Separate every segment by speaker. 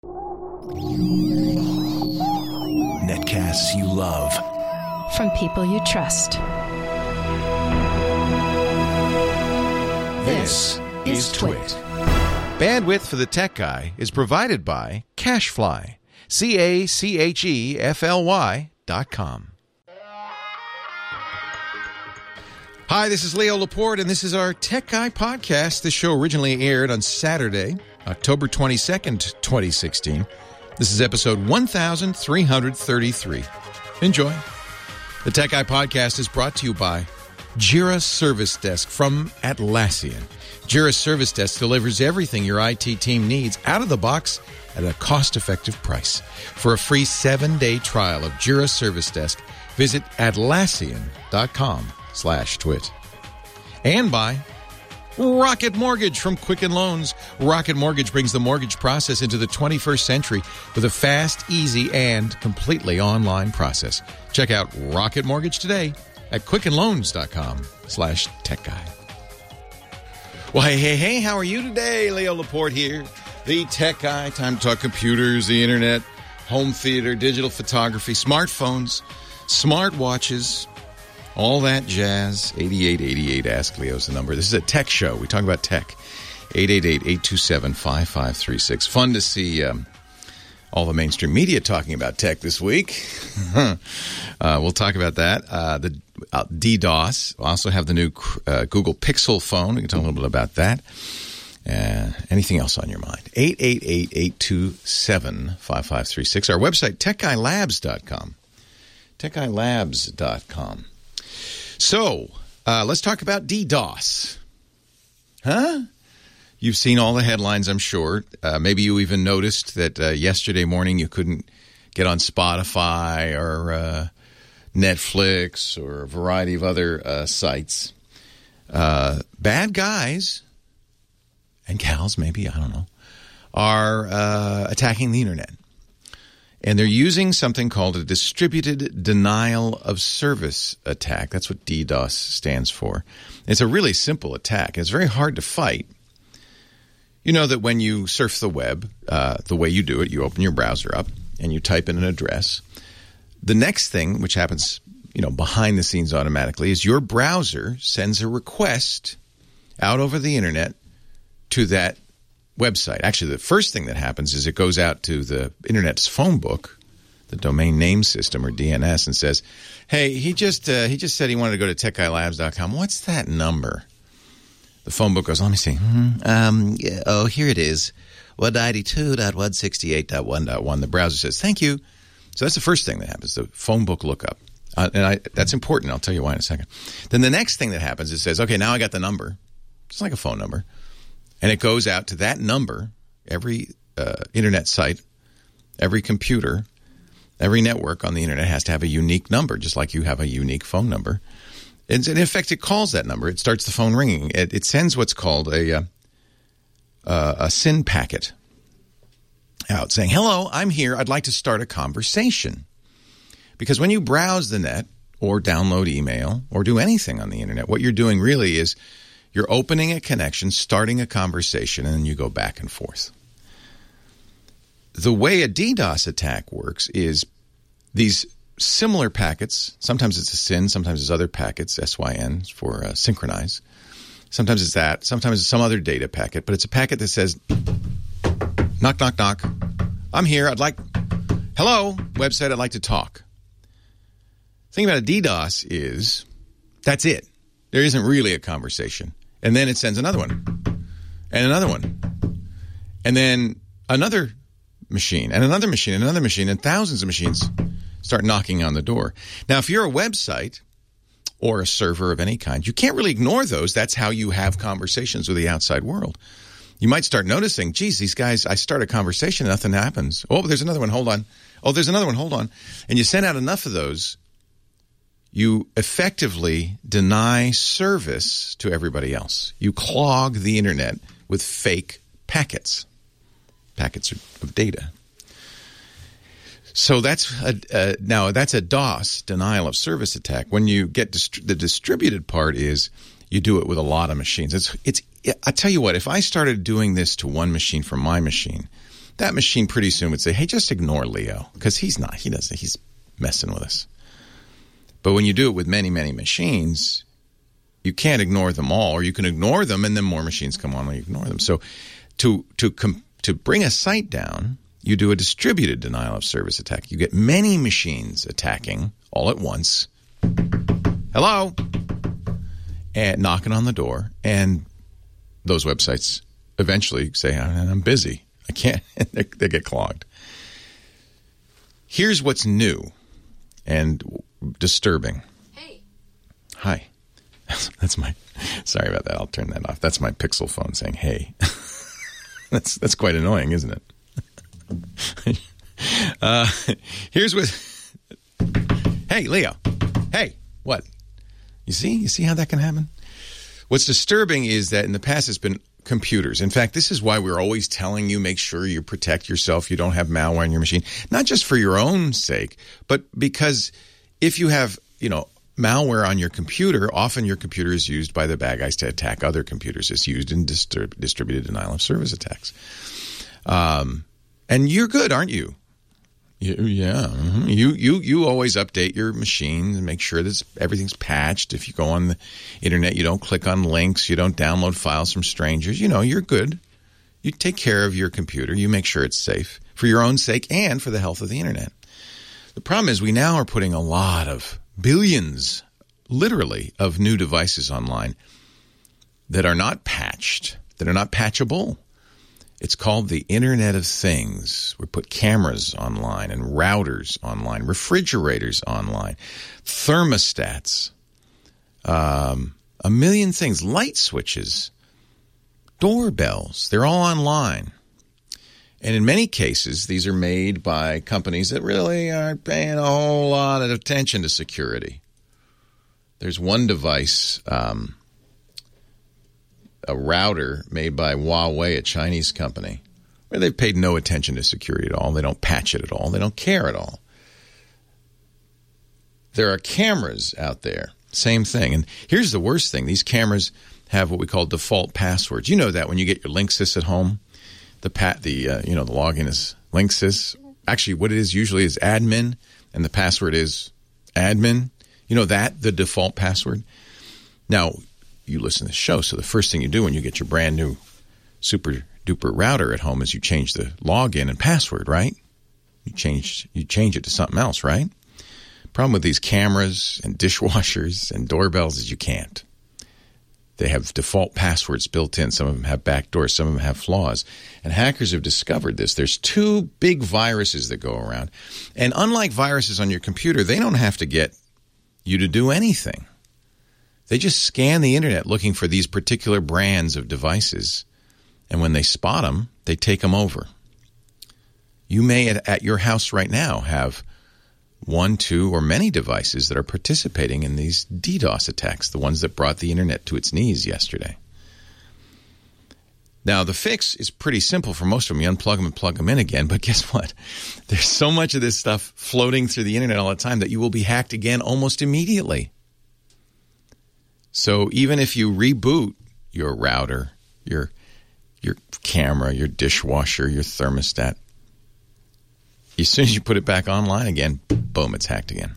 Speaker 1: Netcasts you love.
Speaker 2: From people you trust.
Speaker 1: This is Twit.
Speaker 3: Bandwidth for the Tech Guy is provided by CacheFly. CacheFly.com. Hi, this is Leo Laporte, and this is our Tech Guy podcast. This show originally aired on Saturday, October 22nd, 2016. This is episode 1333. Enjoy. The Tech Guy podcast is brought to you by Jira Service Desk from Atlassian. Jira Service Desk delivers everything your IT team needs out of the box at a cost-effective price. For a free 7-day trial of Jira Service Desk, visit Atlassian.com/twit. And by Rocket Mortgage from Quicken Loans. Rocket Mortgage brings the mortgage process into the 21st century with a fast, easy, and completely online process. Check out Rocket Mortgage today at quickenloans.com/techguy. Well, hey, how are you today? Leo Laporte here, the Tech Guy. Time to talk computers, the internet, home theater, digital photography, smartphones, smartwatches, all that jazz. 8888 Ask Leo's the number. This is a tech show. We talk about tech. 888-827-5536. Fun to see all the mainstream media talking about tech this week. We'll talk about that. The DDoS. We'll also have the new Google Pixel phone. We can talk a little bit about that. Anything else on your mind? 888-827-5536. Our website, techguylabs.com. techguylabs.com. So, let's talk about DDoS. Huh? You've seen all the headlines, I'm sure. Maybe you even noticed that yesterday morning you couldn't get on Spotify or Netflix or a variety of other sites. Bad guys, and gals maybe, I don't know, are attacking the internet. And they're using something called a distributed denial of service attack. That's what DDoS stands for. It's a really simple attack. It's very hard to fight. You know that when you surf the web, the way you do it, you open your browser up and you type in an address. The next thing, which happens, behind the scenes automatically, is your browser sends a request out over the internet to that website. Actually, the first thing that happens is it goes out to the internet's phone book, the domain name system or DNS, and says, "Hey, he just said he wanted to go to techguylabs.com. What's that number?" The phone book goes, "Let me see. Here it is, 192.168.1.1. The browser says, "Thank you." So that's the first thing that happens, the phone book lookup. That's important. I'll tell you why in a second. Then the next thing that happens is it says, "Okay, now I got the number." It's like a phone number. And it goes out to that number. Every internet site, every computer, every network on the internet has to have a unique number, just like you have a unique phone number. And in effect, it calls that number. It starts the phone ringing. It sends what's called a SYN packet out saying, "Hello, I'm here. I'd like to start a conversation." Because when you browse the net or download email or do anything on the internet, what you're doing really is you're opening a connection, starting a conversation, and then you go back and forth. The way a DDoS attack works is these similar packets, sometimes it's a SYN, sometimes it's other packets, SYN for synchronize. Sometimes it's that, sometimes it's some other data packet, but it's a packet that says, "Knock, knock, knock. I'm here. Hello, website, I'd like to talk." The thing about a DDoS is that's it. There isn't really a conversation. And then it sends another one, and another one, and then another machine, and another machine, and another machine, and thousands of machines start knocking on the door. Now, if you're a website or a server of any kind, you can't really ignore those. That's how you have conversations with the outside world. You might start noticing, geez, these guys, I start a conversation, nothing happens. Oh, there's another one, hold on. Oh, there's another one, hold on. And you send out enough of those, you effectively deny service to everybody else. You clog the internet with fake packets of data. So that's now that's a DOS, denial of service attack. When you get the distributed part is you do it with a lot of machines. It's I tell you what, if I started doing this to one machine from my machine, that machine pretty soon would say, hey, just ignore Leo, because he's messing with us. But when you do it with many, many machines, you can't ignore them all, or you can ignore them and then more machines come on and you ignore them. So to bring a site down, you do a distributed denial of service attack. You get many machines attacking all at once. Hello? And knocking on the door. And those websites eventually say, I'm busy. I can't. They get clogged. Here's what's new and disturbing.
Speaker 4: Hey.
Speaker 3: Hi. That's my, sorry about that. I'll turn that off. That's my Pixel phone saying, hey. That's quite annoying, isn't it? Here's what, hey, Leo. Hey, what? You see how that can happen? What's disturbing is that in the past it's been computers. In fact, this is why we're always telling you, make sure you protect yourself, you don't have malware in your machine, not just for your own sake, but because if you have, malware on your computer, often your computer is used by the bad guys to attack other computers. It's used in distributed denial of service attacks. And you're good, aren't you? Yeah. Mm-hmm. You always update your machine and make sure that everything's patched. If you go on the internet, you don't click on links, you don't download files from strangers. You're good. You take care of your computer. You make sure it's safe for your own sake and for the health of the internet. The problem is we now are putting a lot of billions, literally, of new devices online that are not patched, that are not patchable. It's called the Internet of Things. We put cameras online and routers online, refrigerators online, thermostats, a million things, light switches, doorbells. They're all online. And in many cases, these are made by companies that really aren't paying a whole lot of attention to security. There's one device, a router made by Huawei, a Chinese company, where they've paid no attention to security at all. They don't patch it at all. They don't care at all. There are cameras out there. Same thing. And here's the worst thing. These cameras have what we call default passwords. You know that when you get your Linksys at home. The login is Linksys. Actually, what it is usually is admin, and the password is admin. You know that, the default password? Now, you listen to the show, so the first thing you do when you get your brand new super duper router at home is you change the login and password, right? You change it to something else, right? Problem with these cameras and dishwashers and doorbells is you can't. They have default passwords built in. Some of them have backdoors. Some of them have flaws. And hackers have discovered this. There's two big viruses that go around. And unlike viruses on your computer, they don't have to get you to do anything. They just scan the internet looking for these particular brands of devices. And when they spot them, they take them over. You may, at your house right now, have one, two, or many devices that are participating in these DDoS attacks, the ones that brought the internet to its knees yesterday. Now, the fix is pretty simple for most of them. You unplug them and plug them in again, but guess what? There's so much of this stuff floating through the internet all the time that you will be hacked again almost immediately. So even if you reboot your router, your camera, your dishwasher, your thermostat, as soon as you put it back online again, boom, it's hacked again.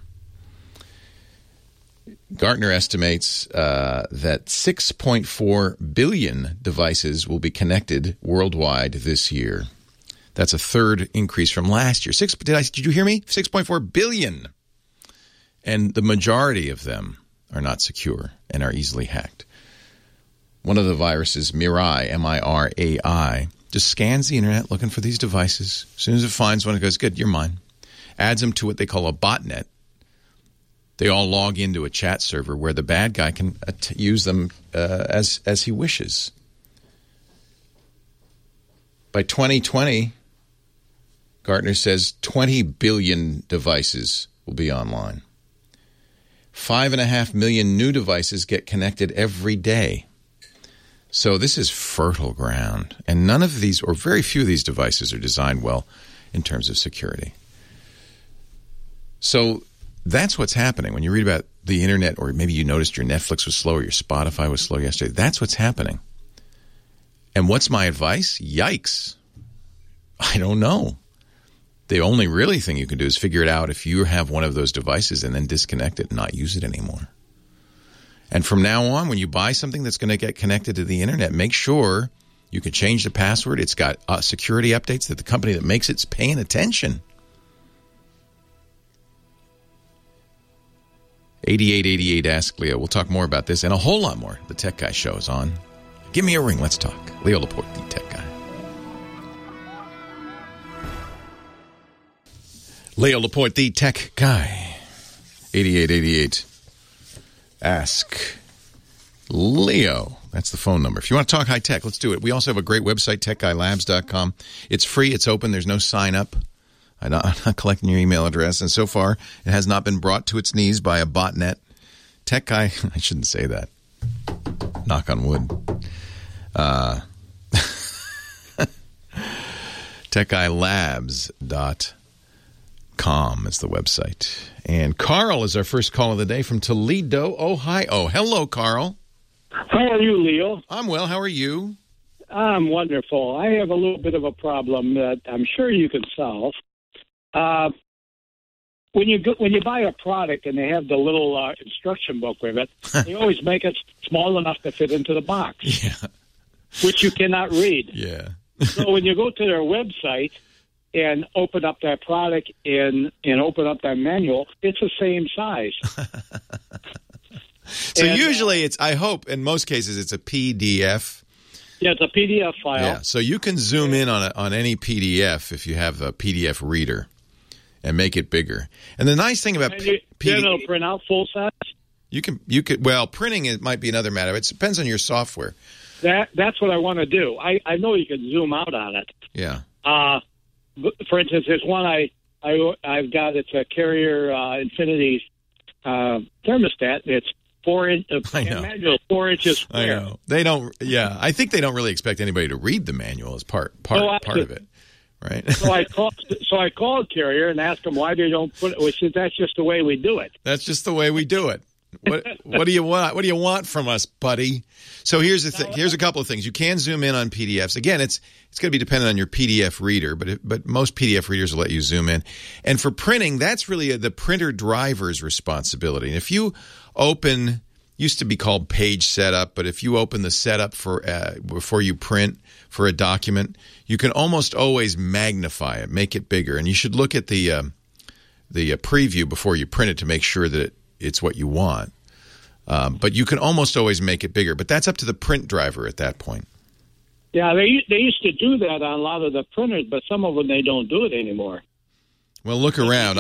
Speaker 3: Gartner estimates that 6.4 billion devices will be connected worldwide this year. That's a third increase from last year. Did you hear me? 6.4 billion. And the majority of them are not secure and are easily hacked. One of the viruses, Mirai, M-I-R-A-I, just scans the internet looking for these devices. As soon as it finds one, it goes, good, you're mine. Adds them to what they call a botnet. They all log into a chat server where the bad guy can use them as he wishes. By 2020, Gartner says 20 billion devices will be online. 5.5 million new devices get connected every day. So this is fertile ground. And none of these, or very few of these devices, are designed well in terms of security. So that's what's happening. When you read about the internet, or maybe you noticed your Netflix was slow or your Spotify was slow yesterday, that's what's happening. And what's my advice? Yikes. I don't know. The only really thing you can do is figure it out if you have one of those devices and then disconnect it and not use it anymore. And from now on, when you buy something that's going to get connected to the internet, make sure you can change the password. It's got security updates that the company that makes it's paying attention. 8888 Ask Leo. We'll talk more about this and a whole lot more. The Tech Guy show is on. Give me a ring. Let's talk. Leo Laporte, the Tech Guy. Leo Laporte, the Tech Guy. 8888 Ask Leo. That's the phone number. If you want to talk high tech, let's do it. We also have a great website, techguylabs.com. It's free. It's open. There's no sign up. I'm not collecting your email address. And so far, it has not been brought to its knees by a botnet. Tech Guy, I shouldn't say that. Knock on wood. techguylabs.com is the website. And Carl is our first call of the day from Toledo, Ohio. Hello, Carl.
Speaker 4: How are you, Leo?
Speaker 3: I'm well. How are you?
Speaker 4: I'm wonderful. I have a little bit of a problem that I'm sure you can solve. When you buy a product and they have the little instruction book with it, they always make it small enough to fit into the box, which you cannot read.
Speaker 3: Yeah.
Speaker 4: So when you go to their website and open up that product and open up that manual, it's the same size.
Speaker 3: So usually it's, I hope, in most cases, it's a PDF.
Speaker 4: Yeah, it's a PDF file.
Speaker 3: Yeah, so you can zoom in on any PDF if you have a PDF reader and make it bigger. And the nice thing about
Speaker 4: PDF, it'll print out full size.
Speaker 3: You could. Well, printing it might be another matter. It depends on your software.
Speaker 4: That's what I want to do. I know you can zoom out on it.
Speaker 3: Yeah.
Speaker 4: For instance, there's one I've got. It's a Carrier Infinity thermostat. It's 4 manual 4 inches square.
Speaker 3: I know. They don't. Yeah, I think they don't really expect anybody to read the manual as part of it, right?
Speaker 4: So I called Carrier and asked them why they don't put it. Which is that's just the way we do it.
Speaker 3: That's just the way we do it. What do you want? What do you want from us, buddy? So here's the thing. Here's a couple of things. You can zoom in on PDFs. Again, it's going to be dependent on your PDF reader, but most PDF readers will let you zoom in. And for printing, that's really the printer driver's responsibility. And if you open, used to be called page setup, but if you open the setup for before you print for a document, you can almost always magnify it, make it bigger. And you should look at the preview before you print it to make sure that it's what you want. But you can almost always make it bigger. But that's up to the print driver at that point.
Speaker 4: Yeah, they used to do that on a lot of the printers, but some of them, they don't do it anymore.
Speaker 3: Well, look around.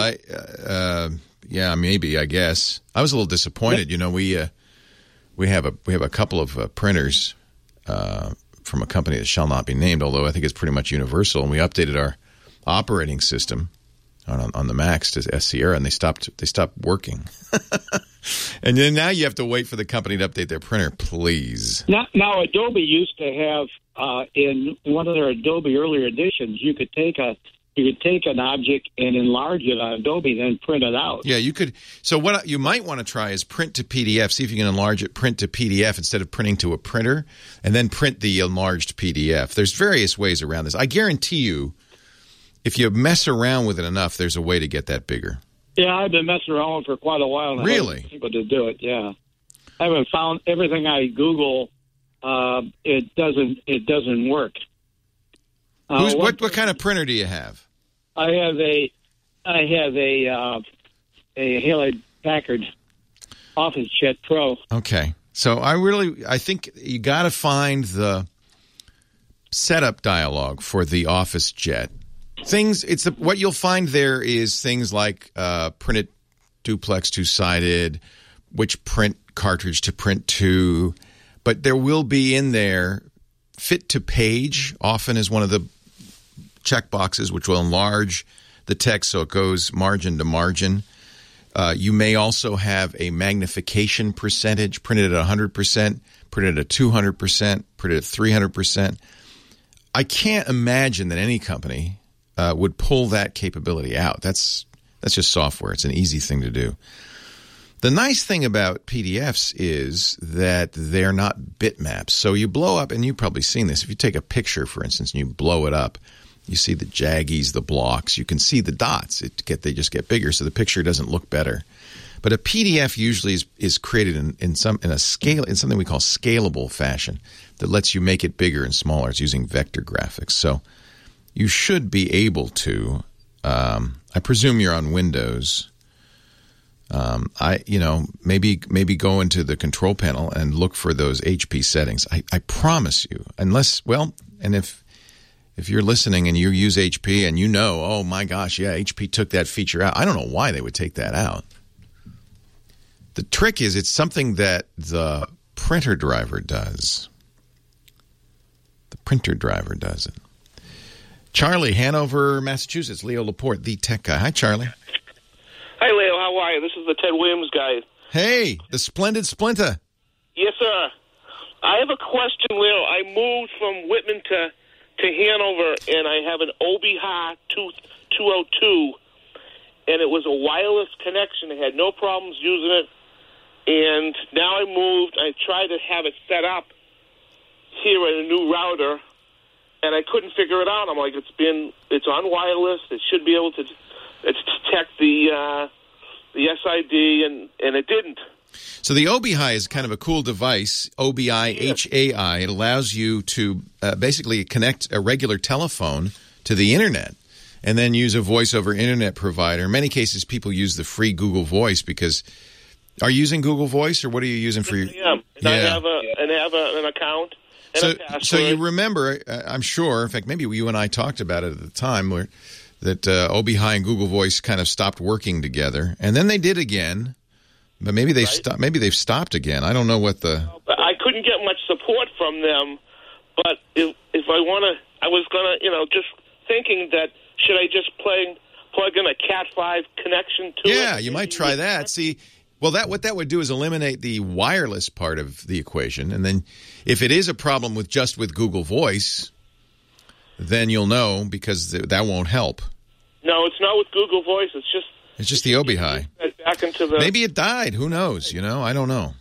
Speaker 3: Yeah, maybe, I guess. I was a little disappointed. You know, we have a couple of printers from a company that shall not be named, although I think it's pretty much universal. And we updated our operating system on the Macs to Sierra, and they stopped working. And then now you have to wait for the company to update their printer, please.
Speaker 4: Now Adobe used to have in one of their Adobe earlier editions, you could take an object and enlarge it on Adobe, then print it out.
Speaker 3: Yeah, you could. So what you might want to try is print to PDF. See if you can enlarge it, print to PDF instead of printing to a printer, and then print the enlarged PDF. There's various ways around this. I guarantee you, if you mess around with it enough, there's a way to get that bigger.
Speaker 4: Yeah, I've been messing around with it for quite a while now.
Speaker 3: Really?
Speaker 4: I haven't been able to do it, yeah. I haven't found everything I Google, it doesn't work.
Speaker 3: What kind of printer do you have?
Speaker 4: I have a Hewlett Packard OfficeJet Pro.
Speaker 3: Okay. So I think you got to find the setup dialog for the OfficeJet. What you'll find there is things like printed duplex two-sided, which print cartridge to print to, but there will be in there fit to page often is one of the check boxes, which will enlarge the text so it goes margin to margin. You may also have a magnification percentage printed at 100%, printed at 200%, printed at 300%. I can't imagine that any company would pull that capability out. That's just software. It's an easy thing to do. The nice thing about PDFs is that they're not bitmaps. So you blow up, and you've probably seen this. If you take a picture, for instance, and you blow it up, You see the jaggies, the blocks. You can see the dots. They just get bigger, so the picture doesn't look better. But a PDF usually is created in something we call scalable fashion that lets you make it bigger and smaller. It's using vector graphics. So you should be able to. I presume you're on Windows. Maybe go into the control panel and look for those HP settings. I promise you, if you're listening and you use HP and you know, oh my gosh, yeah, HP took that feature out. I don't know why they would take that out. The trick is it's something that the printer driver does. The printer driver does it. Charlie, Hanover, Massachusetts. Leo Laporte, the tech guy. Hi, Charlie.
Speaker 5: Hi, Leo. How are you? This is the Ted Williams guy.
Speaker 3: Hey, the splendid Splinter.
Speaker 5: Yes, sir. I have a question, Leo. I moved from Whitman to Hanover, and I have an OBHA 202, and it was a wireless connection. I had no problems using it, and now I moved. I tried to have it set up here at a new router, and I couldn't figure it out. I'm like, it's on wireless. It should be able to detect the SID, and it didn't.
Speaker 3: So the OBHI is kind of a cool device, OBIHAI. It allows you to basically connect a regular telephone to the Internet and then use a voice-over Internet provider. In many cases, people use the free Google Voice because – are you using Google Voice, or what are you using for your –
Speaker 5: I am. Yeah. I have an account and a password.
Speaker 3: So you remember, I'm sure, in fact, maybe you and I talked about it at the time, that OBHI and Google Voice kind of stopped working together. And then they did again. But maybe they've stopped. Maybe they've stopped again. I don't know what the.
Speaker 5: I couldn't get much support from them. But if I want to, I was gonna, just thinking that should I just plug in a Cat5 connection to it?
Speaker 3: Yeah, you might try that. See, well, what that would do is eliminate the wireless part of the equation, and then if it is a problem with Google Voice, then you'll know because that won't help.
Speaker 5: No, it's not with Google Voice. It's just
Speaker 3: the OBHI.
Speaker 5: Back into the...
Speaker 3: Maybe it died. Who knows? I don't know.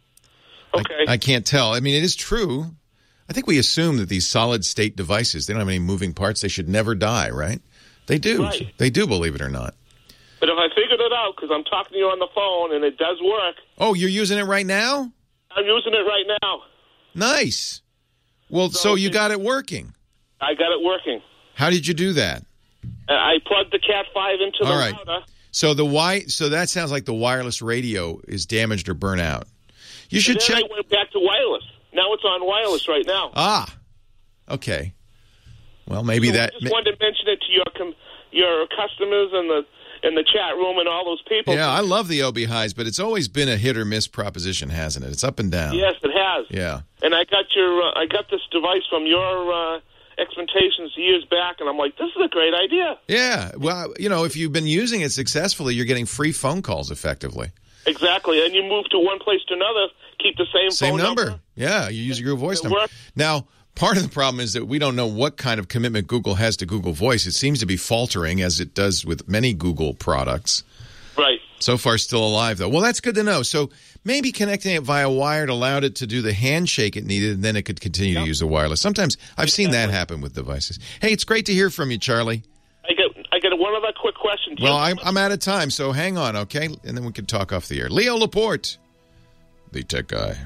Speaker 5: Okay.
Speaker 3: I can't tell. I mean, it is true. I think we assume that these solid-state devices, they don't have any moving parts. They should never die, right? They do.
Speaker 5: Right.
Speaker 3: They do, believe it or not.
Speaker 5: But if I figured it out, because I'm talking to you on the phone, and it does work...
Speaker 3: Oh, you're using it right now?
Speaker 5: I'm using it right now.
Speaker 3: Nice. Well, so you got it working.
Speaker 5: I got it working.
Speaker 3: How did you do that?
Speaker 5: I plugged the Cat5 into the router.
Speaker 3: So that sounds like the wireless radio is damaged or burnt out. You should check.
Speaker 5: I went back to wireless. Now it's on wireless right now.
Speaker 3: Ah, okay. Well, maybe
Speaker 5: I just wanted to mention it to your customers in the chat room and all those people.
Speaker 3: Yeah, I love the OBHIs, but it's always been a hit or miss proposition, hasn't it? It's up and down.
Speaker 5: Yes, it has.
Speaker 3: Yeah.
Speaker 5: And I got this device from your expectations years back, and I'm like, this is a great idea.
Speaker 3: Yeah. Well, if you've been using it successfully, you're getting free phone calls effectively.
Speaker 5: Exactly. And you move to one place to another, keep the same phone number.
Speaker 3: Yeah, you use your voice number. Now, part of the problem is that we don't know what kind of commitment Google has to Google Voice. It seems to be faltering, as it does with many Google products.
Speaker 5: Right.
Speaker 3: So far, still alive, though. Well, that's good to know. So maybe connecting it via wired allowed it to do the handshake it needed, and then it could continue to use the wireless. Sometimes I've seen that happen with devices. Hey, it's great to hear from you, Charlie.
Speaker 5: I got one other quick question.
Speaker 3: Well, I'm out of time, so hang on, okay? And then we can talk off the air. Leo Laporte, the tech guy.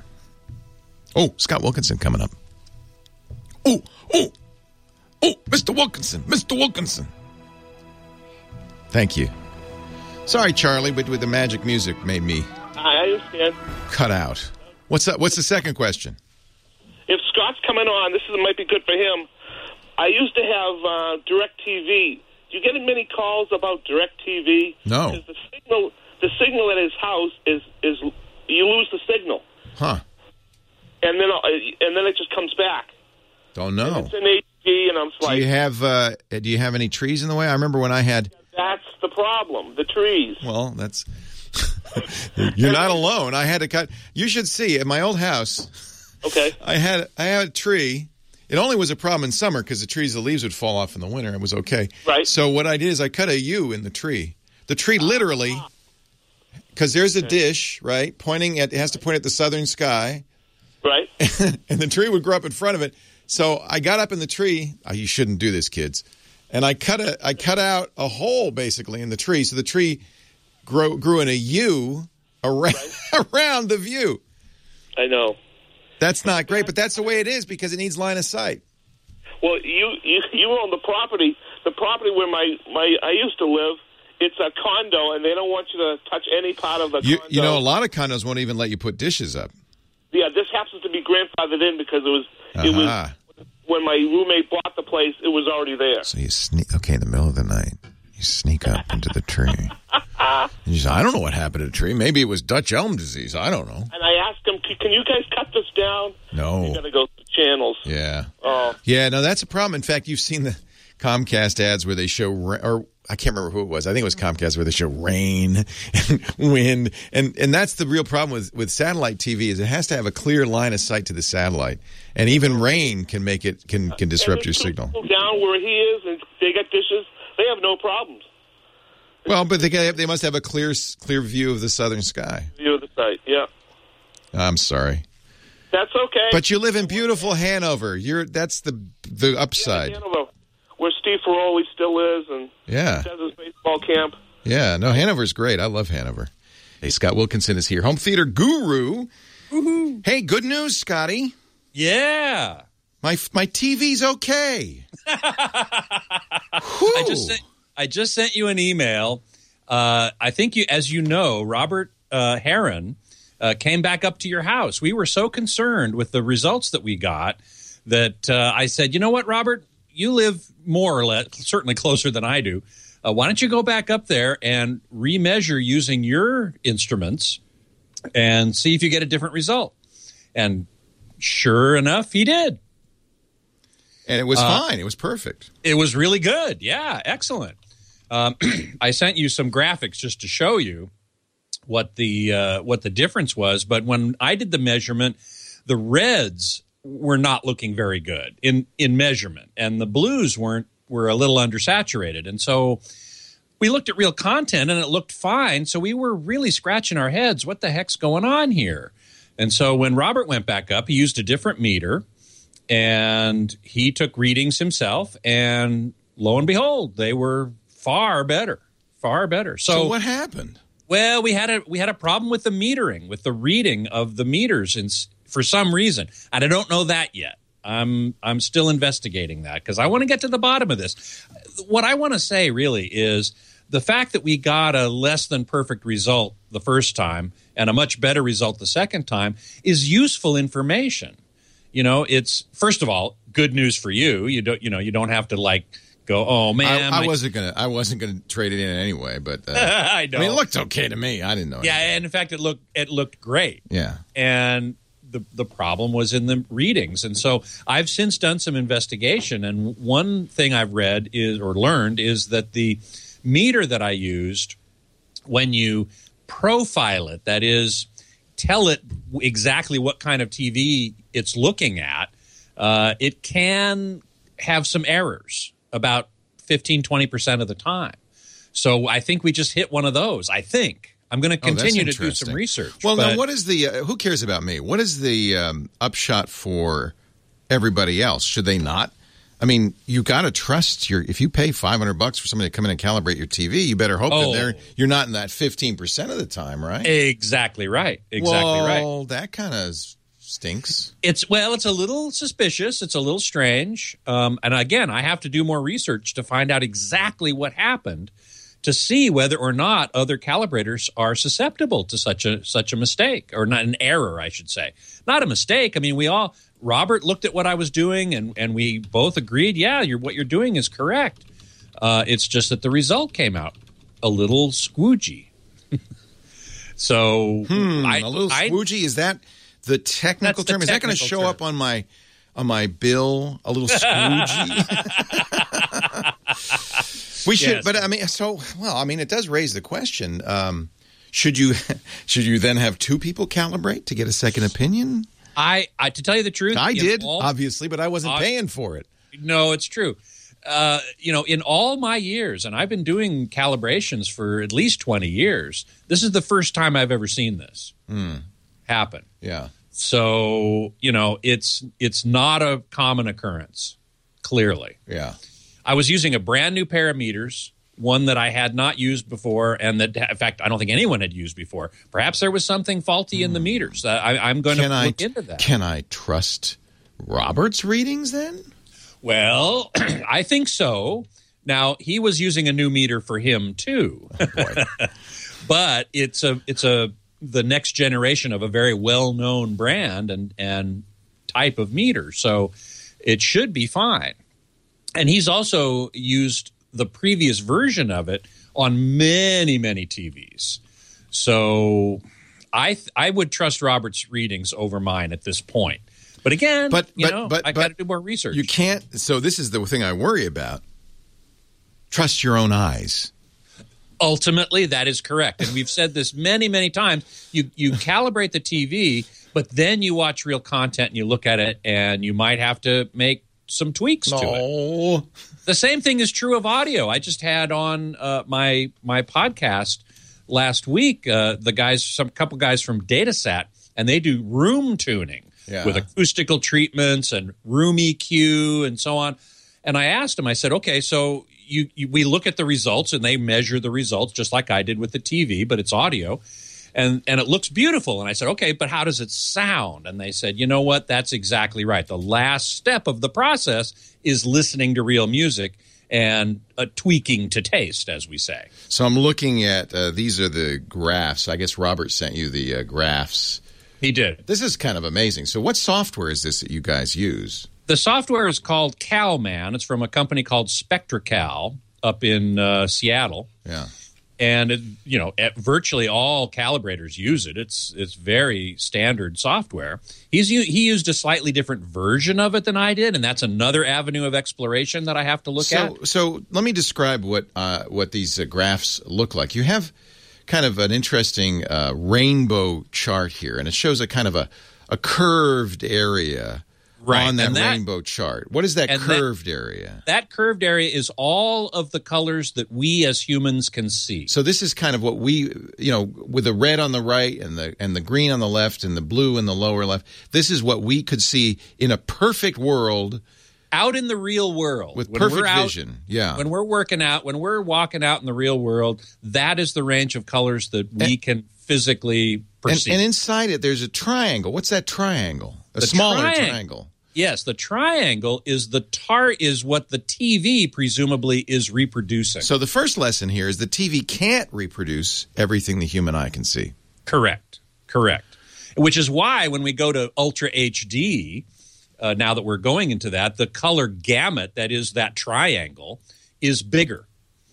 Speaker 3: Oh, Scott Wilkinson coming up. Oh, Mr. Wilkinson. Thank you. Sorry, Charlie, but with the magic music made me
Speaker 5: I understand.
Speaker 3: cut out. What's up? What's the second question?
Speaker 5: If Scott's coming on, this might be good for him. I used to have DirecTV. Do you get many calls about DirecTV?
Speaker 3: No.
Speaker 5: Because the signal at his house is you lose the signal.
Speaker 3: Huh.
Speaker 5: And then it just comes back.
Speaker 3: Don't know.
Speaker 5: And it's in HD, and I'm like,
Speaker 3: do you have any trees in the way? I remember when I had.
Speaker 5: That's the problem. The trees.
Speaker 3: Well, that's. You're not alone. I had to cut. You should see at my old house.
Speaker 5: Okay.
Speaker 3: I had a tree. It only was a problem in summer because the leaves would fall off in the winter. It was okay.
Speaker 5: Right.
Speaker 3: So what I did is I cut a U in the tree. The tree literally, because there's a dish, right, it has to point at the southern sky.
Speaker 5: Right.
Speaker 3: And the tree would grow up in front of it. So I got up in the tree. You shouldn't do this, kids. and I cut out a hole basically in the tree, so the tree grew in a U around the view.
Speaker 5: I know.
Speaker 3: That's not great, but that's the way it is because it needs line of sight.
Speaker 5: Well, you own the property. The property where I used to live, it's a condo, and they don't want you to touch any part of the condo.
Speaker 3: You know, a lot of condos won't even let you put dishes up.
Speaker 5: Yeah, this happens to be grandfathered in because it was when my roommate bought the place, it was already there.
Speaker 3: So you sneak, in the middle of the night, you sneak up into the tree. And you say, I don't know what happened to the tree. Maybe it was Dutch elm disease. I don't know.
Speaker 5: And I asked him, can you guys cut this down?
Speaker 3: No.
Speaker 5: You got to go through channels.
Speaker 3: Yeah.
Speaker 5: Oh.
Speaker 3: Yeah, no, that's a problem. In fact, you've seen the Comcast ads where they show, or I can't remember who it was. I think it was Comcast where they show rain and wind. And that's the real problem with satellite TV is it has to have a clear line of sight to the satellite. And even rain can make it, can disrupt your signal.
Speaker 5: Down where he is and they got dishes, they have no problems.
Speaker 3: Well, but they must have a clear view of the southern sky.
Speaker 5: View of the site, yeah.
Speaker 3: I'm sorry.
Speaker 5: That's okay.
Speaker 3: But you live in beautiful Hanover. That's the upside.
Speaker 5: Yeah, Hanover, where Steve Ferroli still is, and
Speaker 3: does
Speaker 5: his baseball camp.
Speaker 3: Yeah, no, Hanover's great. I love Hanover. Hey, Scott Wilkinson is here, home theater guru. Woo-hoo. Hey, good news, Scotty.
Speaker 6: Yeah,
Speaker 3: my TV's okay.
Speaker 6: I just sent you an email. I think as you know, Robert Heron came back up to your house. We were so concerned with the results that we got that I said, you know what, Robert, you live more or less, certainly closer than I do. Why don't you go back up there and remeasure using your instruments and see if you get a different result? And sure enough, he did.
Speaker 3: And it was fine. It was perfect.
Speaker 6: It was really good. Yeah, excellent. I sent you some graphics just to show you what the difference was. But when I did the measurement, the reds were not looking very good in measurement, and the blues were a little undersaturated. And so we looked at real content, and it looked fine. So we were really scratching our heads. What the heck's going on here? And so when Robert went back up, he used a different meter, and he took readings himself, and lo and behold, they were far better. So
Speaker 3: what happened?
Speaker 6: Well, we had a problem with the metering, with the reading of the meters, for some reason, and I don't know that yet. I'm still investigating that because I want to get to the bottom of this. What I want to say really is the fact that we got a less than perfect result the first time and a much better result the second time is useful information. You know, it's first of all good news for you. You don't have to go, oh man.
Speaker 3: I wasn't gonna trade it in anyway, but
Speaker 6: I know.
Speaker 3: I mean, it looked okay to me. I didn't know.
Speaker 6: Yeah, and in fact, it looked great.
Speaker 3: Yeah,
Speaker 6: and the problem was in the readings, and so I've since done some investigation, and one thing I've learned is that the meter that I used, when you profile it, that is, tell it exactly what kind of TV it's looking at, it can have some errors about 15-20% of the time. So I think we just hit one of those. I think I'm going to continue to do some research.
Speaker 3: Well, now what is the who cares about me? What is the upshot for everybody else? Should they not? I mean, you got to trust if you pay $500 for somebody to come in and calibrate your TV, you better hope that you're not in that 15% of the time, right?
Speaker 6: Exactly right.
Speaker 3: Well, that kind of stinks.
Speaker 6: It's a little suspicious. It's a little strange. And again, I have to do more research to find out exactly what happened to see whether or not other calibrators are susceptible to such a mistake, or not an error, I should say. Not a mistake. I mean, Robert looked at what I was doing, and we both agreed, yeah, what you're doing is correct. It's just that the result came out a little squoogey. So
Speaker 3: a little squoogey, is that the technical term? Is that going to show up on my bill? A little squoogey. We should, yes. But I mean, it does raise the question: should you then have two people calibrate to get a second opinion?
Speaker 6: I to tell you the truth,
Speaker 3: I did obviously, but I wasn't paying for it.
Speaker 6: No, it's true. In all my years, and I've been doing calibrations for at least 20 years, this is the first time I've ever seen this happen.
Speaker 3: Yeah.
Speaker 6: So it's not a common occurrence. Clearly.
Speaker 3: Yeah.
Speaker 6: I was using a brand new pair of meters, one that I had not used before, and that, in fact, I don't think anyone had used before. Perhaps there was something faulty in the meters. I'm going to look into that.
Speaker 3: Can I trust Robert's readings then? Well,
Speaker 6: I think so. Now, he was using a new meter for him, too.
Speaker 3: Oh, boy.
Speaker 6: But it's the next generation of a very well-known brand and type of meter, so it should be fine. And he's also used the previous version of it on many, many TVs. So I would trust Robert's readings over mine at this point. But again, I got to do more research.
Speaker 3: You can't. So this is the thing I worry about. Trust your own eyes.
Speaker 6: Ultimately, that is correct. And we've said this many, many times. You calibrate the TV, but then you watch real content and you look at it, and you might have to make some tweaks to it. The same thing is true of audio. I just had on my podcast last week couple guys from Datasat, and they do room tuning with acoustical treatments and room EQ and so on. And I asked them, I said, okay, so we look at the results, and they measure the results just like I did with the TV, but it's audio. And it looks beautiful. And I said, okay, but how does it sound? And they said, you know what? That's exactly right. The last step of the process is listening to real music and tweaking to taste, as we say.
Speaker 3: So I'm looking at these are the graphs. I guess Robert sent you the graphs.
Speaker 6: He did.
Speaker 3: This is kind of amazing. So what software is this that you guys use?
Speaker 6: The software is called CalMan. It's from a company called SpectraCal up in Seattle.
Speaker 3: Yeah.
Speaker 6: And virtually all calibrators use it. It's very standard software. He used a slightly different version of it than I did, and that's another avenue of exploration that I have to look at.
Speaker 3: So let me describe what these graphs look like. You have kind of an interesting rainbow chart here, and it shows a kind of a curved area. Right. On that rainbow chart. What is that curved area?
Speaker 6: That curved area is all of the colors that we as humans can see.
Speaker 3: So this is kind of what we, with the red on the right and the green on the left and the blue in the lower left. This is what we could see in a perfect world.
Speaker 6: Out in the real world.
Speaker 3: With perfect vision. Yeah.
Speaker 6: When we're working out, when we're walking out in the real world, that is the range of colors that we can physically perceive.
Speaker 3: And inside it, there's a triangle. What's that triangle? A smaller triangle.
Speaker 6: Yes, the triangle is what the TV presumably is reproducing.
Speaker 3: So the first lesson here is the TV can't reproduce everything the human eye can see.
Speaker 6: Correct. Which is why when we go to Ultra HD, now that we're going into that, the color gamut, that is that triangle, is bigger.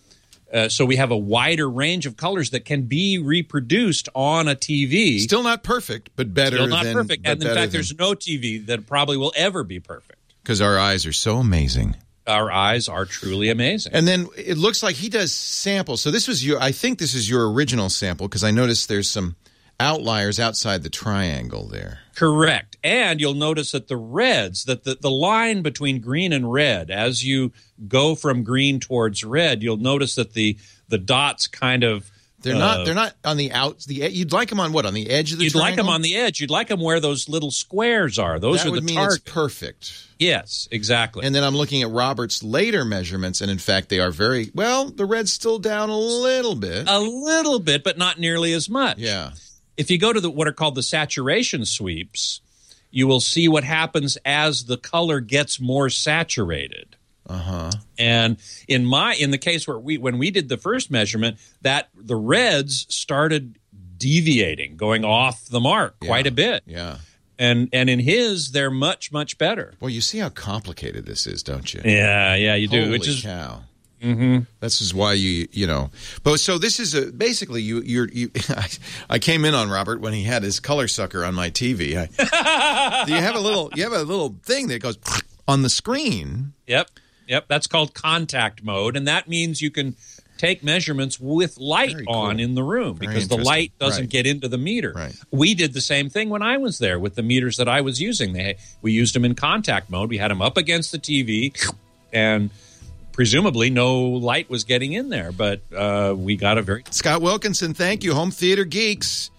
Speaker 6: So we have a wider range of colors that can be reproduced on a TV.
Speaker 3: Still not perfect, but better than... Still not
Speaker 6: perfect. And in fact, there's no TV that probably will ever be perfect.
Speaker 3: Because our eyes are so amazing.
Speaker 6: Our eyes are truly amazing.
Speaker 3: And then it looks like he does samples. So I think this is your original sample, because I noticed there's some outliers outside the triangle there.
Speaker 6: Correct. And you'll notice that the reds, that the line between green and red, as you go from green towards red, you'll notice that the dots kind of... They're not on the you'd like them on what? On the edge of the triangle? You'd like them on the edge. You'd like them where those little squares are. Those are the target. That would mean
Speaker 3: it's perfect.
Speaker 6: Yes, exactly.
Speaker 3: And then I'm looking at Robert's later measurements, and in fact, they are very... Well, the red's still down a little bit.
Speaker 6: A little bit, but not nearly as much.
Speaker 3: Yeah.
Speaker 6: If you go to what are called the saturation sweeps, you will see what happens as the color gets more saturated.
Speaker 3: Uh-huh.
Speaker 6: And in the case where when we did the first measurement, that the reds started deviating, going off the mark quite a bit.
Speaker 3: Yeah.
Speaker 6: And in his, they're much, much better.
Speaker 3: Well, you see how complicated this is, don't you?
Speaker 6: Yeah, you do.
Speaker 3: Holy cow.
Speaker 6: Mm-hmm.
Speaker 3: This is why But so this is basically you. I came in on Robert when he had his color sucker on my TV. You have a little thing that goes on the screen.
Speaker 6: Yep. That's called contact mode, and that means you can take measurements with light on in the room because the light doesn't get into the meter.
Speaker 3: Right.
Speaker 6: We did the same thing when I was there with the meters that I was using. We used them in contact mode. We had them up against the TV, and presumably no light was getting in there, but we got a very...
Speaker 3: Scott Wilkinson, thank you. Home Theater Geeks,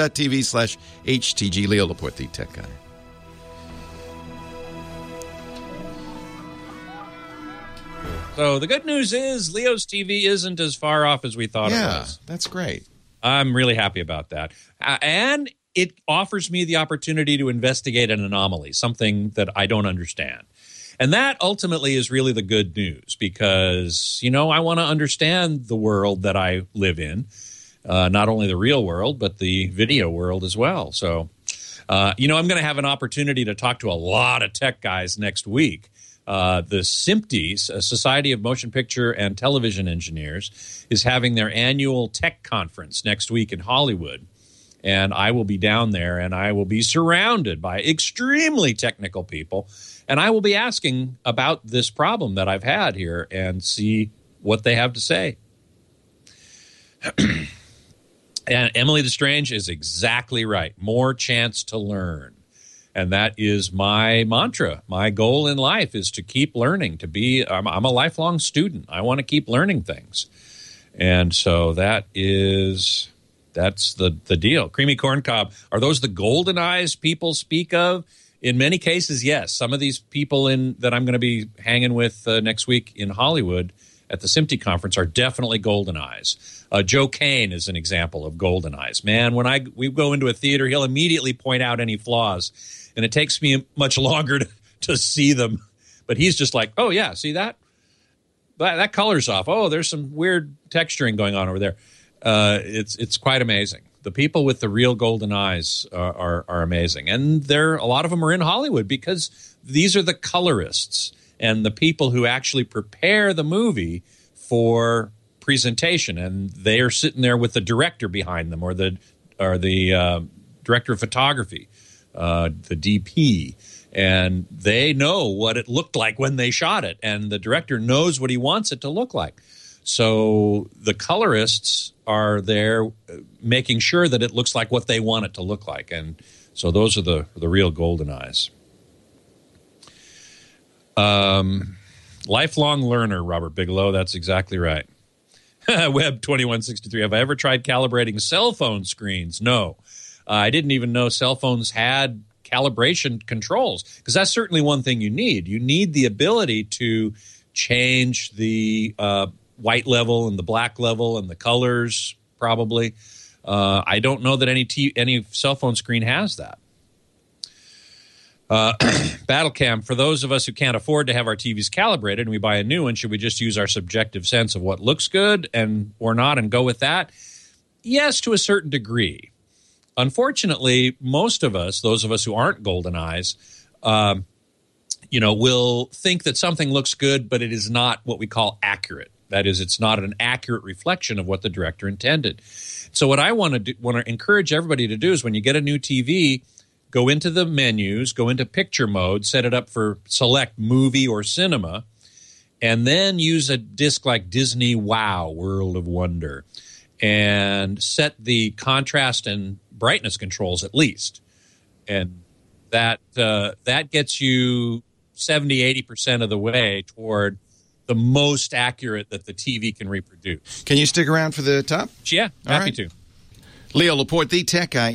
Speaker 3: twit.tv/HTG. Leo Laporte, the tech guy.
Speaker 6: So the good news is Leo's TV isn't as far off as we thought it was.
Speaker 3: Yeah, that's great.
Speaker 6: I'm really happy about that. And it offers me the opportunity to investigate an anomaly, something that I don't understand. And that ultimately is really the good news because, I want to understand the world that I live in, not only the real world, but the video world as well. So, I'm going to have an opportunity to talk to a lot of tech guys next week. The SMPTE, Society of Motion Picture and Television Engineers, is having their annual tech conference next week in Hollywood. And I will be down there, and I will be surrounded by extremely technical people. And I will be asking about this problem that I've had here and see what they have to say. And Emily Destrange is exactly right. More chance to learn. And that is my mantra. My goal in life is to keep learning, I'm a lifelong student. I want to keep learning things. And so that's the deal. Creamy Corn Cob, are those the golden eyes people speak of? In many cases, yes. Some of these people that I'm going to be hanging with next week in Hollywood at the SMPTE conference are definitely golden eyes. Joe Kane is an example of golden eyes. Man, when we go into a theater, he'll immediately point out any flaws, and it takes me much longer to see them. But he's just like, oh, yeah, see that? That color's off. Oh, there's some weird texturing going on over there. It's quite amazing. The people with the real golden eyes are amazing. And a lot of them are in Hollywood because these are the colorists and the people who actually prepare the movie for presentation. And they are sitting there with the director behind them or the director of photography, the DP. And they know what it looked like when they shot it. And the director knows what he wants it to look like. So the colorists are there making sure that it looks like what they want it to look like. And so those are the real golden eyes. Lifelong learner, Robert Bigelow. That's exactly right. Web 2163. Have I ever tried calibrating cell phone screens? No. I didn't even know cell phones had calibration controls because that's certainly one thing you need. You need the ability to change the white level and the black level and the colors, probably. I don't know that any cell phone screen has that. Battlecam, for those of us who can't afford to have our TVs calibrated and we buy a new one, should we just use our subjective sense of what looks good or not and go with that? Yes, to a certain degree. Unfortunately, most of us, those of us who aren't golden eyes, will think that something looks good, but it is not what we call accurate. That is, it's not an accurate reflection of what the director intended. So what I want to encourage everybody to do is when you get a new TV, go into the menus, go into picture mode, set it up for select movie or cinema, and then use a disc like Disney Wow, World of Wonder, and set the contrast and brightness controls at least. And that gets you 70-80% of the way toward the most accurate that the TV can reproduce.
Speaker 3: Can you stick around for the top?
Speaker 6: Yeah, happy to.
Speaker 3: Leo Laporte, the tech guy,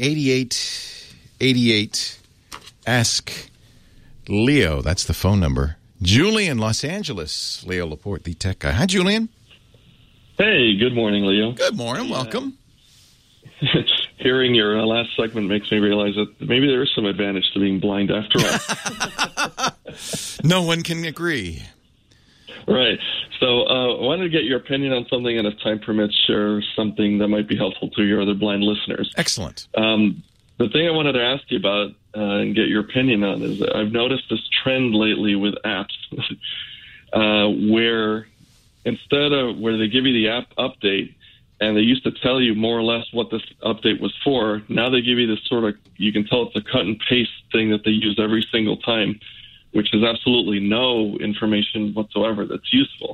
Speaker 3: 8888. Ask Leo. That's the phone number. Julian, Los Angeles. Leo Laporte, the tech guy. Hi, Julian.
Speaker 7: Hey, good morning, Leo.
Speaker 3: Good morning. Welcome.
Speaker 7: Hearing your last segment makes me realize that maybe there is some advantage to being blind after all.
Speaker 3: No one can agree.
Speaker 7: Right. So I wanted to get your opinion on something, and if time permits, share something that might be helpful to your other blind listeners.
Speaker 3: Excellent.
Speaker 7: The thing I wanted to ask you about and get your opinion on is that I've noticed this trend lately with apps where instead of where they give you the app update, and they used to tell you more or less what this update was for, now they give you this sort of, you can tell it's a cut and paste thing that they use every single time, which has absolutely no information whatsoever that's useful.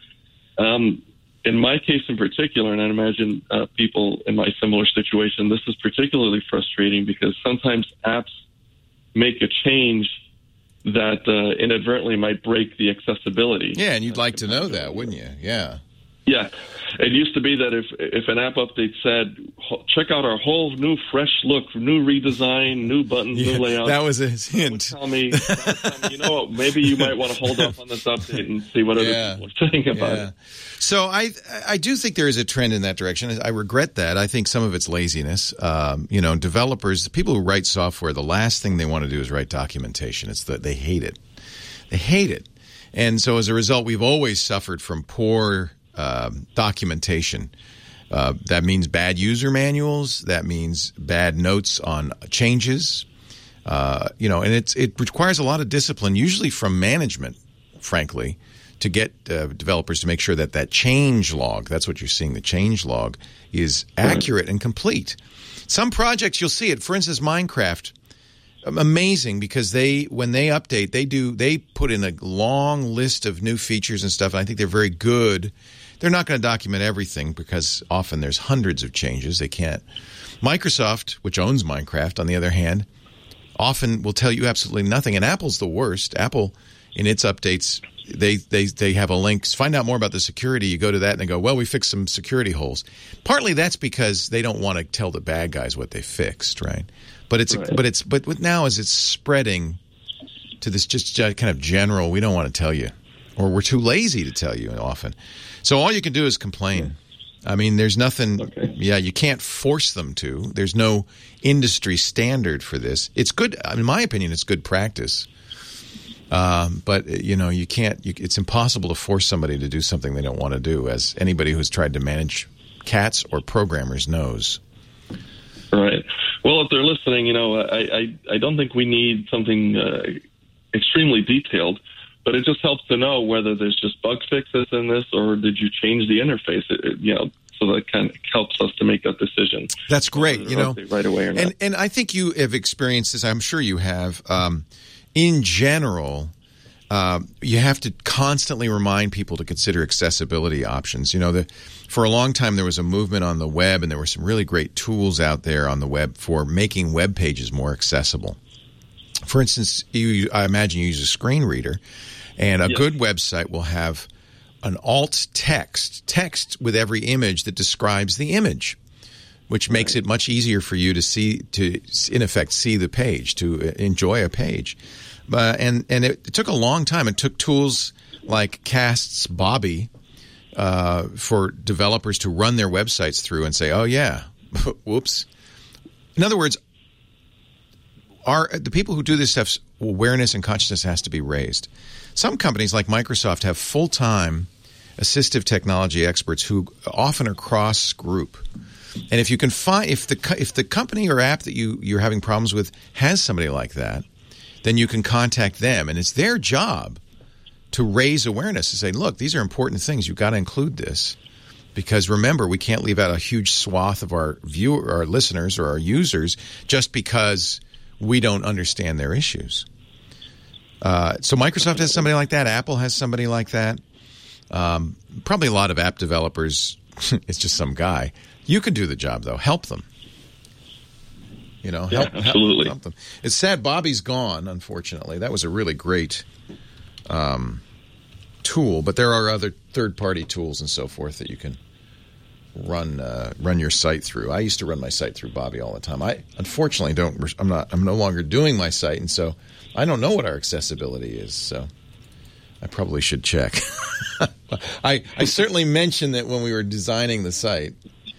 Speaker 7: In my case in particular, and I imagine people in my similar situation, this is particularly frustrating because sometimes apps make a change that inadvertently might break the accessibility.
Speaker 3: Yeah, and you'd like to know that, wouldn't you? Yeah.
Speaker 7: Yeah. It used to be that if an app update said, check out our whole new fresh look, new redesign, new buttons, new layout.
Speaker 3: That was a hint.
Speaker 7: Tell me, you know what, maybe you might want to hold off on this update and see what other people are saying about it.
Speaker 3: So I do think there is a trend in that direction. I regret that. I think some of it's laziness. Developers, people who write software, the last thing they want to do is write documentation. It's that they hate it. They hate it. And so as a result, we've always suffered from poor documentation. That means bad user manuals. That means bad notes on changes. And it requires a lot of discipline, usually from management, frankly, to get developers to make sure that change log, that's what you're seeing, the change log, is accurate and complete. Some projects you'll see it. For instance, Minecraft. Amazing, because when they update, they put in a long list of new features and stuff, and I think they're very good. They're not going to document everything because often there's hundreds of changes. They can't. Microsoft, which owns Minecraft, on the other hand, often will tell you absolutely nothing. And Apple's the worst. Apple, in its updates, they have a link. Find out more about the security. You go to that and they go, well, we fixed some security holes. Partly that's because they don't want to tell the bad guys what they fixed, right? But now as it's spreading to this just kind of general, we don't want to tell you, or we're too lazy to tell you often. So all you can do is complain. I mean, there's nothing. Okay. Yeah, you can't force them to. There's no industry standard for this. It's good. In my opinion, it's good practice. But you can't. It's impossible to force somebody to do something they don't want to do, as anybody who's tried to manage cats or programmers knows.
Speaker 7: Right. Well, if they're listening, I don't think we need something extremely detailed, but it just helps to know whether there's just bug fixes in this or did you change the interface, so that kind of helps us to make that decision.
Speaker 3: That's great,
Speaker 7: right away or not.
Speaker 3: And I think you have experienced this, I'm sure you have. In general, you have to constantly remind people to consider accessibility options. For a long time, there was a movement on the web, and there were some really great tools out there on the web for making web pages more accessible. For instance, I imagine you use a screen reader, and a good website will have an alt text with every image that describes the image, which makes it much easier for you to in effect see the page, to enjoy a page. And it took a long time. It took tools like Cast's Bobby for developers to run their websites through and say, oh, yeah, whoops. In other words, the people who do this stuff's awareness and consciousness has to be raised. Some companies like Microsoft have full-time assistive technology experts who often are cross-group. And if you can find, if the company or app that you're having problems with has somebody like that, then you can contact them, and it's their job to raise awareness, to say, look, these are important things. You've got to include this. Because remember, we can't leave out a huge swath of our listeners or our users just because we don't understand their issues. So Microsoft has somebody like that. Apple has somebody like that. Probably a lot of app developers, it's just some guy. You can do the job, though. Help them.
Speaker 7: Absolutely.
Speaker 3: Help them. It's sad Bobby's gone, unfortunately. That was a really great tool, but there are other third-party tools and so forth that you can run your site through. I used to run my site through Bobby all the time. I unfortunately don't. I'm no longer doing my site, and so I don't know what our accessibility is. So I probably should check. I certainly mentioned that when we were designing the site.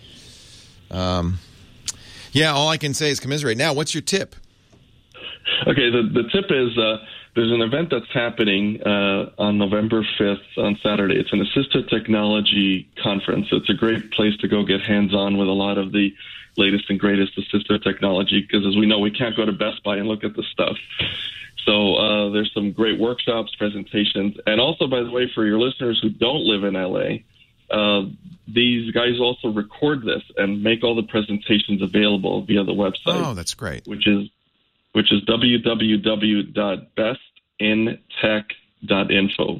Speaker 3: Yeah, all I can say is commiserate. Now, what's your tip?
Speaker 7: Okay, the tip is there's an event that's happening on November 5th on Saturday. It's an assistive technology conference. It's a great place to go get hands-on with a lot of the latest and greatest assistive technology because, as we know, we can't go to Best Buy and look at the stuff. So there's some great workshops, presentations, and also, by the way, for your listeners who don't live in L.A., these guys also record this and make all the presentations available via the website. Oh,
Speaker 3: that's great.
Speaker 7: Which is www.bestintech.info.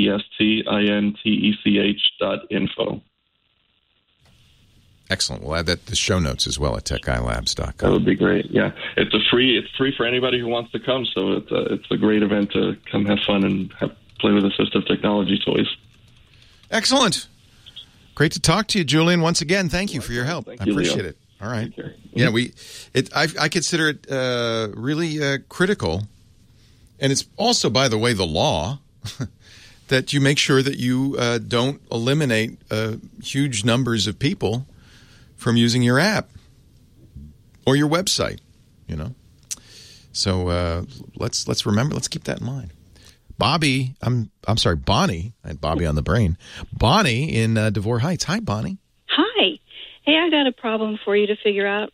Speaker 7: bestintech.info.
Speaker 3: Excellent. We'll add that to the show notes as well at techguylabs.com.
Speaker 7: That would be great. Yeah, it's free for anybody who wants to come. So it's a great event to come have fun and play with assistive technology toys.
Speaker 3: Excellent. Great to talk to you, Julian. Once again, thank you for your help.
Speaker 7: Thank
Speaker 3: I
Speaker 7: you,
Speaker 3: appreciate
Speaker 7: Leo.
Speaker 3: it. All right. Yeah, I consider it really critical. And it's also, by the way, the law that you make sure that you don't eliminate huge numbers of people from using your app or your website, you know. So let's remember, let's keep that in mind. Bonnie, I had Bobby on the brain. Bonnie in Devore Heights. Hi, Bonnie.
Speaker 8: Hi. Hey, I got a problem for you to figure out.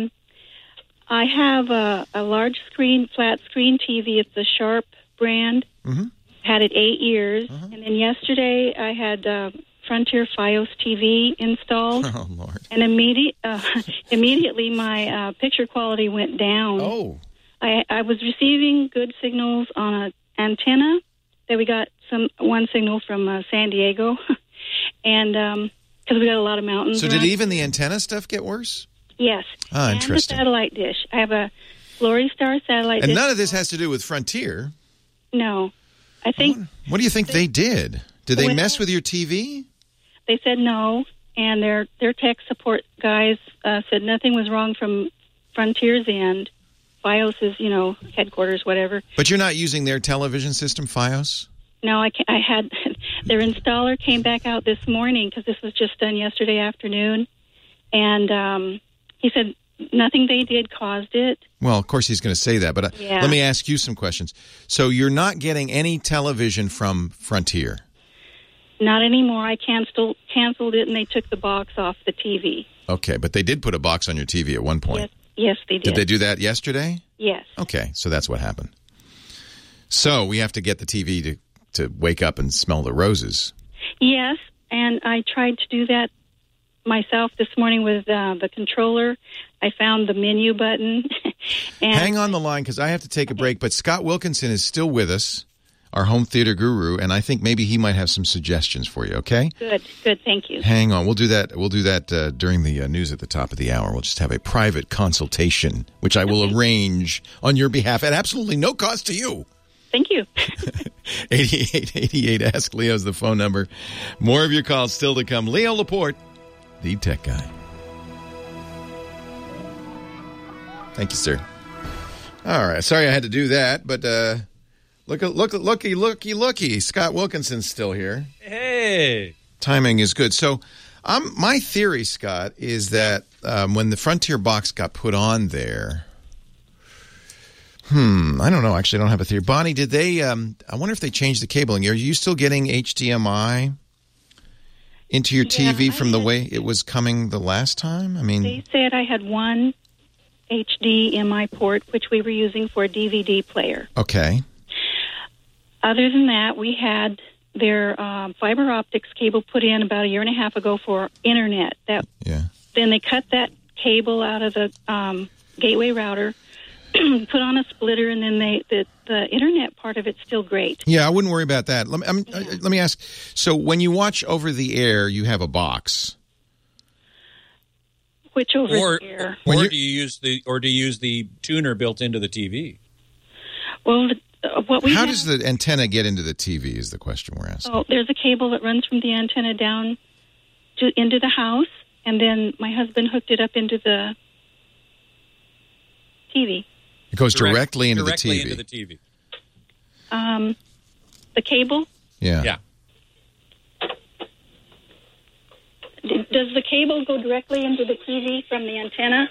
Speaker 8: I have a large screen, flat screen TV. It's the Sharp brand.
Speaker 3: Mm-hmm.
Speaker 8: Had it 8 years. And then yesterday I had Frontier Fios TV installed.
Speaker 3: Oh, Lord.
Speaker 8: And immediately my picture quality went down.
Speaker 3: Oh.
Speaker 8: I was receiving good signals on an antenna that we got one signal from San Diego. And because we got a lot of mountains.
Speaker 3: So did even the antenna stuff get worse?
Speaker 8: Yes.
Speaker 3: Ah,
Speaker 8: and
Speaker 3: interesting.
Speaker 8: the satellite dish. I have a Glory Star satellite dish.
Speaker 3: And none of this has to do with Frontier.
Speaker 8: No. I think...
Speaker 3: What do you think they did? Did they mess with your TV?
Speaker 8: They said no, and their tech support guys said nothing was wrong from Frontier's end. Fios' headquarters, whatever.
Speaker 3: But you're not using their television system, Fios?
Speaker 8: No, I had... Their installer came back out this morning, because this was just done yesterday afternoon, and he said nothing they did caused it.
Speaker 3: Well, of course he's going to say that, but let me ask you some questions. So you're not getting any television from Frontier?
Speaker 8: Not anymore. I canceled it, and they took the box off the TV.
Speaker 3: Okay, but they did put a box on your TV at one point.
Speaker 8: Yes, they did.
Speaker 3: Did they do that yesterday?
Speaker 8: Yes.
Speaker 3: Okay, so that's what happened. So we have to get the TV to wake up and smell the roses.
Speaker 8: Yes, and I tried to do that myself this morning with the controller. I found the menu button. And
Speaker 3: hang on the line, because I have to take a break, but Scott Wilkinson is still with us, our home theater guru, and I think maybe he might have some suggestions for you, okay?
Speaker 8: Good, thank you.
Speaker 3: Hang on. We'll do that during the news at the top of the hour. We'll just have a private consultation, which I will arrange on your behalf at absolutely no cost to you.
Speaker 8: Thank you.
Speaker 3: 8888 Ask Leo is the phone number. More of your calls still to come. Leo Laporte, the tech guy. Thank you, sir. All right. Sorry I had to do that, but looky. Scott Wilkinson's still here.
Speaker 6: Hey.
Speaker 3: Timing is good. So my theory, Scott, is that when the Frontier box got put on there... I don't know. Actually, I don't have a theory. Bonnie, did they... I wonder if they changed the cabling. Are you still getting HDMI into your TV from the way it was coming the last time? I mean...
Speaker 8: They said I had one HDMI port, which we were using for a DVD player.
Speaker 3: Okay.
Speaker 8: Other than that, we had their fiber optics cable put in about a year and a half ago for internet. Then they cut that cable out of the gateway router, put on a splitter, and then the internet part of it's still great.
Speaker 3: Yeah, I wouldn't worry about that. Let me ask. So when you watch over the air, you have a box.
Speaker 8: Which over the air?
Speaker 6: Or do you use the tuner built into the TV?
Speaker 8: Well,
Speaker 3: how does the antenna get into the TV is the question we're asking.
Speaker 8: Oh, there's a cable that runs from the antenna down into the house, and then my husband hooked it up into the TV.
Speaker 3: It goes directly into the TV.
Speaker 6: Into the TV.
Speaker 8: The cable?
Speaker 3: Yeah.
Speaker 8: Does the cable go directly into the TV from the antenna?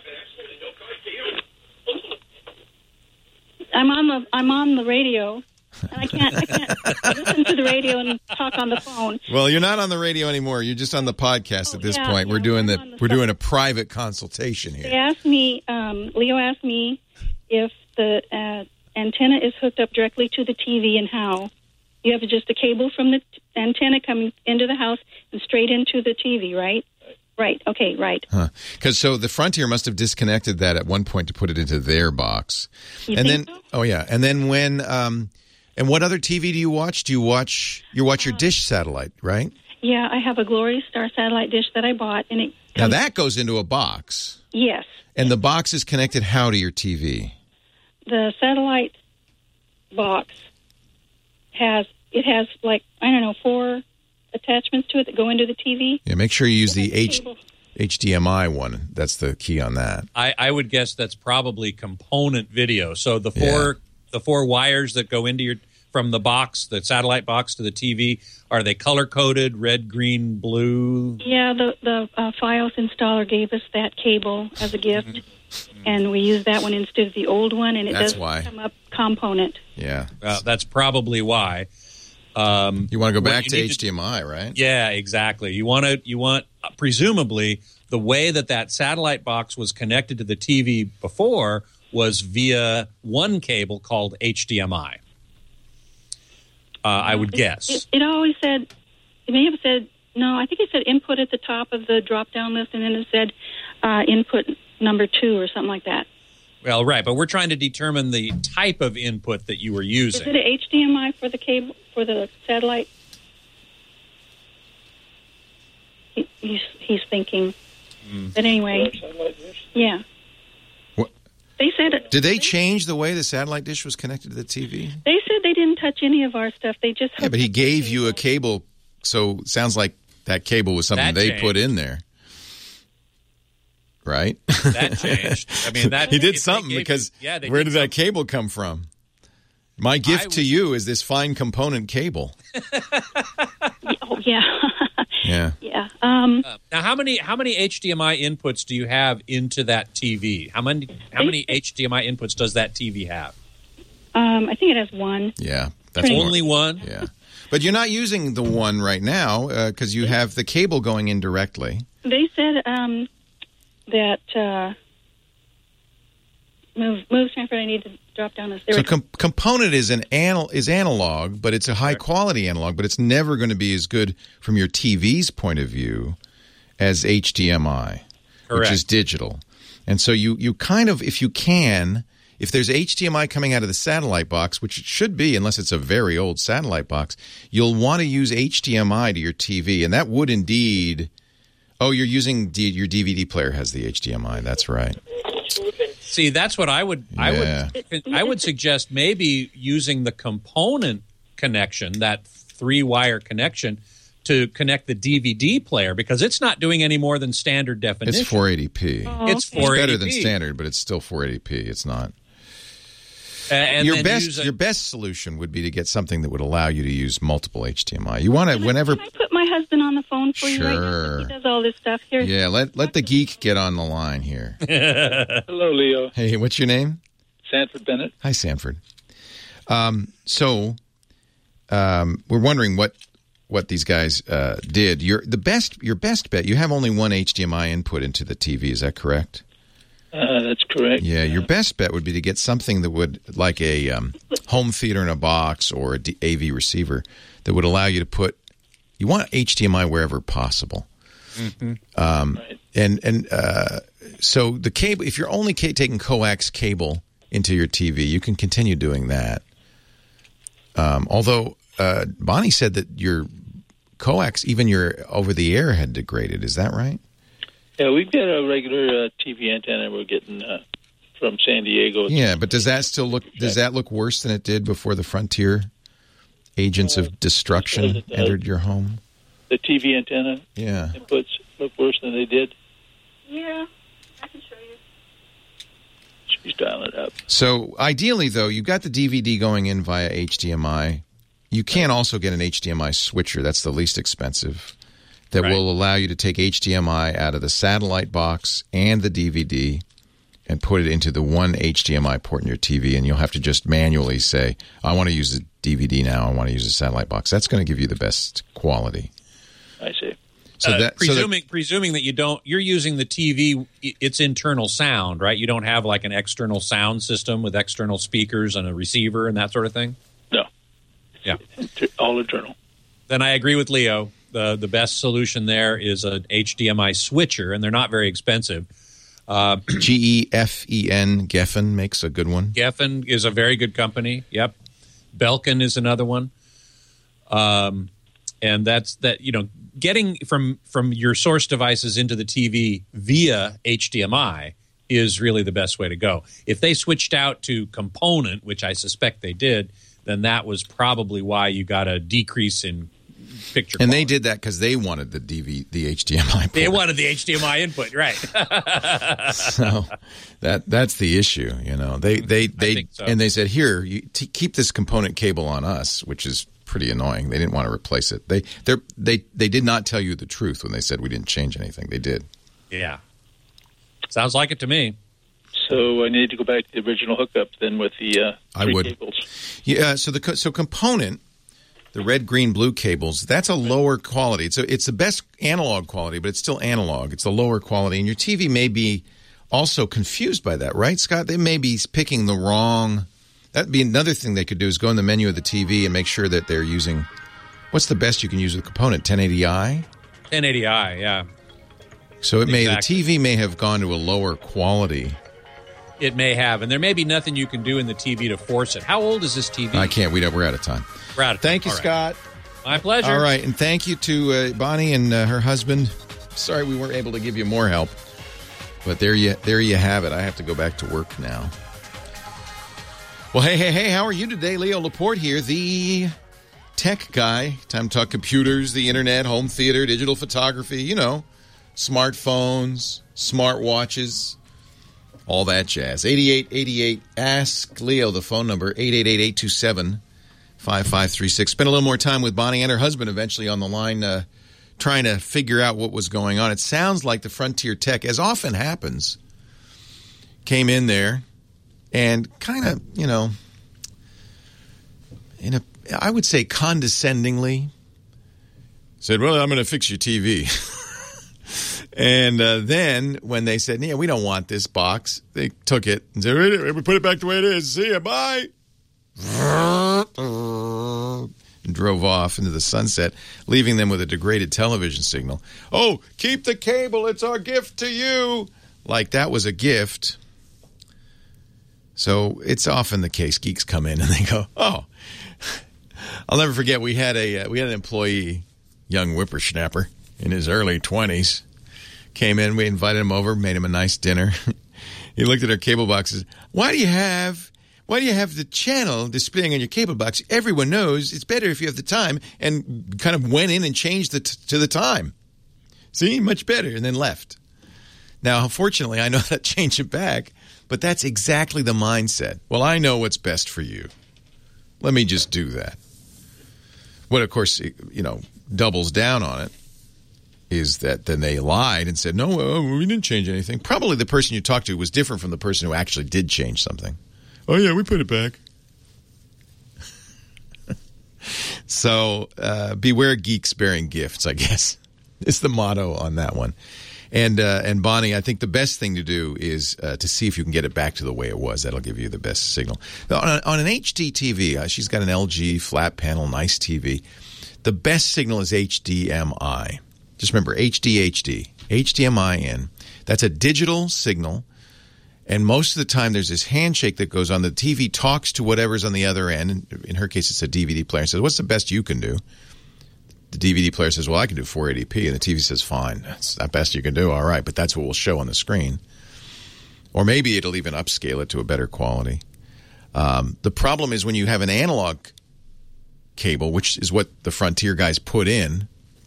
Speaker 8: I'm on the radio, and I can't listen to the radio and talk on the phone.
Speaker 3: Well, you're not on the radio anymore. You're just on the podcast at this point. We're doing a private consultation here.
Speaker 8: They asked me, Leo asked me if the antenna is hooked up directly to the TV and how. You have just a cable from the antenna coming into the house and straight into the TV, right? Right. Okay, right.
Speaker 3: Because so the Frontier must have disconnected that at one point to put it into their box.
Speaker 8: You think so?
Speaker 3: Oh yeah. And then when and what other TV do you watch? You watch your dish satellite, right?
Speaker 8: Yeah, I have a Glory Star satellite dish that I bought, and it
Speaker 3: now that goes into a box.
Speaker 8: Yes.
Speaker 3: And the box is connected how to your TV?
Speaker 8: The satellite box has like, I don't know, 4 attachments to it that go into the TV.
Speaker 3: Yeah, make sure you use the
Speaker 8: Cable.
Speaker 3: HDMI one. That's the key on that.
Speaker 6: I would guess that's probably component video. So the four wires that go into from the box, the satellite box to the TV, are they color coded? Red, green, blue?
Speaker 8: Yeah, the FiOS installer gave us that cable as a gift, and we used that one instead of the old one, and it does come up component.
Speaker 3: Yeah,
Speaker 6: that's probably why.
Speaker 3: You want to go back to HDMI, right?
Speaker 6: Yeah, exactly. You want presumably the way that satellite box was connected to the TV before was via one cable called HDMI. I would guess.
Speaker 8: It always said, it may have said, no, I think it said input at the top of the drop-down list, and then it said input number 2 or something like that.
Speaker 6: Well, right, but we're trying to determine the type of input that you were using.
Speaker 8: Is it an HDMI for the cable, for the satellite? He's thinking. But anyway, yeah.
Speaker 3: What?
Speaker 8: They said.
Speaker 3: Did they change the way the satellite dish was connected to the TV?
Speaker 8: They said they didn't touch any of our stuff. They just.
Speaker 3: Yeah, but he gave you a cable, so it sounds like that cable was something they put in there. Right?
Speaker 6: That changed. I mean,
Speaker 3: he did something because where did that cable come from? My gift to you is this fine component cable.
Speaker 8: Oh, yeah.
Speaker 3: Yeah.
Speaker 8: Yeah.
Speaker 6: Now, how many HDMI inputs do you have into that TV? How many HDMI inputs does that TV have?
Speaker 8: I think it has one.
Speaker 3: Yeah. That's
Speaker 6: only one?
Speaker 3: Yeah. But you're not using the one right now because you have the cable going in directly.
Speaker 8: They said that move Stanford, I need to drop down this.
Speaker 3: So component is analog, but it's a high quality analog, but it's never going to be as good from your TV's point of view as HDMI, which is digital. And so you kind of, if you can, if there's HDMI coming out of the satellite box, which it should be unless it's a very old satellite box, you'll want to use HDMI to your TV, and that would indeed. Oh, you're using your DVD player has the HDMI. That's right.
Speaker 6: See, that's what I would suggest maybe using the component connection, that 3-wire connection, to connect the DVD player because it's not doing any more than standard definition.
Speaker 3: It's 480p.
Speaker 8: Oh,
Speaker 6: It's 480p.
Speaker 3: It's better than standard, but it's still 480p. It's not.
Speaker 6: And
Speaker 3: your best solution would be to get something that would allow you to use multiple HDMI. You want to whenever.
Speaker 8: Can I put my husband on the phone for you right now? He does all this stuff here.
Speaker 3: Yeah, let the geek get on the line here.
Speaker 9: Hello, Leo.
Speaker 3: Hey, what's your name?
Speaker 9: Sanford Bennett.
Speaker 3: Hi, Sanford. We're wondering what these guys did. Your best bet. You have only one HDMI input into the TV. Is that correct?
Speaker 9: That's correct.
Speaker 3: Yeah, your best bet would be to get something that would, like a home theater in a box or a AV receiver that would allow you to put. You want HDMI wherever possible.
Speaker 6: Mm-hmm.
Speaker 3: So the cable, if you're only taking coax cable into your TV, you can continue doing that. Although Bonnie said that your coax, even your over-the-air, had degraded. Is that right?
Speaker 9: Yeah, we've got a regular TV antenna we're getting from San Diego.
Speaker 3: Yeah, but does that still look? Does that look worse than it did before the Frontier agents of destruction entered your home?
Speaker 9: The TV antenna inputs look worse than they did.
Speaker 8: Yeah, I can show you.
Speaker 9: She's dialing it up.
Speaker 3: So ideally, though, you've got the DVD going in via HDMI. You can also get an HDMI switcher. That's the least expensive. That will allow you to take HDMI out of the satellite box and the DVD and put it into the one HDMI port in your TV, and you'll have to just manually say, I want to use the DVD now, I want to use the satellite box. That's going to give you the best quality.
Speaker 9: I see.
Speaker 3: So
Speaker 6: presuming that you're using the TV, its internal sound, right? You don't have like an external sound system with external speakers and a receiver and that sort of thing?
Speaker 9: No.
Speaker 6: Yeah.
Speaker 9: All internal.
Speaker 6: Then I agree with Leo. The best solution there is an HDMI switcher, and they're not very expensive.
Speaker 3: Geffen, Geffen makes a good one.
Speaker 6: Geffen is a very good company. Yep. Belkin is another one. And that's that. Getting from your source devices into the TV via HDMI is really the best way to go. If they switched out to component, which I suspect they did, then that was probably why you got a decrease in picture
Speaker 3: And
Speaker 6: quality.
Speaker 3: they did that because they wanted the HDMI port.
Speaker 6: They wanted the HDMI input, right?
Speaker 3: So that's the issue, you know. They
Speaker 6: think so.
Speaker 3: And they said, here, keep this component cable on us, which is pretty annoying. They didn't want to replace it. They did not tell you the truth when they said we didn't change anything. They did.
Speaker 6: Yeah. Sounds like it to me.
Speaker 9: So I need to go back to the original hookup then with the three cables.
Speaker 3: Yeah, so component, the red, green, blue cables, that's a lower quality. It's the best analog quality, but it's still analog. It's a lower quality. And your TV may be also confused by that, right, Scott? They may be picking the wrong... That'd be another thing they could do is go in the menu of the TV and make sure that they're using... What's the best you can use with a component? 1080i?
Speaker 6: 1080i, yeah.
Speaker 3: So the
Speaker 6: Exactly.
Speaker 3: TV may have gone to a lower quality.
Speaker 6: It may have, and there may be nothing you can do in the TV to force it. How old is this TV?
Speaker 3: I can't. We're out of time.
Speaker 6: We're out of time.
Speaker 3: Thank you,
Speaker 6: All right.
Speaker 3: Scott.
Speaker 6: My pleasure.
Speaker 3: All right, and thank you to Bonnie and her husband. Sorry we weren't able to give you more help, but there you have it. I have to go back to work now. Well, hey, how are you today? Leo Laporte here, the tech guy. Time to talk computers, the internet, home theater, digital photography, you know, smartphones, smartwatches, all that jazz. 8888 Ask Leo, the phone number, 888-827-5536. Spent a little more time with Bonnie and her husband eventually on the line trying to figure out what was going on. It sounds like the Frontier Tech, as often happens, came in there and kind of, you know, I would say condescendingly said, well, I'm going to fix your TV. And then when they said, yeah, we don't want this box, they took it and said, we put it back the way it is. See ya, bye. And drove off into the sunset, leaving them with a degraded television signal. Oh, keep the cable. It's our gift to you. Like that was a gift. So it's often the case. Geeks come in and they go, oh. I'll never forget, we had an employee, young whippersnapper in his early 20s. Came in, we invited him over, made him a nice dinner. He looked at our cable boxes. Why do you have the channel displaying on your cable box? Everyone knows it's better if you have the time, and kind of went in and changed to the time. See, much better, and then left. Now, unfortunately, I know how to change it back, but that's exactly the mindset. Well, I know what's best for you. Let me just do that. What, of course, you know, doubles down on it is that then they lied and said, no, we didn't change anything. Probably the person you talked to was different from the person who actually did change something. Oh, yeah, we put it back. So beware geeks bearing gifts, I guess, is the motto on that one. And Bonnie, I think the best thing to do is to see if you can get it back to the way it was. That'll give you the best signal. On an HD TV, she's got an LG flat panel, nice TV. The best signal is HDMI. Just remember, HDMI in. That's a digital signal. And most of the time, there's this handshake that goes on. The TV talks to whatever's on the other end. In her case, it's a DVD player. And says, what's the best you can do? The DVD player says, well, I can do 480p. And the TV says, fine. That's the best you can do. All right. But that's what we'll show on the screen. Or maybe it'll even upscale it to a better quality. The problem is when you have an analog cable, which is what the Frontier guys put in,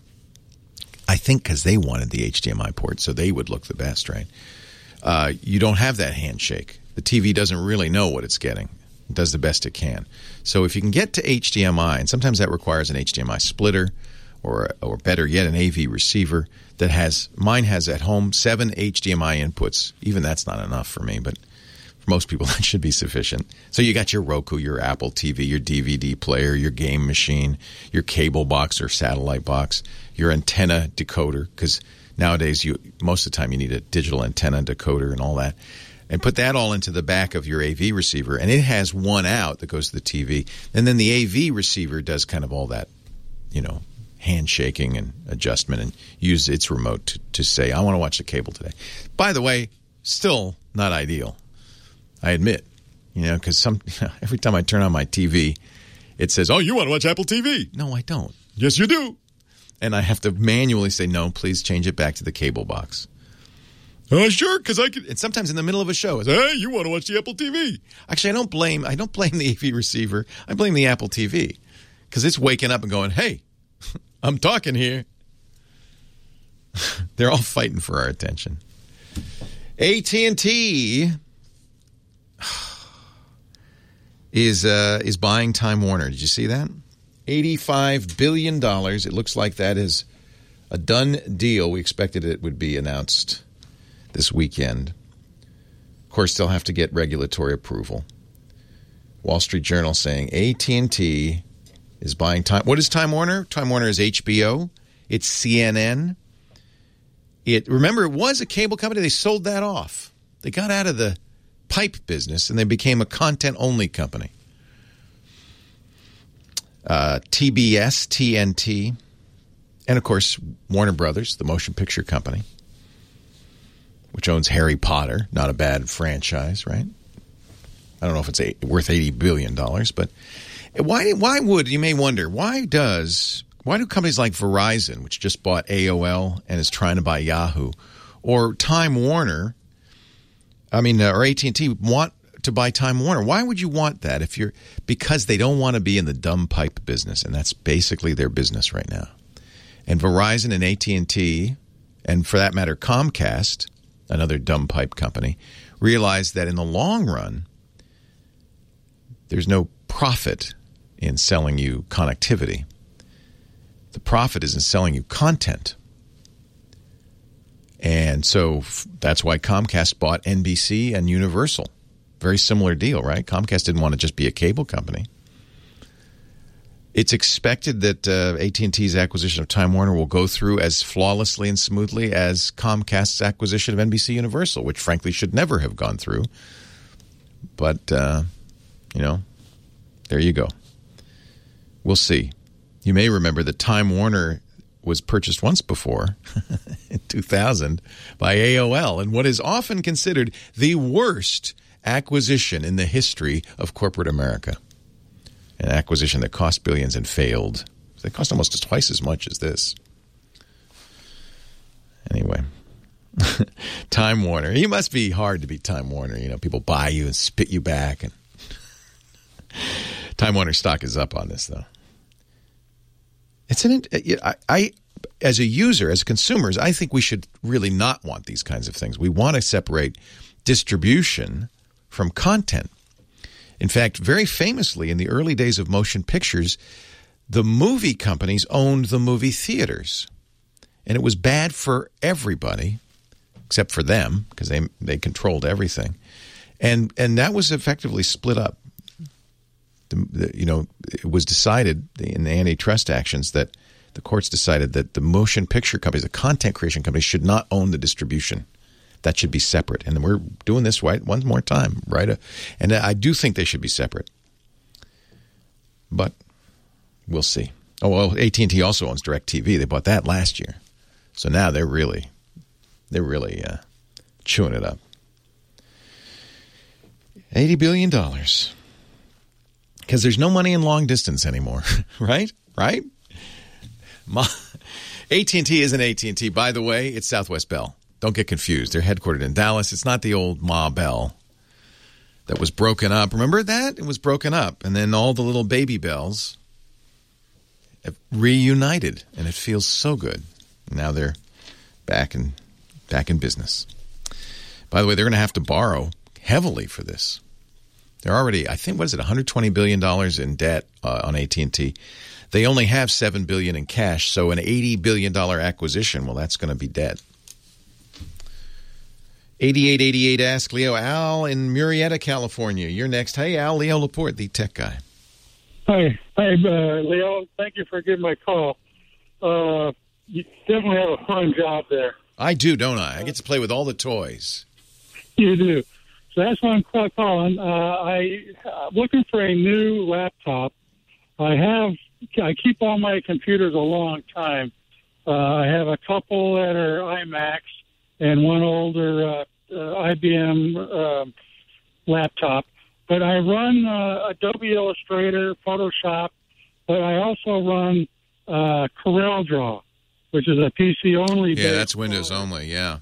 Speaker 3: I think because they wanted the HDMI port, so they would look the best, right? You don't have that handshake. The TV doesn't really know what it's getting. It does the best it can. So if you can get to HDMI, and sometimes that requires an HDMI splitter, or better yet, an AV receiver that has, mine has at home 7 HDMI inputs. Even that's not enough for me, but for most people that should be sufficient. So you got your Roku, your Apple TV, your DVD player, your game machine, your cable box or satellite box, your antenna decoder, because nowadays most of the time you need a digital antenna decoder and all that. And put that all into the back of your AV receiver, and it has one out that goes to the TV. And then the AV receiver does kind of all that, you know, handshaking and adjustment, and use its remote to say, I want to watch the cable today. By the way, still not ideal, I admit, you know, because every time I turn on my TV, it says, oh, you want to watch Apple TV? No, I don't. Yes, you do. And I have to manually say, no, please change it back to the cable box. Oh, sure, because I can. And sometimes in the middle of a show, I say, hey, you want to watch the Apple TV? Actually, I don't blame the AV receiver. I blame the Apple TV, because it's waking up and going, hey, I'm talking here. They're all fighting for our attention. AT&T is buying Time Warner. Did you see that? $85 billion. It looks like that is a done deal. We expected it would be announced this weekend. Of course, they'll have to get regulatory approval. Wall Street Journal saying AT&T is buying Time. What is Time Warner? Time Warner is HBO. It's CNN. Remember, it was a cable company. They sold that off. They got out of the pipe business, and they became a content-only company. TBS, TNT, and, of course, Warner Brothers, the motion picture company, which owns Harry Potter. Not a bad franchise, right? I don't know if it's worth $80 billion, but why would, you may wonder, why do companies like Verizon, which just bought AOL and is trying to buy Yahoo, or Time Warner, or AT&T want to buy Time Warner? Why would you want that because they don't want to be in the dumb pipe business, and that's basically their business right now. And Verizon and AT&T, and for that matter Comcast, another dumb pipe company, realize that in the long run, there's no profit in selling you connectivity. The profit is in selling you content. And so that's why Comcast bought NBC and Universal. Very similar deal, right? Comcast didn't want to just be a cable company. It's expected that AT&T's acquisition of Time Warner will go through as flawlessly and smoothly as Comcast's acquisition of NBC Universal, which frankly should never have gone through. But, there you go. We'll see. You may remember that Time Warner was purchased once before, in 2000, by AOL, in what is often considered the worst acquisition in the history of corporate America. An acquisition that cost billions and failed. It cost almost twice as much as this. Anyway, Time Warner. You must be hard to beat Time Warner. People buy you and spit you back. And Time Warner stock is up on this, though. As a user, as consumers, I think we should really not want these kinds of things. We want to separate distribution from content. In fact, very famously, in the early days of motion pictures, the movie companies owned the movie theaters. And it was bad for everybody, except for them, because they controlled everything. And that was effectively split up. It was decided in the antitrust actions that the courts decided that the motion picture companies, the content creation companies, should not own the distribution. That should be separate. And we're doing this right one more time, right? And I do think they should be separate. But we'll see. Oh, well, AT&T also owns DirecTV. They bought that last year. So now they're really chewing it up. $80 billion. Because there's no money in long distance anymore, right? Right? AT&T isn't AT&T. By the way, it's Southwest Bell. Don't get confused. They're headquartered in Dallas. It's not the old Ma Bell that was broken up. Remember that? It was broken up. And then all the little baby bells have reunited. And it feels so good. Now they're back in business. By the way, they're going to have to borrow heavily for this. They're already, I think, $120 billion in debt on AT&T. They only have $7 billion in cash. So an $80 billion acquisition, well, that's going to be debt. 8888 Ask Leo. Al in Murrieta, California. You're next. Hey, Al. Leo Laporte, the tech guy.
Speaker 10: Hi, Leo. Thank you for giving my call. You definitely have a fun job there.
Speaker 3: I do, don't I? I get to play with all the toys.
Speaker 10: You do. So that's why I'm calling. I'm looking for a new laptop. I keep all my computers a long time. I have a couple that are iMacs and one older IBM laptop. But I run Adobe Illustrator, Photoshop, but I also run CorelDRAW, which is a PC-only.
Speaker 3: Yeah, that's Windows only, yeah.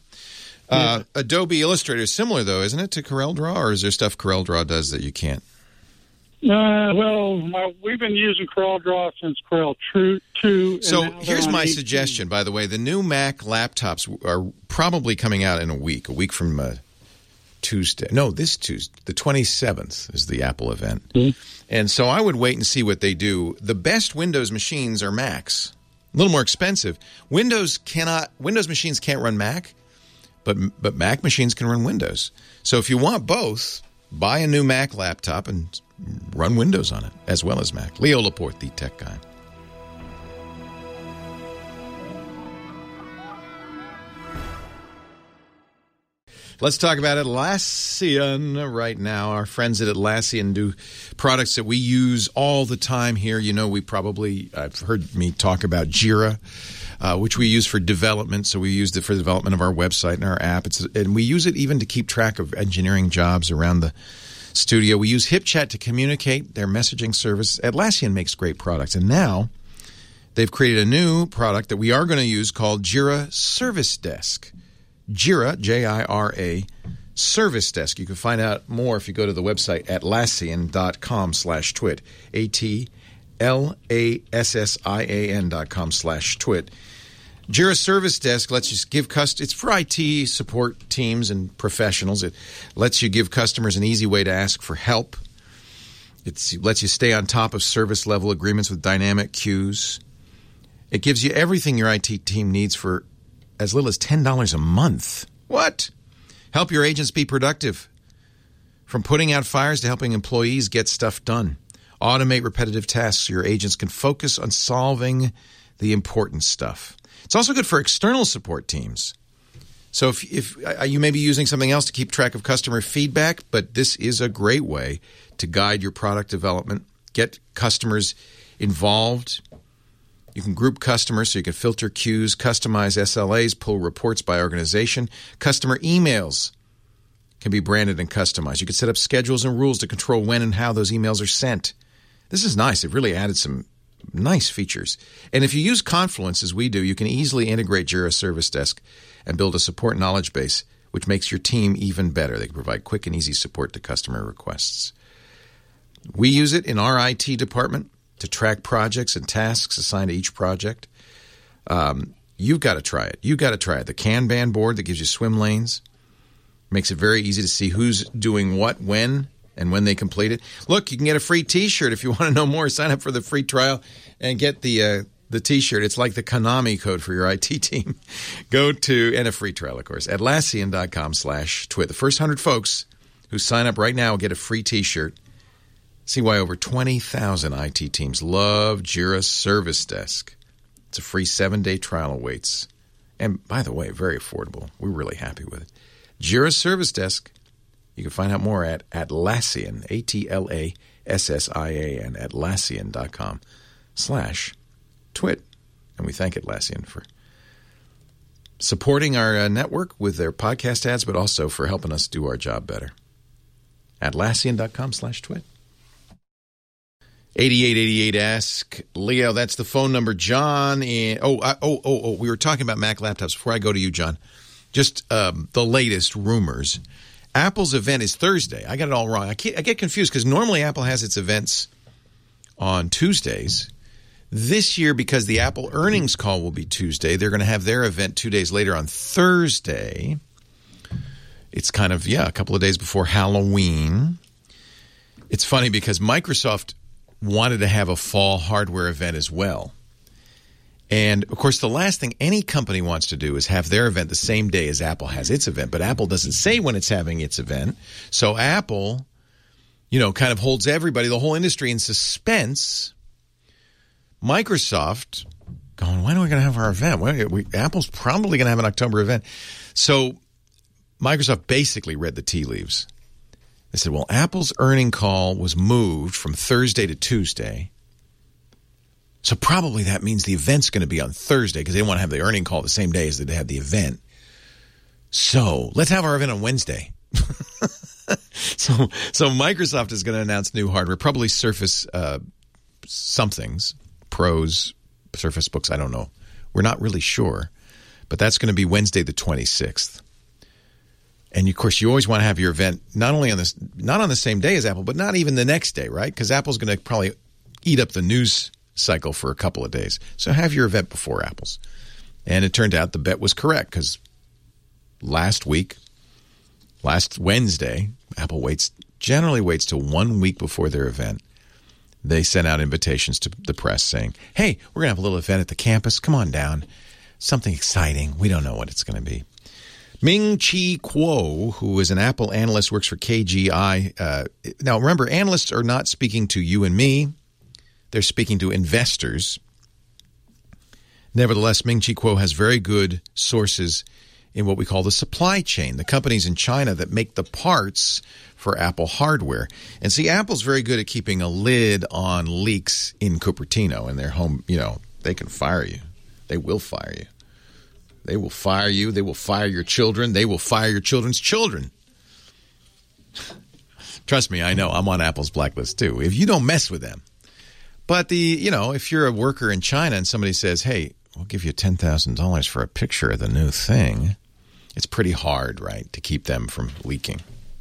Speaker 3: Adobe Illustrator is similar, though, isn't it, to CorelDRAW, or is there stuff CorelDRAW does that you can't?
Speaker 10: We've been using CorelDRAW since Corel 2.
Speaker 3: So here's my suggestion, by the way. The new Mac laptops are probably coming out in a week from Tuesday. No, this Tuesday. The 27th is the Apple event. Mm-hmm. And so I would wait and see what they do. The best Windows machines are Macs. A little more expensive. Windows machines can't run Mac, but Mac machines can run Windows. So if you want both, buy a new Mac laptop and run Windows on it, as well as Mac. Leo Laporte, the tech guy. Let's talk about Atlassian right now. Our friends at Atlassian do products that we use all the time here. You know, I've heard me talk about Jira, which we use for development. So we used it for the development of our website and our app. And we use it even to keep track of engineering jobs around the studio. We use HipChat to communicate, their messaging service. Atlassian makes great products. And now they've created a new product that we are going to use called Jira Service Desk. Jira, J-I-R-A, Service Desk. You can find out more if you go to the website Atlassian.com/twit, Atlassian.com/twit. Jira Service Desk lets you give it's for IT support teams and professionals. It lets you give customers an easy way to ask for help. It lets you stay on top of service level agreements with dynamic queues. It gives you everything your IT team needs for as little as $10 a month. What? Help your agents be productive. From putting out fires to helping employees get stuff done. Automate repetitive tasks so your agents can focus on solving the important stuff. It's also good for external support teams. So if you may be using something else to keep track of customer feedback, but this is a great way to guide your product development, get customers involved. You can group customers so you can filter queues, customize SLAs, pull reports by organization. Customer emails can be branded and customized. You can set up schedules and rules to control when and how those emails are sent. This is nice. They've really added some nice features. And if you use Confluence, as we do, you can easily integrate Jira Service Desk and build a support knowledge base, which makes your team even better. They can provide quick and easy support to customer requests. We use it in our IT department to track projects and tasks assigned to each project. You've got to try it. You've got to try it. The Kanban board that gives you swim lanes makes it very easy to see who's doing what, when, and when they complete it. Look, you can get a free T-shirt if you want to know more. Sign up for the free trial and get the T-shirt. It's like the Konami code for your IT team. And a free trial, of course, Atlassian.com/twit. The first 100 folks who sign up right now will get a free T-shirt. See why over 20,000 IT teams love Jira Service Desk. It's a free 7-day trial awaits. And by the way, very affordable. We're really happy with it. Jira Service Desk. You can find out more at Atlassian, Atlassian, Atlassian.com/twit. And we thank Atlassian for supporting our network with their podcast ads, but also for helping us do our job better. Atlassian.com/twit. 8888 Ask Leo. That's the phone number. John. We were talking about Mac laptops. Before I go to you, John, just the latest rumors. Apple's event is Thursday. I got it all wrong. I get confused because normally Apple has its events on Tuesdays. This year, because the Apple earnings call will be Tuesday, they're going to have their event 2 days later on Thursday. It's kind of, a couple of days before Halloween. It's funny because Microsoft wanted to have a fall hardware event as well. And, of course, the last thing any company wants to do is have their event the same day as Apple has its event. But Apple doesn't say when it's having its event. So Apple, kind of holds everybody, the whole industry in suspense. Microsoft going, when are we going to have our event? Apple's probably going to have an October event. So Microsoft basically read the tea leaves. They said, well, Apple's earning call was moved from Thursday to Tuesday. So probably that means the event's going to be on Thursday because they want to have the earning call the same day as they have the event. So let's have our event on Wednesday. So Microsoft is going to announce new hardware, probably Surface somethings, Pros, Surface Books, I don't know. We're not really sure. But that's going to be Wednesday the 26th. And of course, you always want to have your event not on the same day as Apple, but not even the next day, right? Because Apple's going to probably eat up the news cycle for a couple of days. So have your event before Apple's. And it turned out the bet was correct because last Wednesday, Apple generally waits till 1 week before their event. They sent out invitations to the press saying, hey, we're going to have a little event at the campus. Come on down. Something exciting. We don't know what it's going to be. Ming-Chi Kuo, who is an Apple analyst, works for KGI. Now, remember, analysts are not speaking to you and me. They're speaking to investors. Nevertheless, Ming-Chi Kuo has very good sources in what we call the supply chain, the companies in China that make the parts for Apple hardware. And see, Apple's very good at keeping a lid on leaks in Cupertino in their home. You know, they can fire you. They will fire you. They will fire you. They will fire your children. They will fire your children's children. Trust me, I know. I'm on Apple's blacklist too. If you don't mess with them. But if you're a worker in China and somebody says, hey, we'll give you $10,000 for a picture of the new thing, it's pretty hard, right, to keep them from leaking.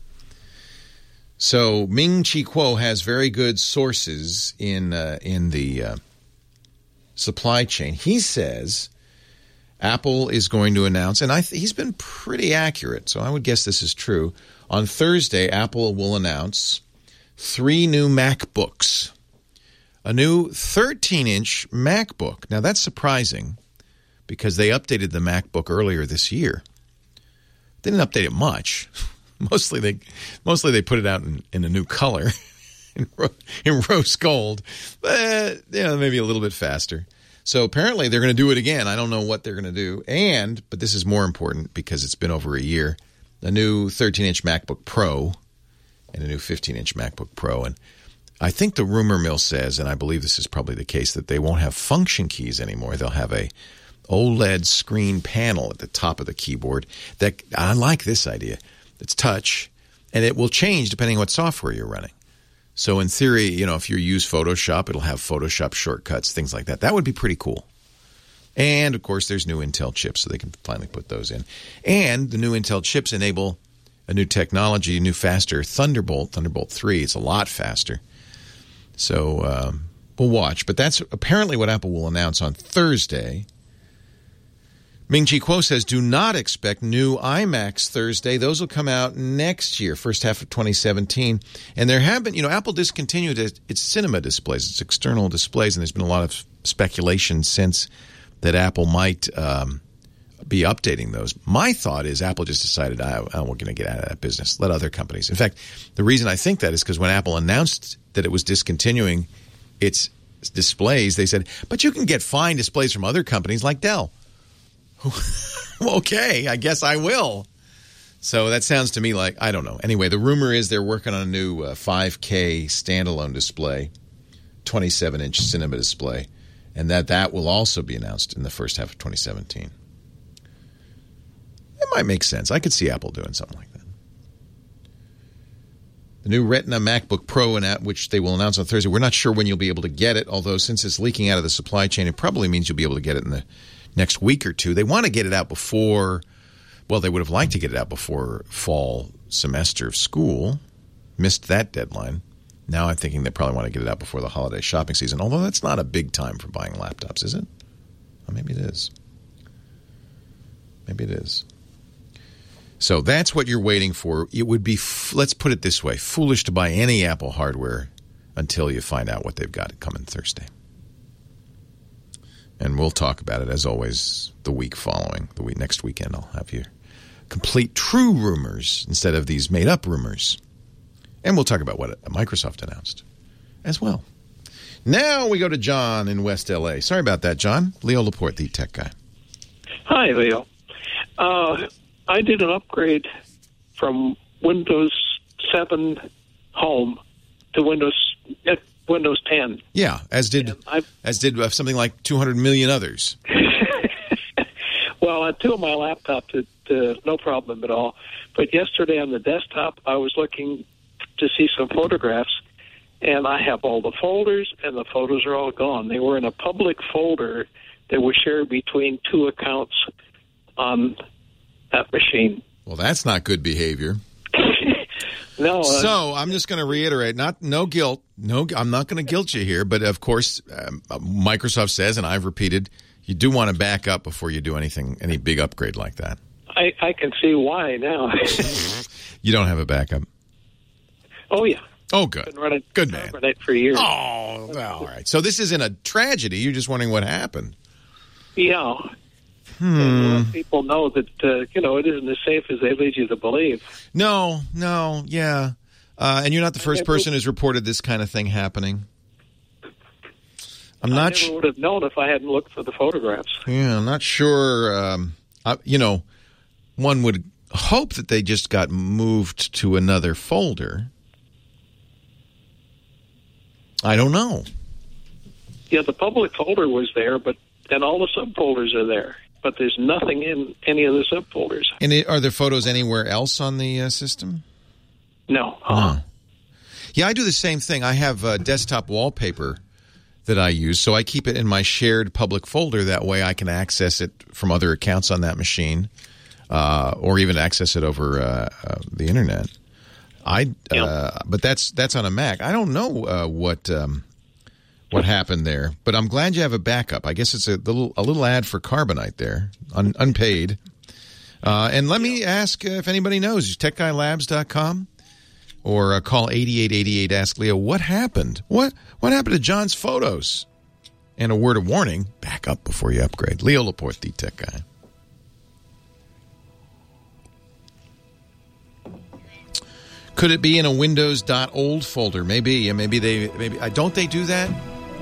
Speaker 3: So Ming-Chi Kuo has very good sources in the supply chain. He says Apple is going to announce, and he's been pretty accurate, so I would guess this is true. On Thursday, Apple will announce 3 new MacBooks. A new 13-inch MacBook. Now, that's surprising because they updated the MacBook earlier this year. They didn't update it much. Mostly they put it out in a new color, in rose gold, but maybe a little bit faster. So apparently they're going to do it again. I don't know what they're going to do. But this is more important because it's been over a year, a new 13-inch MacBook Pro and a new 15-inch MacBook Pro. And I think the rumor mill says, and I believe this is probably the case, that they won't have function keys anymore. They'll have a OLED screen panel at the top of the keyboard. I like this idea. It's touch, and it will change depending on what software you're running. So in theory, if you use Photoshop, it'll have Photoshop shortcuts, things like that. That would be pretty cool. And, of course, there's new Intel chips, so they can finally put those in. And the new Intel chips enable a new technology, a new faster Thunderbolt 3. It's a lot faster. So we'll watch. But that's apparently what Apple will announce on Thursday. Ming-Chi Kuo says, do not expect new iMacs Thursday. Those will come out next year, first half of 2017. And there have been, Apple discontinued its cinema displays, its external displays, and there's been a lot of speculation since that Apple might be updating those. My thought is Apple just decided, we're going to get out of that business. Let other companies. In fact, the reason I think that is because when Apple announced that it was discontinuing its displays, they said, but you can get fine displays from other companies like Dell. Okay, I guess I will. So that sounds to me like, I don't know. Anyway, the rumor is they're working on a new 5K standalone display, 27-inch cinema display, and that will also be announced in the first half of 2017. It might make sense. I could see Apple doing something like that. The new Retina MacBook Pro, which they will announce on Thursday. We're not sure when you'll be able to get it, although since it's leaking out of the supply chain, it probably means you'll be able to get it in the next week or two. They want to get it out before, they would have liked to get it out before fall semester of school. Missed that deadline. Now I'm thinking they probably want to get it out before the holiday shopping season, although that's not a big time for buying laptops, is it? Well, maybe it is. Maybe it is. So that's what you're waiting for. It would be, let's put it this way, foolish to buy any Apple hardware until you find out what they've got coming Thursday. And we'll talk about it, as always, the week following. Next weekend, I'll have you complete true rumors instead of these made-up rumors. And we'll talk about what Microsoft announced as well. Now we go to John in West L.A. Sorry about that, John. Leo Laporte, the tech guy.
Speaker 11: Hi, Leo. I did an upgrade from Windows 7 Home to Windows 10.
Speaker 3: Yeah, as did something like 200 million others.
Speaker 11: Well, on two of my laptops, no problem at all. But yesterday on the desktop, I was looking to see some photographs, and I have all the folders, and the photos are all gone. They were in a public folder that was shared between two accounts on that machine.
Speaker 3: Well, that's not good behavior.
Speaker 11: No.
Speaker 3: So I'm just going to reiterate, no guilt. No, I'm not going to guilt you here. But, of course, Microsoft says, and I've repeated, you do want to back up before you do any big upgrade like that.
Speaker 11: I can see why now.
Speaker 3: You don't have a backup?
Speaker 11: Oh, yeah.
Speaker 3: Oh, good.
Speaker 11: Been running
Speaker 3: good man.
Speaker 11: For years.
Speaker 3: Oh, well, all right. So this isn't a tragedy. You're just wondering what happened.
Speaker 11: Yeah. And people know that, it isn't as safe as they lead you to believe.
Speaker 3: No, yeah. And you're not the first person who's reported this kind of thing happening. I
Speaker 11: never would have known if I hadn't looked for the photographs.
Speaker 3: Yeah, I'm not sure. One would hope that they just got moved to another folder. I don't know.
Speaker 11: Yeah, the public folder was there, but then all the subfolders are there. But there's nothing in any of the subfolders.
Speaker 3: And are there photos anywhere else on the system?
Speaker 11: No.
Speaker 3: Yeah, I do the same thing. I have desktop wallpaper that I use, so I keep it in my shared public folder. That way I can access it from other accounts on that machine, or even access it over the internet. But that's on a Mac. I don't know what happened there, but I'm glad you have a backup. I guess it's a little ad for Carbonite there, unpaid. And let me ask if anybody knows, techguylabs.com or call 8888 Ask Leo. What happened? What happened to John's photos? And a word of warning, back up before you upgrade. Leo Laporte, the Tech Guy. Could it be in a Windows.old folder? Maybe. Don't they do that?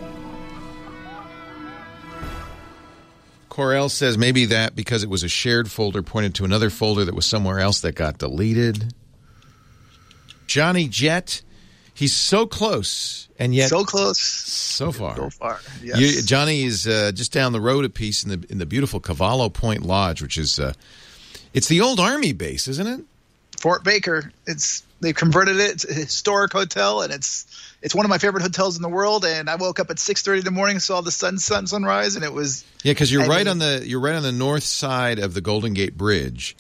Speaker 3: Corel says maybe that because it was a shared folder pointed to another folder that was somewhere else that got deleted. Johnny Jet, he's so close, and yet
Speaker 12: so close,
Speaker 3: so far.
Speaker 12: So far, yes.
Speaker 3: Johnny is just down the road a piece in the beautiful Cavallo Point Lodge, which is it's the old Army base, isn't it?
Speaker 12: Fort Baker. They've converted it. It's a historic hotel, and it's one of my favorite hotels in the world. And I woke up at 6:30 in the morning, saw the sunrise, and it was
Speaker 3: because you're right on the north side of the Golden Gate Bridge.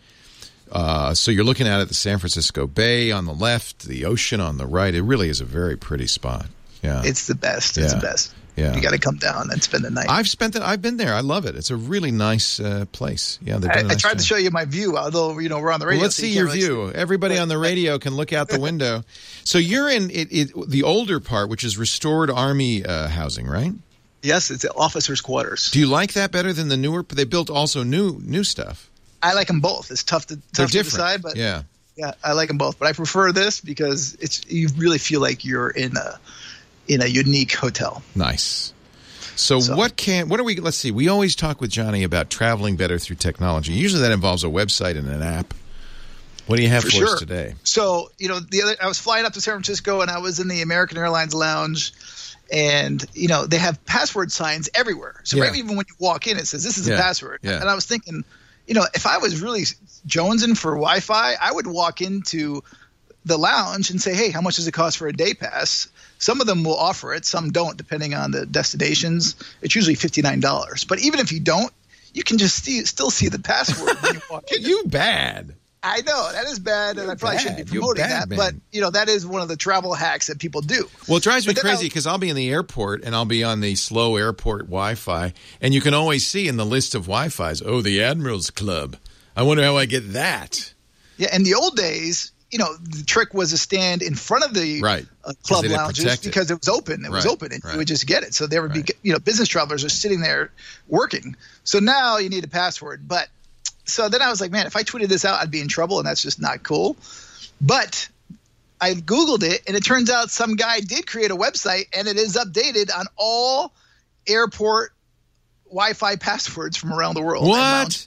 Speaker 3: So you're looking out at the San Francisco Bay on the left, the ocean on the right. It really is a very pretty spot. Yeah,
Speaker 12: it's the best. It's the best.
Speaker 3: Yeah,
Speaker 12: you got to come down and spend the night.
Speaker 3: I've been there. I love it. It's a really nice place. Yeah,
Speaker 12: I tried to show you my view, although we're on the radio.
Speaker 3: Well, let's see your view. Everybody on the radio can look out the window. So you're in the older part, which is restored Army housing, right?
Speaker 12: Yes, it's officers' quarters.
Speaker 3: Do you like that better than the newer? They built also new stuff.
Speaker 12: I like them both. It's tough to decide, but yeah, I like them both. But I prefer this because you really feel like you're in a unique hotel.
Speaker 3: Nice. So what are we? Let's see. We always talk with Johnny about traveling better through technology. Usually that involves a website and an app. What do you have for us today?
Speaker 12: So I was flying up to San Francisco and I was in the American Airlines lounge, and they have password signs everywhere. So right even when you walk in, it says this is a password. Yeah. And I was thinking, if I was really jonesing for Wi-Fi, I would walk into the lounge and say, hey, how much does it cost for a day pass? Some of them will offer it. Some don't, depending on the destinations. It's usually $59. But even if you don't, you can just still see the password when you walk in.
Speaker 3: You bad.
Speaker 12: I know. That is bad, and I probably shouldn't be promoting that. Man. But, that is one of the travel hacks that people do.
Speaker 3: Well, it drives me crazy because I'll be in the airport, and I'll be on the slow airport Wi-Fi, and you can always see in the list of Wi-Fis, the Admirals Club. I wonder how I get that.
Speaker 12: Yeah, in the old days, the trick was to stand in front of the club lounges because it was open. It was open, and you would just get it. So there would be, business travelers are sitting there working. So now you need a password. But so then I was like, man, if I tweeted this out, I'd be in trouble, and that's just not cool. But I Googled it, and it turns out some guy did create a website, and it is updated on all airport Wi-Fi passwords from around the world.
Speaker 3: What?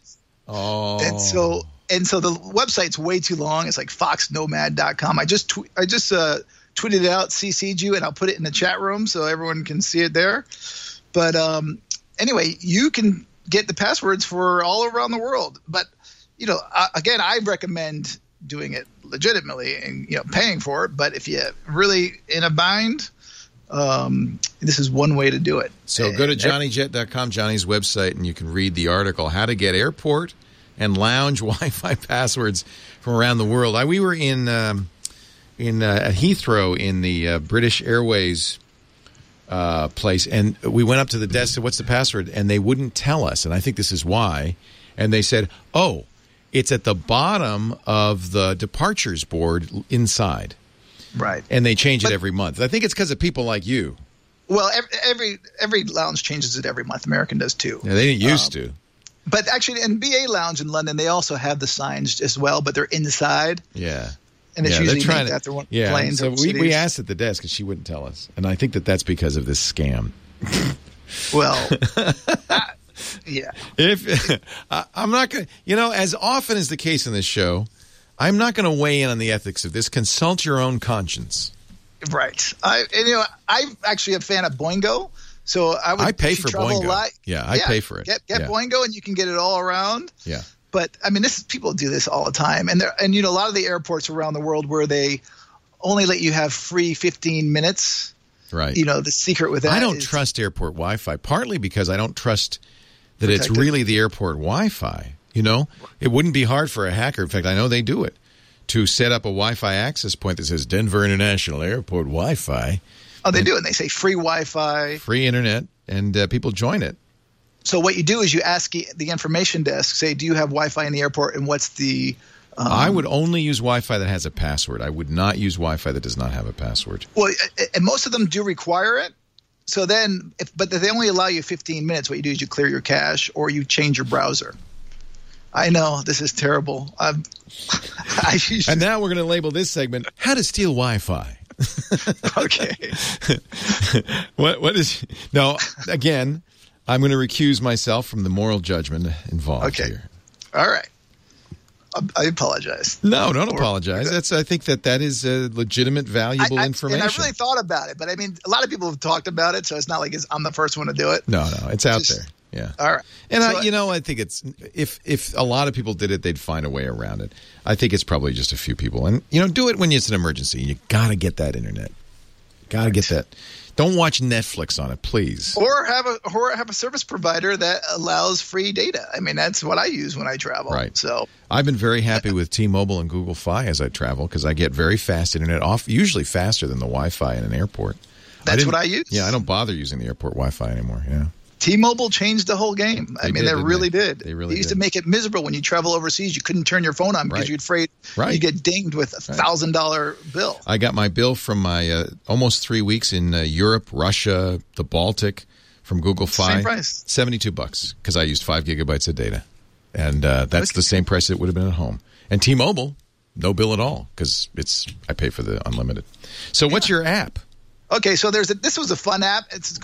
Speaker 12: And so the website's way too long. It's like foxnomad.com. I just tweeted it out, CC'd you, and I'll put it in the chat room so everyone can see it there. But anyway, you can get the passwords for all around the world. But, again, I recommend doing it legitimately and, paying for it. But if you're really in a bind, this is one way to do it.
Speaker 3: So go to johnnyjet.com, Johnny's website, and you can read the article, How to Get Airport and lounge Wi-Fi passwords from around the world. We were in at Heathrow in the British Airways place, and we went up to the desk, said, what's the password? And they wouldn't tell us, and I think this is why. And they said, oh, it's at the bottom of the departures board inside.
Speaker 12: Right.
Speaker 3: And they change it every month. I think it's because of people like you.
Speaker 12: Well, every lounge changes it every month. American does too.
Speaker 3: Yeah, they didn't used to.
Speaker 12: But actually, in BA Lounge in London, they also have the signs as well, but they're inside.
Speaker 3: Yeah.
Speaker 12: And it's usually named after one planes.
Speaker 3: So we asked at the desk, and she wouldn't tell us. And I think that's because of this scam.
Speaker 12: Well, yeah.
Speaker 3: If I'm not going to, as often is the case in this show, I'm not going to weigh in on the ethics of this. Consult your own conscience.
Speaker 12: Right. I'm actually a fan of Boingo. So I
Speaker 3: pay for Boingo. I pay for it.
Speaker 12: Get Boingo, and you can get it all around.
Speaker 3: Yeah.
Speaker 12: But I mean, people do this all the time, and a lot of the airports around the world where they only let you have free 15 minutes.
Speaker 3: Right.
Speaker 12: The secret with that.
Speaker 3: I don't trust airport Wi-Fi, partly because I don't trust that it's really the airport Wi-Fi. It wouldn't be hard for a hacker. In fact, I know they do it, to set up a Wi-Fi access point that says Denver International Airport Wi-Fi.
Speaker 12: Oh, they do, and they say free Wi-Fi,
Speaker 3: free internet, and people join it.
Speaker 12: So what you do is you ask the information desk, say, do you have Wi-Fi in the airport, and what's the
Speaker 3: I would only use Wi-Fi that has a password. I would not use Wi-Fi that does not have a password.
Speaker 12: Well, and most of them do require it. So then, but they only allow you 15 minutes. What you do is you clear your cache or you change your browser. I know, this is terrible. And
Speaker 3: now we're going to label this segment, How to Steal Wi-Fi.
Speaker 12: Okay.
Speaker 3: What is... No, again, I'm going to recuse myself from the moral judgment involved here.
Speaker 12: All right. I apologize.
Speaker 3: No, don't apologize. I think that is legitimate, valuable information.
Speaker 12: And I really thought about it, but I mean, a lot of people have talked about it, so it's not like I'm the first one to do it.
Speaker 3: No, it's out there. Yeah.
Speaker 12: All right.
Speaker 3: And I think it's if a lot of people did it, they'd find a way around it. I think it's probably just a few people. And do it when it's an emergency. You got to get that internet. Got to get that. Don't watch Netflix on it, please.
Speaker 12: Or have a service provider that allows free data. I mean, that's what I use when I travel.
Speaker 3: Right.
Speaker 12: So
Speaker 3: I've been very happy with T-Mobile and Google Fi as I travel because I get very fast internet, usually faster than the Wi-Fi in an airport.
Speaker 12: That's what I use.
Speaker 3: Yeah, I don't bother using the airport Wi-Fi anymore. Yeah.
Speaker 12: T-Mobile changed the whole game. They really did.
Speaker 3: They really
Speaker 12: used to make it miserable when you travel overseas. You couldn't turn your phone on because you're afraid you get dinged with a $1,000 bill.
Speaker 3: I got my bill from my almost 3 weeks in Europe, Russia, the Baltic from Google Fi.
Speaker 12: Same price.
Speaker 3: $72 because I used 5 gigabytes of data. And that's the same price it would have been at home. And T-Mobile, no bill at all because I pay for the unlimited. So what's your app?
Speaker 12: Okay, so this was a fun app. It's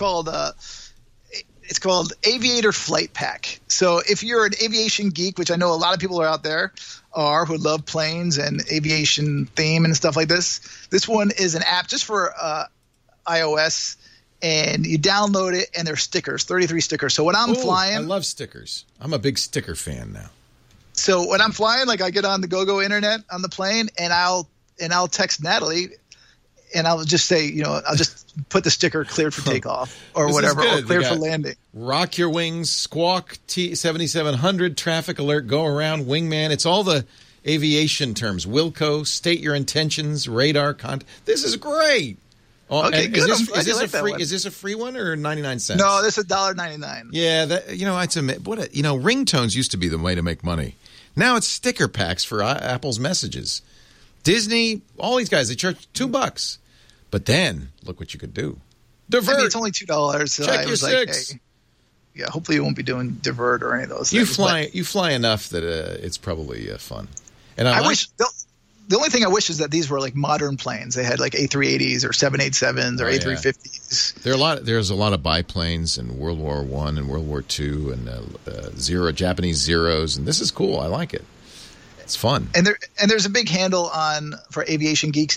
Speaker 12: called Aviator Flight Pack. So if you're an aviation geek, which I know a lot of people are out there who love planes and aviation theme and stuff like this one is an app just for iOS, and you download it, and there's stickers, 33 stickers. So when I'm flying,
Speaker 3: I love stickers. I'm a big sticker fan now.
Speaker 12: So when I'm flying, like I get on the GoGo internet on the plane, and I'll text Natalie. And I'll just say, I'll just put the sticker cleared for takeoff or whatever, or cleared for landing.
Speaker 3: Rock your wings, squawk, T7700, traffic alert, go around, wingman. It's all the aviation terms. Wilco, state your intentions, radar, This is great. Oh,
Speaker 12: okay, good.
Speaker 3: Is this a free one or 99 cents?
Speaker 12: No, this is $1.99.
Speaker 3: Yeah, ringtones used to be the way to make money. Now it's sticker packs for Apple's messages. Disney, all these guys, they charge $2. But then, look what you could do. Divert.
Speaker 12: I mean, it's only $2. So
Speaker 3: Check your six.
Speaker 12: Hey, hopefully you won't be doing Divert or any of those
Speaker 3: things. You fly enough that it's probably fun. And I
Speaker 12: wish the only thing I wish is that these were like modern planes. They had like A380s or 787s or A350s.
Speaker 3: There's a lot of biplanes in World War I and World War II and Japanese Zeros, and this is cool. I like it. It's fun.
Speaker 12: And there's a big handle for Aviation Geeks,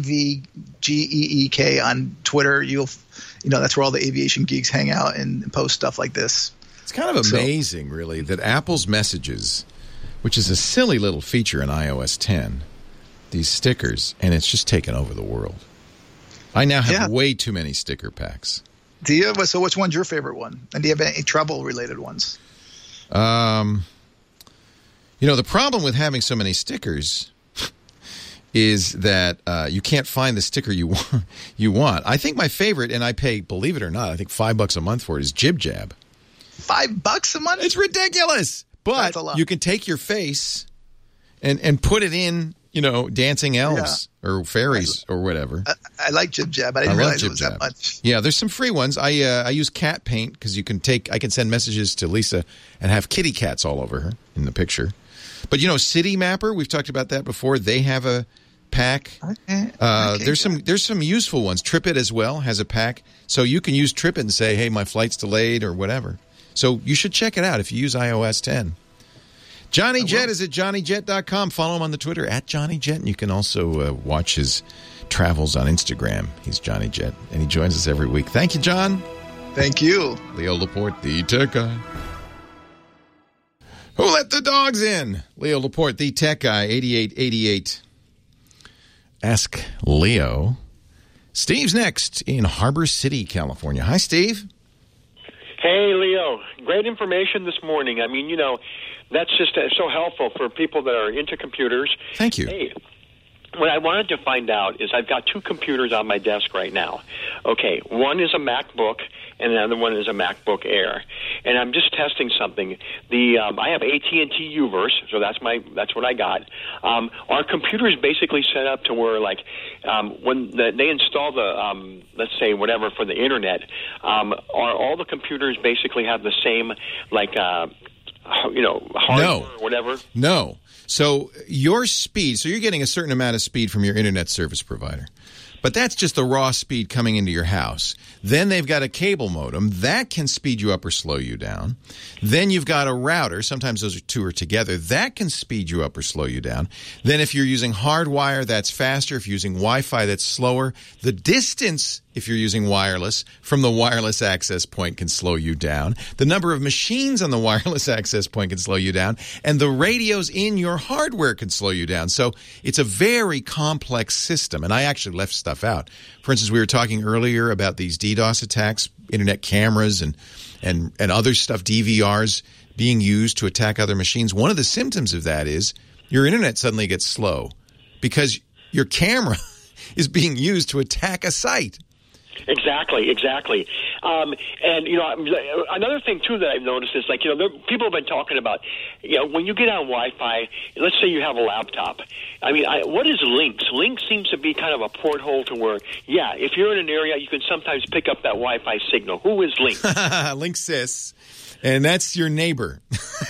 Speaker 12: AVGEEK on Twitter. That's where all the aviation geeks hang out and post stuff like this.
Speaker 3: It's kind of amazing, really, that Apple's messages, which is a silly little feature in iOS 10, these stickers, and it's just taken over the world. I now have way too many sticker packs.
Speaker 12: Do you? So which one's your favorite one? And do you have any travel-related ones?
Speaker 3: You know, the problem with having so many stickers is that you can't find the sticker you want. I think my favorite, and I pay, believe it or not, I think $5 a month for it, is Jib Jab.
Speaker 12: $5 a month?
Speaker 3: It's ridiculous. But you can take your face and put it in, you know, dancing elves or fairies or whatever.
Speaker 12: I like Jib Jab. I didn't realize it was that much.
Speaker 3: Yeah, there's some free ones. I use cat paint because I can send messages to Lisa and have kitty cats all over her in the picture. But, you know, City Mapper, we've talked about that before. They have a pack.
Speaker 12: Okay.
Speaker 3: There's some useful ones. TripIt as well has a pack. So you can use TripIt and say, hey, my flight's delayed or whatever. So you should check it out if you use iOS 10. Johnny Jet is at JohnnyJet.com. Follow him on the Twitter at Johnny Jet. And you can also watch his travels on Instagram. He's Johnny Jet. And he joins us every week. Thank you, John.
Speaker 12: Thank you.
Speaker 3: Leo Laporte, the tech guy. Who let the dogs in? Leo Laporte, the tech guy, 8888. Ask Leo. Steve's next in Harbor City, California. Hi, Steve.
Speaker 13: Hey, Leo. Great information this morning. I mean, you know, that's just so helpful for people that are into computers.
Speaker 3: Thank you.
Speaker 13: Hey, what I wanted to find out is I've got two computers on my desk right now. Okay, one is a MacBook, and the other one is a MacBook Air. And I'm just testing something. I have AT&T Uverse, so that's what I got. Our computer is basically set up to where, like, when they install the, let's say, whatever for the Internet, all the computers basically have the same, like, hardware or whatever?
Speaker 3: No. So your speed, so you're getting a certain amount of speed from your internet service provider. But that's just the raw speed coming into your house. Then they've got a cable modem. That can speed you up or slow you down. Then you've got a router. Sometimes those two are together. That can speed you up or slow you down. Then if you're using hardwire, that's faster. If you're using Wi-Fi, that's slower. The distance, if you're using wireless, from the wireless access point can slow you down. The number of machines on the wireless access point can slow you down. And the radios in your hardware can slow you down. So it's a very complex system. And I actually left stuff out. For instance, we were talking earlier about these DDoS attacks, internet cameras and other stuff, DVRs being used to attack other machines. One of the symptoms of that is your internet suddenly gets slow because your camera is being used to attack a site.
Speaker 13: Exactly. And, you know, another thing, too, that I've noticed is, like, you know, people have been talking about, you know, when you get on Wi-Fi, let's say you have a laptop. I mean, what is Lynx? Lynx seems to be kind of a porthole to where, yeah, if you're in an area, you can sometimes pick up that Wi-Fi signal. Who is Lynx?
Speaker 3: Linksys. And that's your neighbor.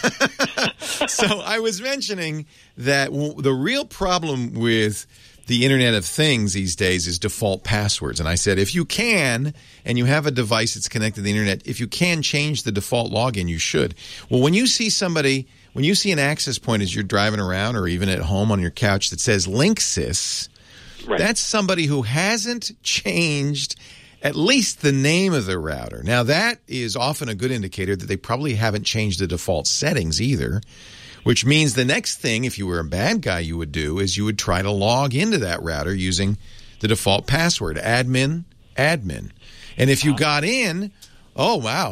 Speaker 3: So I was mentioning that the real problem with the Internet of Things these days is default passwords. And I said, if you can, and you have a device that's connected to the Internet, if you can change the default login, you should. Well, when you see an access point as you're driving around or even at home on your couch that says Linksys, right, that's somebody who hasn't changed at least the name of the router. Now, that is often a good indicator that they probably haven't changed the default settings either. Which means the next thing, if you were a bad guy, you would do is you would try to log into that router using the default password, admin. And if you got in, oh, wow,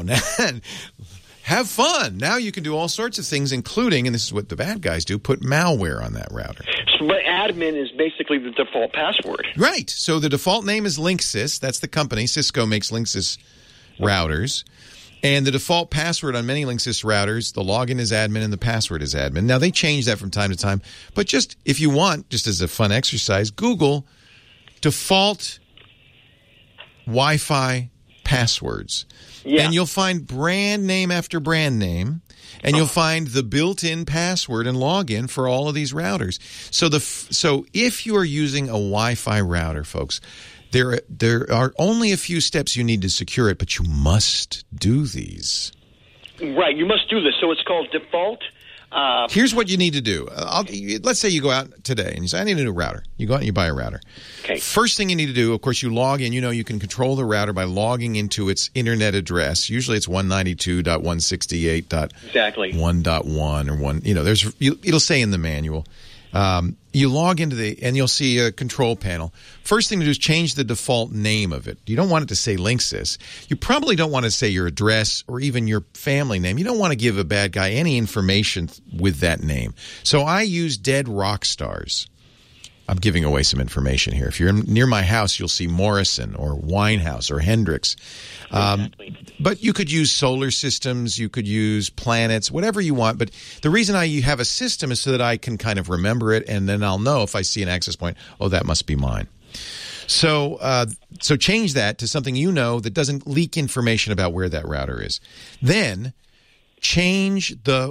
Speaker 3: have fun. Now you can do all sorts of things, including, and this is what the bad guys do, put malware on that router.
Speaker 13: But admin is basically the default password.
Speaker 3: Right. So the default name is Linksys. That's the company. Cisco makes Linksys routers. And the default password on many Linksys routers, the login is admin and the password is admin. Now, they change that from time to time. But just if you want, just as a fun exercise, Google default Wi-Fi passwords. Yeah. And you'll find brand name after brand name. And you'll find the built-in password and login for all of these routers. So if you are using a Wi-Fi router, folks, there are only a few steps you need to secure it, but you must do these.
Speaker 13: Right, you must do this. So it's called default.
Speaker 3: Here's what you need to do. Let's say you go out today and you say, I need a new router. You go out and you buy a router.
Speaker 13: Okay.
Speaker 3: First thing you need to do, of course, you log in. You know, you can control the router by logging into its internet address. Usually it's 192.168.1.1 or 1. You know, it'll say in the manual. you log into and you'll see a control panel. First thing to do is change the default name of it. You don't want it to say Linksys. You probably don't want to say your address or even your family name. You don't want to give a bad guy any information with that name. So I use Dead Rock Stars. I'm giving away some information here. If you're near my house, you'll see Morrison or Winehouse or Hendrix. Exactly. But you could use solar systems. You could use planets, whatever you want. But the reason I have a system is so that I can kind of remember it, and then I'll know if I see an access point, oh, that must be mine. So change that to something you know that doesn't leak information about where that router is. Then change the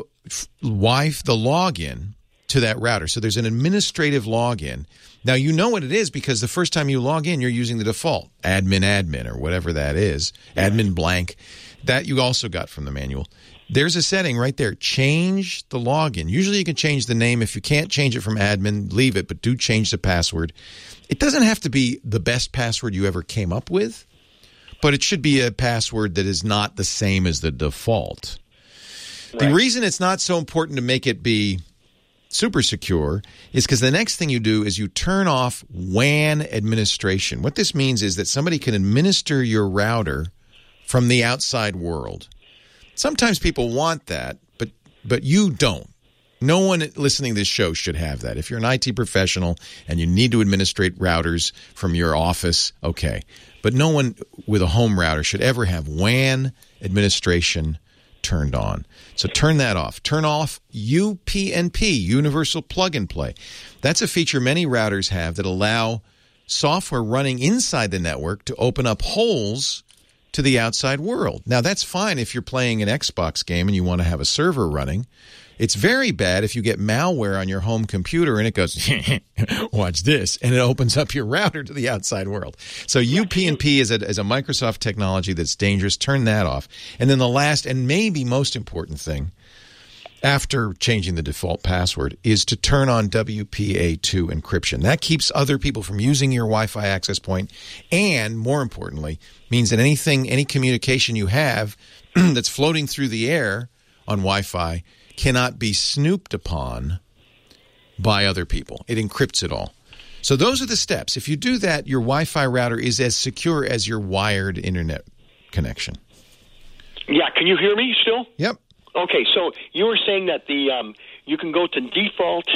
Speaker 3: login to that router. So there's an administrative login. Now, you know what it is because the first time you log in, you're using the default admin or whatever that is, admin blank. That you also got from the manual. There's a setting right there. Change the login. Usually you can change the name. If you can't change it from admin, leave it, but do change the password. It doesn't have to be the best password you ever came up with, but it should be a password that is not the same as the default. Right. The reason it's not so important to make it be super secure is because the next thing you do is you turn off WAN administration. What this means is that somebody can administer your router from the outside world. Sometimes people want that, but you don't. No one listening to this show should have that. If you're an IT professional and you need to administrate routers from your office, okay. But no one with a home router should ever have WAN administration turned on. So turn that off. Turn off UPnP, Universal Plug and Play. That's a feature many routers have that allow software running inside the network to open up holes to the outside world. Now, that's fine if you're playing an Xbox game and you want to have a server running. It's very bad if you get malware on your home computer and it goes, watch this, and it opens up your router to the outside world. So UPnP is a Microsoft technology that's dangerous. Turn that off. And then the last and maybe most important thing after changing the default password is to turn on WPA2 encryption. That keeps other people from using your Wi-Fi access point and, more importantly, means that any communication you have that's floating through the air on Wi-Fi cannot be snooped upon by other people. It encrypts it all. So those are the steps. If you do that, your Wi-Fi router is as secure as your wired internet connection.
Speaker 13: Yeah, can you hear me still?
Speaker 3: Yep.
Speaker 13: Okay, so you were saying that you can go to default,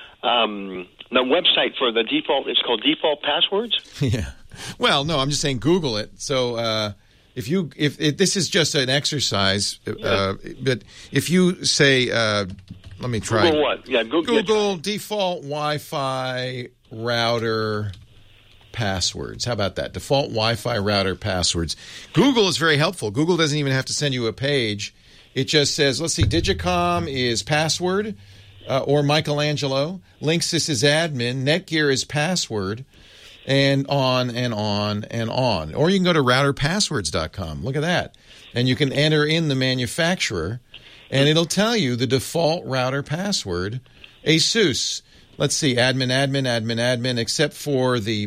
Speaker 13: the website for the default, it's called default passwords?
Speaker 3: Yeah. Well, no, I'm just saying Google it. So if this is just an exercise, but if you say, let me try.
Speaker 13: Google what? Yeah,
Speaker 3: Google default Wi-Fi router passwords. How about that? Default Wi-Fi router passwords. Google is very helpful. Google doesn't even have to send you a page. It just says, let's see, Digicom is password or Michelangelo. Linksys is admin. Netgear is password. And on and on and on. Or you can go to routerpasswords.com. Look at that. And you can enter in the manufacturer, and it'll tell you the default router password, ASUS. Let's see, admin, except for the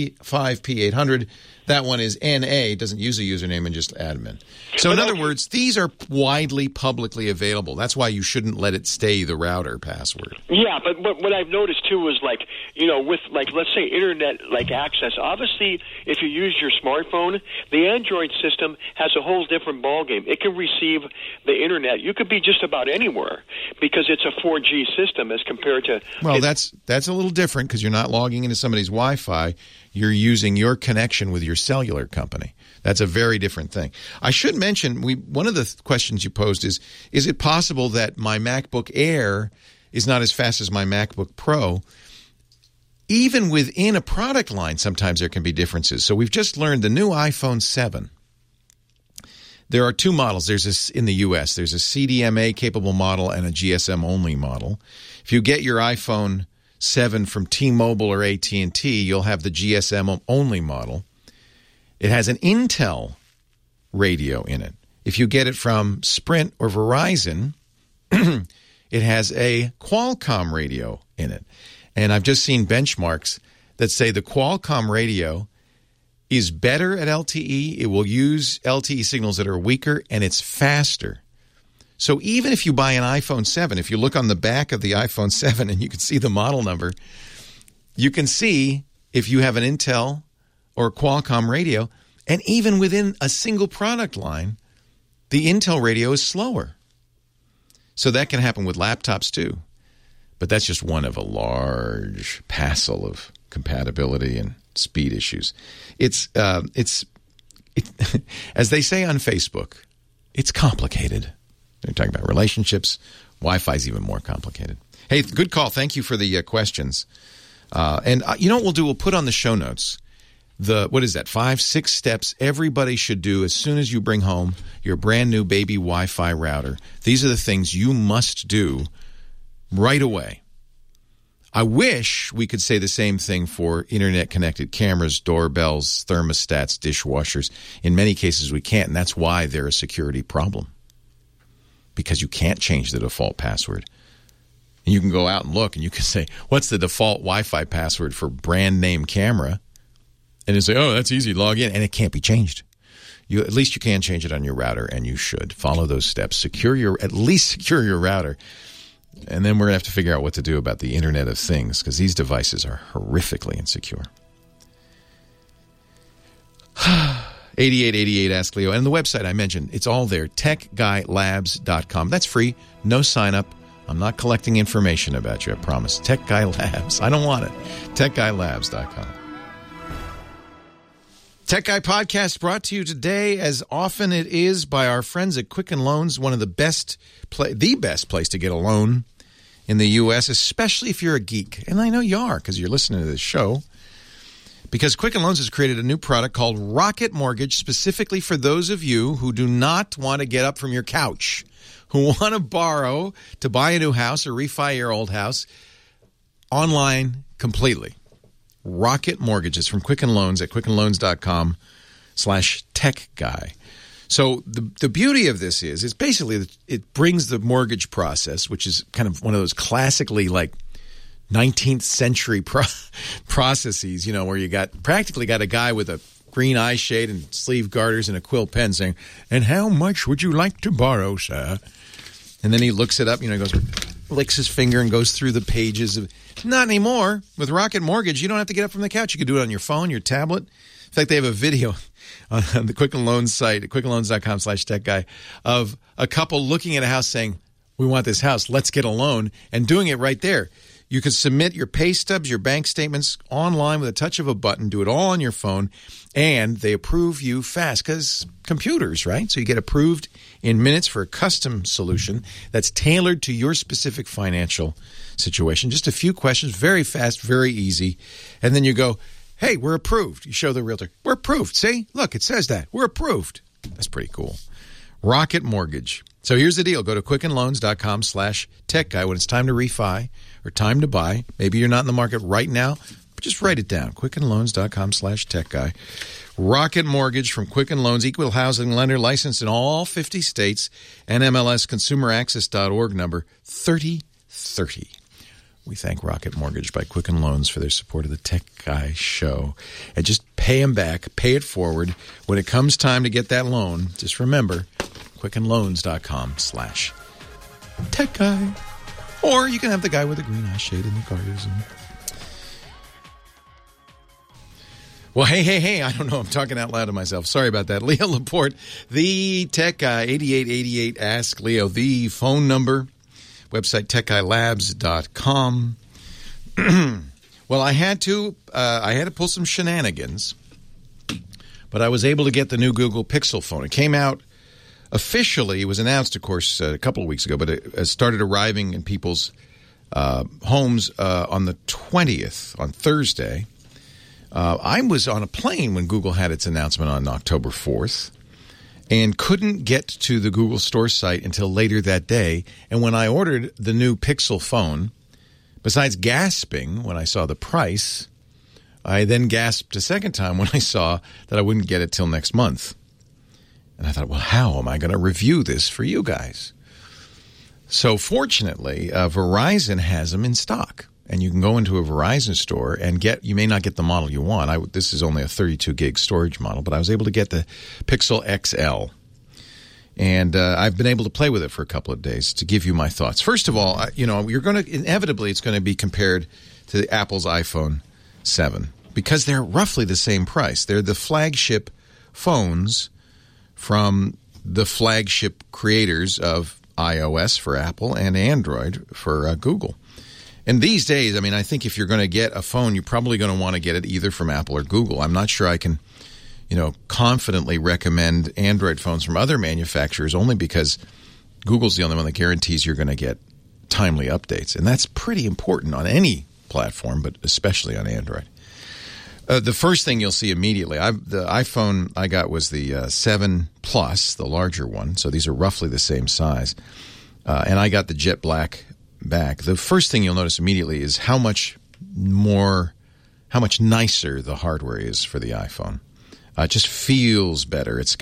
Speaker 3: P5P800. That one is NA, doesn't use a username and just admin. So in other words, these are widely publicly available. That's why you shouldn't let it stay the router password.
Speaker 13: Yeah, but what I've noticed too is with let's say internet access. Obviously, if you use your smartphone, the Android system has a whole different ballgame. It can receive the internet. You could be just about anywhere because it's a 4G system as compared to.
Speaker 3: Well, that's a little different because you're not logging into somebody's Wi-Fi. You're using your connection with your cellular company. That's a very different thing. I should mention, one of the questions you posed is it possible that my MacBook Air is not as fast as my MacBook Pro? Even within a product line, sometimes there can be differences. So we've just learned the new iPhone 7. There are two models. In the U.S., there's a CDMA-capable model and a GSM-only model. If you get your iPhone 7 from T-Mobile or AT&T, you'll have the GSM-only model. It has an Intel radio in it. If you get it from Sprint or Verizon, it has a Qualcomm radio in it. And I've just seen benchmarks that say the Qualcomm radio is better at LTE. It will use LTE signals that are weaker, and it's faster. So even if you buy an iPhone 7, if you look on the back of the iPhone 7 and you can see the model number, you can see if you have an Intel or Qualcomm radio, and even within a single product line, the Intel radio is slower. So that can happen with laptops too. But that's just one of a large passel of compatibility and speed issues. It's as they say on Facebook, it's complicated. They're talking about relationships. Wi-Fi is even more complicated. Hey, good call. Thank you for the questions. And you know what we'll do? We'll put on the show notes what is that, 5-6 steps everybody should do as soon as you bring home your brand new baby Wi-Fi router. These are the things you must do right away. I wish we could say the same thing for internet-connected cameras, doorbells, thermostats, dishwashers. In many cases, we can't, and that's why they're a security problem, because you can't change the default password. And you can go out and look, and you can say, what's the default Wi-Fi password for brand name camera? And you say, oh, that's easy, log in, and it can't be changed. At least you can change it on your router, and you should. Follow those steps. At least secure your router. And then we're going to have to figure out what to do about the Internet of Things, because these devices are horrifically insecure. 8888 Ask Leo. And the website I mentioned, it's all there, techguylabs.com. That's free, no sign up. I'm not collecting information about you, I promise. Tech Guy Labs. I don't want it. techguylabs.com. Tech Guy Podcast brought to you today, as often it is, by our friends at Quicken Loans, one of the best place to get a loan in the U.S., especially if you're a geek. And I know you are, because you're listening to this show. Because Quicken Loans has created a new product called Rocket Mortgage, specifically for those of you who do not want to get up from your couch, who want to borrow to buy a new house or refi your old house online completely. Rocket Mortgages from Quicken Loans at quickenloans.com/techguy. So the beauty of this is basically it brings the mortgage process, which is kind of one of those classically like 19th century processes, you know, where you practically got a guy with a green eye shade and sleeve garters and a quill pen saying, "And how much would you like to borrow, sir?" And then he looks it up, you know, he goes, licks his finger and goes through the pages of. Not anymore. With Rocket Mortgage, you don't have to get up from the couch. You can do it on your phone, your tablet. In fact, they have a video on the Quicken Loans site at quickenloans.com/techguy of a couple looking at a house saying, "We want this house. Let's get a loan," and doing it right there. You can submit your pay stubs, your bank statements online with a touch of a button, do it all on your phone, and they approve you fast because computers, right? So you get approved in minutes for a custom solution that's tailored to your specific financial situation. Just a few questions, very fast, very easy. And then you go, "Hey, we're approved." You show the realtor, "We're approved. See? Look, it says that. We're approved." That's pretty cool. Rocket Mortgage. So here's the deal. Go to quickenloans.com/techguy when it's time to refi or time to buy. Maybe you're not in the market right now, but just write it down. quickenloans.com/techguy. Rocket Mortgage from Quicken Loans, equal housing lender, licensed in all 50 states, NMLS consumeraccess.org, number 3030. We thank Rocket Mortgage by Quicken Loans for their support of the Tech Guy show. And just pay them back, pay it forward. When it comes time to get that loan, just remember, quickenloans.com/techguy. Or you can have the guy with the green eye shade and the garters. Well, hey, I don't know. I'm talking out loud to myself. Sorry about that. Leo Laporte, the Tech Guy, 8888 Ask Leo, the phone number. Website, techguylabs.com. Well, I had to pull some shenanigans, but I was able to get the new Google Pixel phone. It came out officially. It was announced, of course, a couple of weeks ago, but it started arriving in people's homes on the 20th, on Thursday. I was on a plane when Google had its announcement on October 4th. And couldn't get to the Google Store site until later that day. And when I ordered the new Pixel phone, besides gasping when I saw the price, I then gasped a second time when I saw that I wouldn't get it till next month. And I thought, well, how am I going to review this for you guys? So fortunately, Verizon has them in stock. And you can go into a Verizon store and you may not get the model you want. This is only a 32 gig storage model, but I was able to get the Pixel XL. And I've been able to play with it for a couple of days to give you my thoughts. First of all, it's going to be compared to Apple's iPhone 7 because they're roughly the same price. They're the flagship phones from the flagship creators of iOS for Apple and Android for Google. And these days, I mean, I think if you're going to get a phone, you're probably going to want to get it either from Apple or Google. I'm not sure I can, confidently recommend Android phones from other manufacturers only because Google's the only one that guarantees you're going to get timely updates. And that's pretty important on any platform, but especially on Android. The first thing you'll see immediately, the iPhone I got was the 7 Plus, the larger one. So these are roughly the same size. And I got the jet black back. The first thing you'll notice immediately is how much nicer the hardware is for the iPhone. It just feels better. It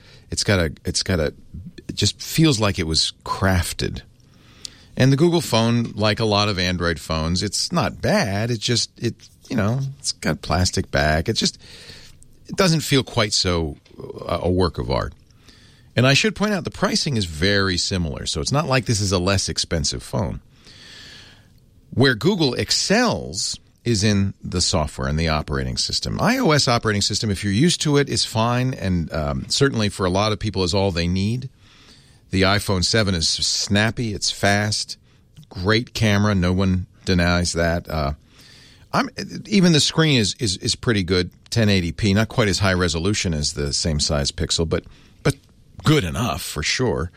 Speaker 3: just feels like it was crafted. And the Google phone, like a lot of Android phones, it's not bad. It's got a plastic back. It doesn't feel quite so a work of art. And I should point out the pricing is very similar. So it's not like this is a less expensive phone. Where Google excels is in the software and the operating system. iOS operating system, if you're used to it, is fine. And certainly for a lot of people is all they need. The iPhone 7 is snappy. It's fast. Great camera. No one denies that. Even the screen is pretty good. 1080p. Not quite as high resolution as the same size Pixel, but good enough for sure.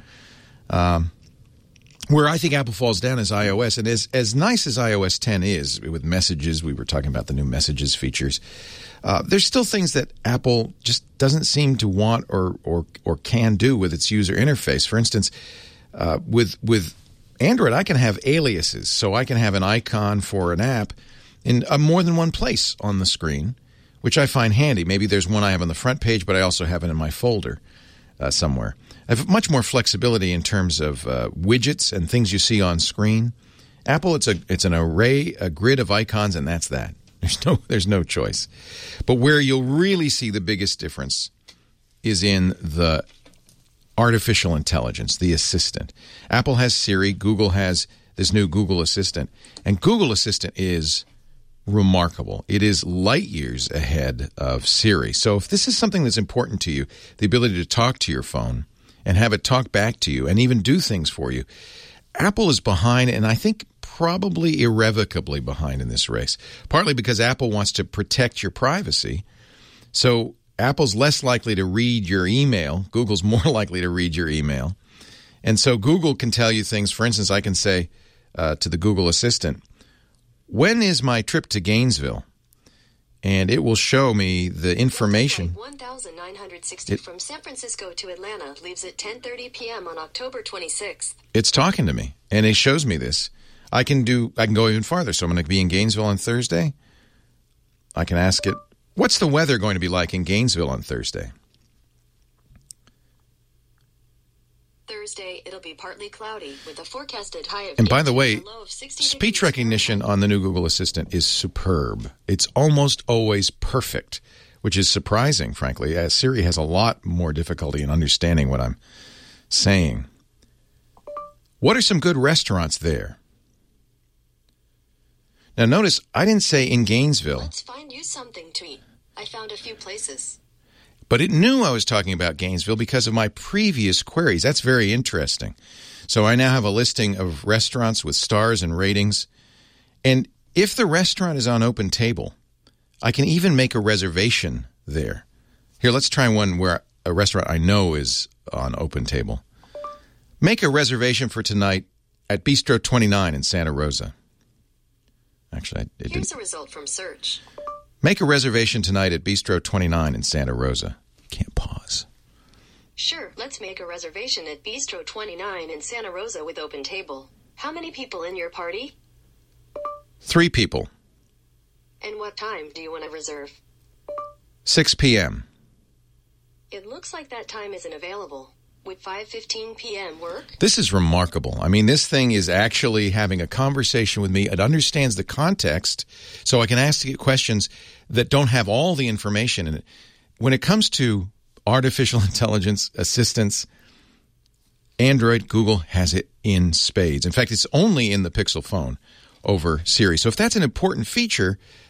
Speaker 3: Where I think Apple falls down is iOS. And as nice as iOS 10 is with messages, we were talking about the new messages features, there's still things that Apple just doesn't seem to want or can do with its user interface. For instance, with Android, I can have aliases. So I can have an icon for an app in more than one place on the screen, which I find handy. Maybe there's one I have on the front page, but I also have it in my folder somewhere. I have much more flexibility in terms of widgets and things you see on screen. Apple, it's an array, a grid of icons, and that's that. There's no choice. But where you'll really see the biggest difference is in the artificial intelligence, the assistant. Apple has Siri. Google has this new Google Assistant. And Google Assistant is remarkable. It is light years ahead of Siri. So if this is something that's important to you, the ability to talk to your phone and have it talk back to you and even do things for you, Apple is behind, and I think probably irrevocably behind in this race, partly because Apple wants to protect your privacy. So Apple's less likely to read your email. Google's more likely to read your email. And so Google can tell you things. For instance, I can say to the Google Assistant, when is my trip to Gainesville? And it will show me the information.
Speaker 14: 1960 from San Francisco to Atlanta leaves at 10:30 p.m. on October 26th.
Speaker 3: It's talking to me, and it shows me this. I can go even farther. So I'm going to be in Gainesville on Thursday. I can ask it, what's the weather going to be like in Gainesville on Thursday?
Speaker 14: Thursday, it'll be partly cloudy with a forecasted high of 80
Speaker 3: and by the way,
Speaker 14: and a low of 60
Speaker 3: speech recognition on the new Google Assistant is superb. It's almost always perfect, which is surprising, frankly, as Siri has a lot more difficulty in understanding what I'm saying. What are some good restaurants there? Now, notice I didn't say in Gainesville.
Speaker 14: Let's find you something to eat. I found a few places.
Speaker 3: But it knew I was talking about Gainesville because of my previous queries. That's very interesting. So I now have a listing of restaurants with stars and ratings. And if the restaurant is on Open Table, I can even make a reservation there. Here, let's try one where a restaurant I know is on Open Table. Make a reservation for tonight at Bistro 29 in Santa Rosa. Actually,
Speaker 14: here's a result from search.
Speaker 3: Make a reservation tonight at Bistro 29 in Santa Rosa. Can't pause.
Speaker 14: Sure, let's make a reservation at Bistro 29 in Santa Rosa with Open Table. How many people in your party?
Speaker 3: 3 people.
Speaker 14: And what time do you want to reserve?
Speaker 3: 6 p.m.
Speaker 14: It looks like that time isn't available. Would 5:15 p.m. work?
Speaker 3: This is remarkable. I mean, this thing is actually having a conversation with me. It understands the context, so I can ask it questions that don't have all the information in it. When it comes to artificial intelligence assistance, Android, Google has it in spades. In fact, it's only in the Pixel phone over Siri. So if that's an important feature,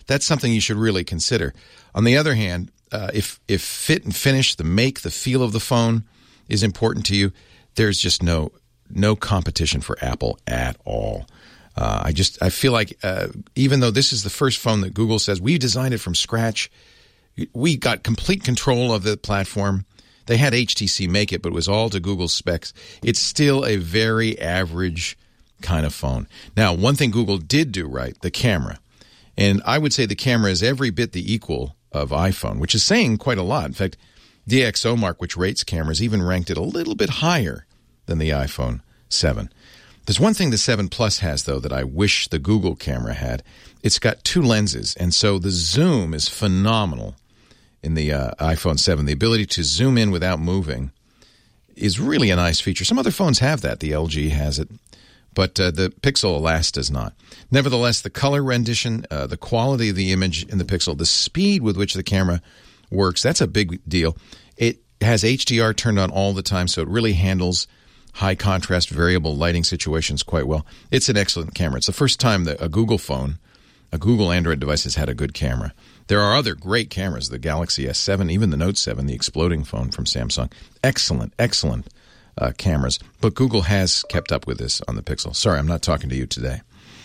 Speaker 3: that's something you should really consider. On the other hand, if fit and finish, the make, the feel of the phone is important to you, there's just no competition for Apple at all. I feel like even though this is the first phone that Google says we designed it from scratch, we got complete control of the platform. They had HTC make it, but it was all to Google's specs. It's still a very average kind of phone. Now, one thing Google did do right, the camera. And I would say the camera is every bit the equal of iPhone, which is saying quite a lot. In fact, DxOMark, which rates cameras, even ranked it a little bit higher than the iPhone 7. There's one thing the 7 Plus has, though, that I wish the Google camera had. It's got 2 lenses, and so the zoom is phenomenal in the iPhone 7. The ability to zoom in without moving is really a nice feature. Some other phones have that. The LG has it, but the Pixel, alas, does not. Nevertheless, the color rendition, the quality of the image in the Pixel, the speed with which the camera works, that's a big deal. It has HDR turned on all the time, so it really handles high contrast variable lighting situations quite well. It's an excellent camera. It's the first time that a Google phone, a Google Android device, has had a good camera. There are other great cameras, the Galaxy S7, even the Note 7, the exploding phone from Samsung. Excellent, excellent cameras. But Google has kept up with this on the Pixel. Sorry, I'm not talking to you today.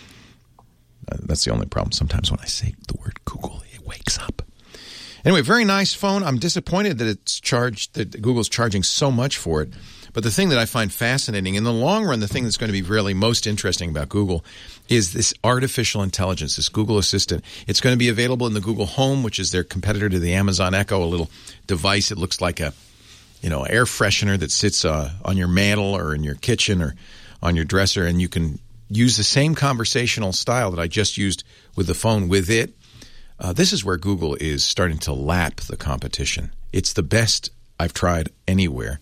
Speaker 3: That's the only problem. Sometimes when I say the word Google, it wakes up. Anyway, very nice phone. I'm disappointed that that Google's charging so much for it. But the thing that I find fascinating, in the long run, the thing that's going to be really most interesting about Google is this artificial intelligence, this Google Assistant. It's going to be available in the Google Home, which is their competitor to the Amazon Echo, a little device. It looks like a, air freshener that sits on your mantle or in your kitchen or on your dresser, and you can use the same conversational style that I just used with the phone with it. This is where Google is starting to lap the competition. It's the best I've tried anywhere.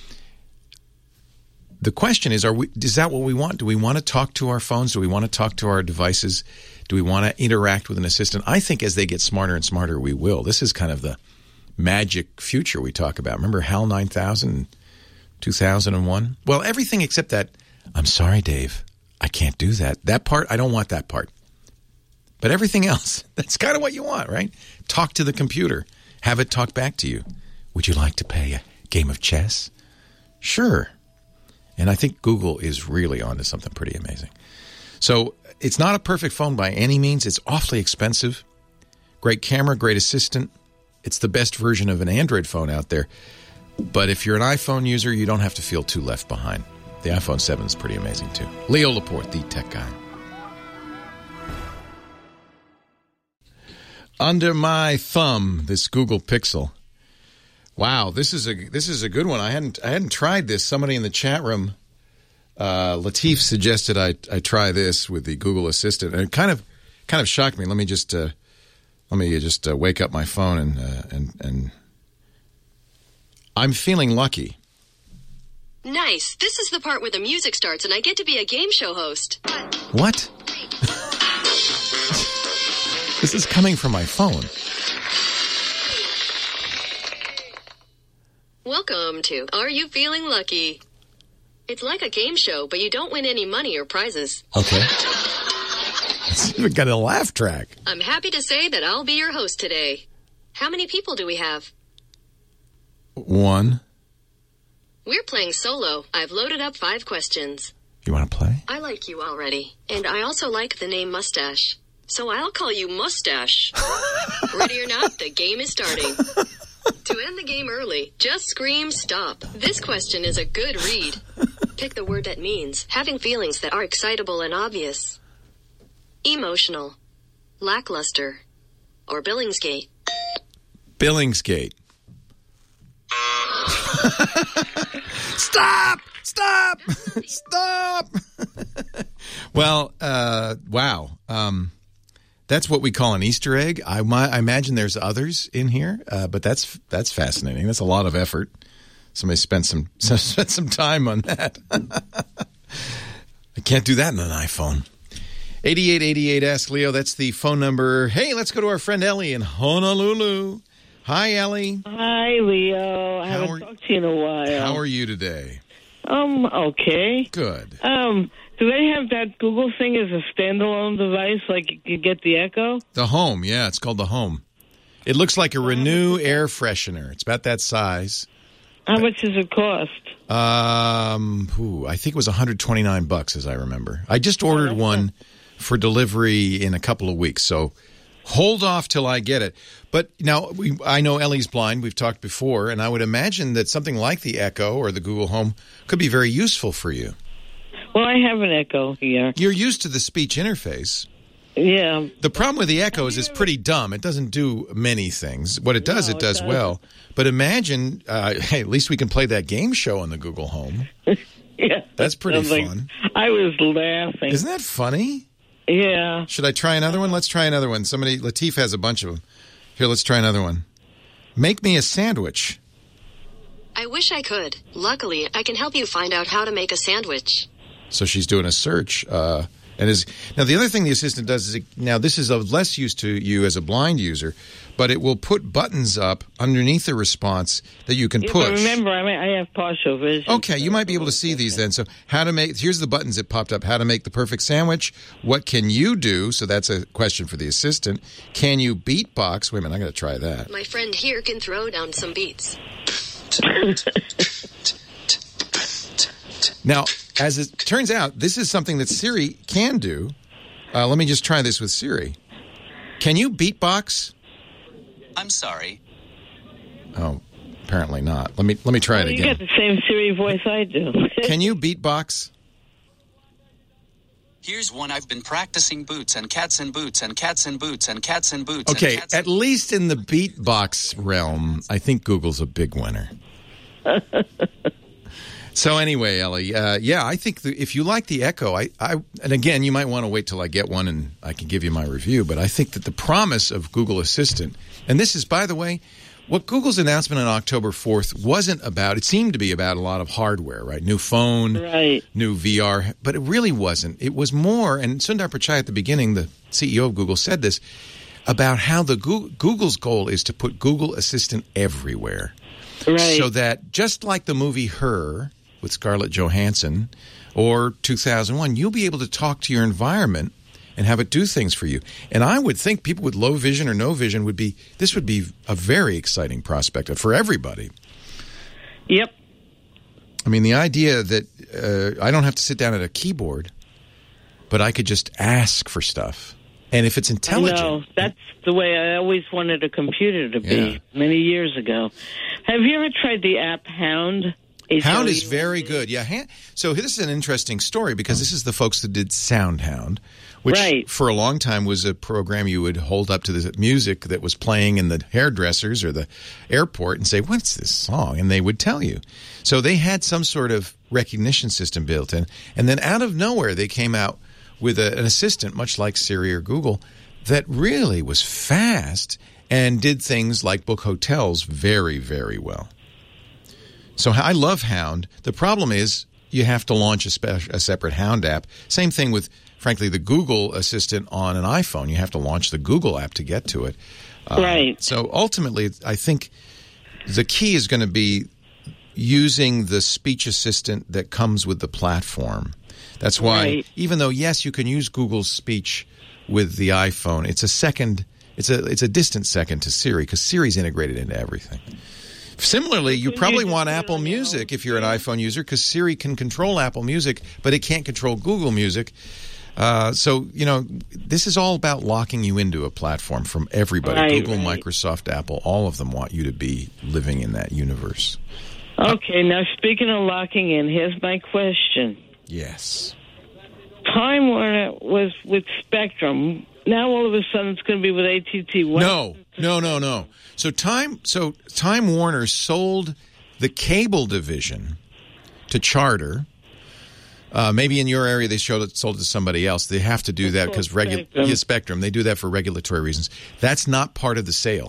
Speaker 3: The question is that what we want? Do we want to talk to our phones? Do we want to talk to our devices? Do we want to interact with an assistant? I think as they get smarter and smarter, we will. This is kind of the magic future we talk about. Remember HAL 9000, 2001? Well, everything except that, I'm sorry, Dave, I can't do that. That part, I don't want that part. But everything else, that's kind of what you want, right? Talk to the computer. Have it talk back to you. Would you like to play a game of chess? Sure. And I think Google is really onto something pretty amazing. So it's not a perfect phone by any means. It's awfully expensive. Great camera, great assistant. It's the best version of an Android phone out there. But if you're an iPhone user, you don't have to feel too left behind. The iPhone 7 is pretty amazing too. Leo Laporte, the tech guy. Under my thumb, this Google Pixel. Wow, this is a good one. I hadn't tried this. Somebody in the chat room, Latif, suggested I try this with the Google Assistant, and it kind of shocked me. Let me just wake up my phone and I'm feeling lucky.
Speaker 14: Nice. This is the part where the music starts, and I get to be a game show host.
Speaker 3: What? This is coming from my phone.
Speaker 14: Welcome to Are You Feeling Lucky? It's like a game show, but you don't win any money or prizes.
Speaker 3: Okay. It's even got a laugh track.
Speaker 14: I'm happy to say that I'll be your host today. How many people do we have?
Speaker 3: 1.
Speaker 14: We're playing solo. I've loaded up 5 questions.
Speaker 3: You want to play?
Speaker 14: I like you already. And I also like the name Mustache. So I'll call you Mustache. Ready or not, the game is starting. To end the game early, just scream stop. This question is a good read. Pick the word that means having feelings that are excitable and obvious. Emotional, lackluster, or Billingsgate.
Speaker 3: Billingsgate. Stop! Stop! Stop! Well, wow. That's what we call an Easter egg. I imagine there's others in here, but that's fascinating. That's a lot of effort. Somebody spent some time on that. I can't do that in an iPhone. 8888 Ask Leo. That's the phone number. Hey, let's go to our friend Ellie in Honolulu. Hi, Ellie.
Speaker 15: Hi, Leo. I haven't talked to you in a while.
Speaker 3: How are you today?
Speaker 15: Okay.
Speaker 3: Good.
Speaker 15: Do they have that Google thing as a standalone device, like you get the Echo?
Speaker 3: The Home, yeah, it's called the Home. It looks like a Renew air freshener. It's about that size.
Speaker 15: How much does it cost?
Speaker 3: I think it was $129, as I remember. I just ordered one for delivery in a couple of weeks, so hold off till I get it. But now, I know Ellie's blind. We've talked before, and I would imagine that something like the Echo or the Google Home could be very useful for you.
Speaker 15: Well, I have an Echo here.
Speaker 3: You're used to the speech interface.
Speaker 15: Yeah.
Speaker 3: The problem with the Echo is it's pretty dumb. It doesn't do many things. What it does, it does well. But imagine, hey, at least we can play that game show on the Google Home.
Speaker 15: Yeah.
Speaker 3: That's pretty fun.
Speaker 15: I was laughing.
Speaker 3: Isn't that funny?
Speaker 15: Yeah.
Speaker 3: Should I try another one? Let's try another one. Latif has a bunch of them. Here, let's try another one. Make me a sandwich.
Speaker 14: I wish I could. Luckily, I can help you find out how to make a sandwich.
Speaker 3: So she's doing a search. Now, the other thing the assistant does is, now this is of less use to you as a blind user, but it will put buttons up underneath the response that you can push.
Speaker 15: But remember, I have partial vision.
Speaker 3: Okay, you might be able to see these then. So here's the buttons that popped up. How to make the perfect sandwich. What can you do? So that's a question for the assistant. Can you beatbox? Wait a minute, I'm going to try that.
Speaker 14: My friend here can throw down some beats.
Speaker 3: Now, as it turns out, this is something that Siri can do. Let me just try this with Siri. Can you beatbox?
Speaker 16: I'm sorry.
Speaker 3: Oh, apparently not. Let me try it again.
Speaker 15: You got the same Siri voice I do.
Speaker 3: Can you beatbox?
Speaker 16: Here's one I've been practicing: boots and cats and boots and cats and boots and cats and boots.
Speaker 3: Okay,
Speaker 16: and cats
Speaker 3: at least in the beatbox realm, I think Google's a big winner. So anyway, Ellie, I think if you like the Echo, and again, you might want to wait till I get one and I can give you my review, but I think that the promise of Google Assistant, and this is, by the way, what Google's announcement on October 4th wasn't about. It seemed to be about a lot of hardware, right? New phone, new VR, but it really wasn't. It was more, and Sundar Pichai at the beginning, the CEO of Google, said this, about how Google's goal is to put Google Assistant everywhere.
Speaker 15: Right.
Speaker 3: So that just like the movie Her, with Scarlett Johansson, or 2001, you'll be able to talk to your environment and have it do things for you. And I would think people with low vision or no vision this would be a very exciting prospect for everybody.
Speaker 15: Yep.
Speaker 3: I mean, the idea that I don't have to sit down at a keyboard, but I could just ask for stuff. And if it's intelligent...
Speaker 15: No, that's the way I always wanted a computer to be many years ago. Have you ever tried the app Hound?
Speaker 3: Hound is very good. Yeah. So this is an interesting story because this is the folks that did SoundHound, which for a long time was a program you would hold up to the music that was playing in the hairdressers or the airport and say, "What's this song?" And they would tell you. So they had some sort of recognition system built in. And then out of nowhere, they came out with an assistant, much like Siri or Google, that really was fast and did things like book hotels very, very well. So I love Hound. The problem is you have to launch a separate Hound app. Same thing with, frankly, the Google Assistant on an iPhone. You have to launch the Google app to get to it.
Speaker 15: Right.
Speaker 3: So ultimately, I think the key is going to be using the speech assistant that comes with the platform. That's why, even though, yes, you can use Google's speech with the iPhone, it's a distant second to Siri because Siri's integrated into everything. Similarly, you probably want Apple Music if you're an iPhone user because Siri can control Apple Music, but it can't control Google Music. So, this is all about locking you into a platform from everybody. Google, Microsoft, Apple, all of them want you to be living in that universe.
Speaker 15: Okay, now speaking of locking in, here's my question.
Speaker 3: Yes.
Speaker 15: Time Warner was with Spectrum. Now all of a sudden it's going to be with AT&T.
Speaker 3: No. So Time Warner sold the cable division to Charter. Maybe in your area they sold it to somebody else. They have to do that because Spectrum. They do that for regulatory reasons. That's not part of the sale.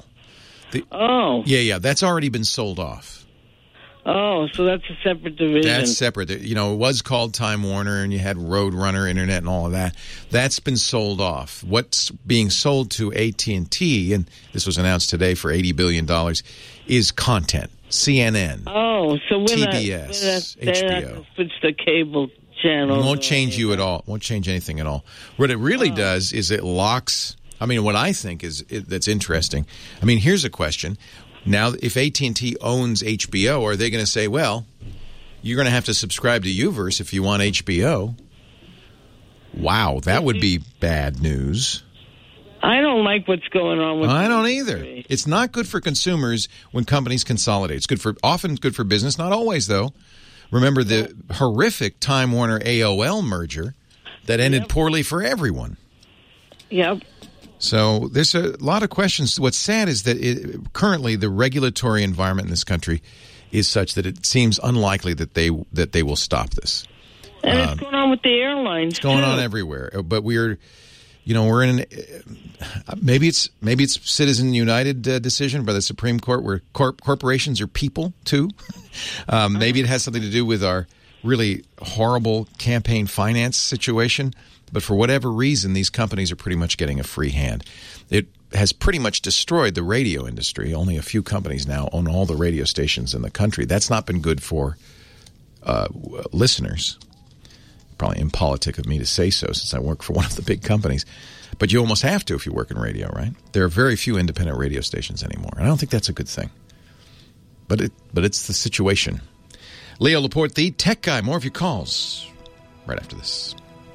Speaker 3: Yeah. That's already been sold off.
Speaker 15: Oh, so that's a separate division.
Speaker 3: That's separate. It was called Time Warner, and you had Roadrunner Internet and all of that. That's been sold off. What's being sold to AT&T, and this was announced today for $80 billion, is content. CNN.
Speaker 15: Oh, so
Speaker 3: TBS, HBO.
Speaker 15: Switch the cable channel.
Speaker 3: It won't change you at all. It won't change anything at all. What it really does is it locks. I mean, what I think that's interesting. I mean, here's a question. Now, if AT&T owns HBO, are they going to say, well, you're going to have to subscribe to Uverse if you want HBO? Wow, that would be bad news.
Speaker 15: I don't like what's going on with
Speaker 3: I don't either. It's not good for consumers when companies consolidate. It's often good for business, not always, though. Remember the horrific Time Warner AOL merger that ended poorly for everyone.
Speaker 15: Yep.
Speaker 3: So there's a lot of questions. What's sad is that currently the regulatory environment in this country is such that it seems unlikely that they will stop this.
Speaker 15: And it's going on with the airlines.
Speaker 3: It's going on everywhere. But we're in maybe it's Citizen United decision by the Supreme Court where corporations are people too. Maybe it has something to do with our really horrible campaign finance situation. But for whatever reason, these companies are pretty much getting a free hand. It has pretty much destroyed the radio industry. Only a few companies now own all the radio stations in the country. That's not been good for listeners. Probably impolitic of me to say so since I work for one of the big companies. But you almost have to if you work in radio, right? There are very few independent radio stations anymore. And I don't think that's a good thing. But it's the situation. Leo Laporte, the tech guy. More of your calls right after this.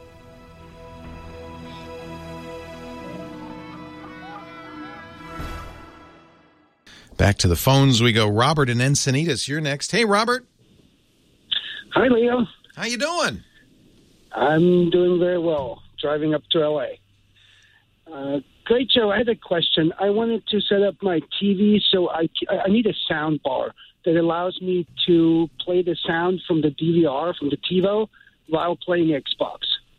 Speaker 3: Back to the phones we go. Robert in Encinitas, you're next. Hey, Robert.
Speaker 17: Hi, Leo.
Speaker 3: How you doing?
Speaker 17: I'm doing very well, driving up to L.A. Great show. I had a question. I wanted to set up my TV, so I need a sound bar that allows me to play the sound from the DVR, from the TiVo, while playing Xbox.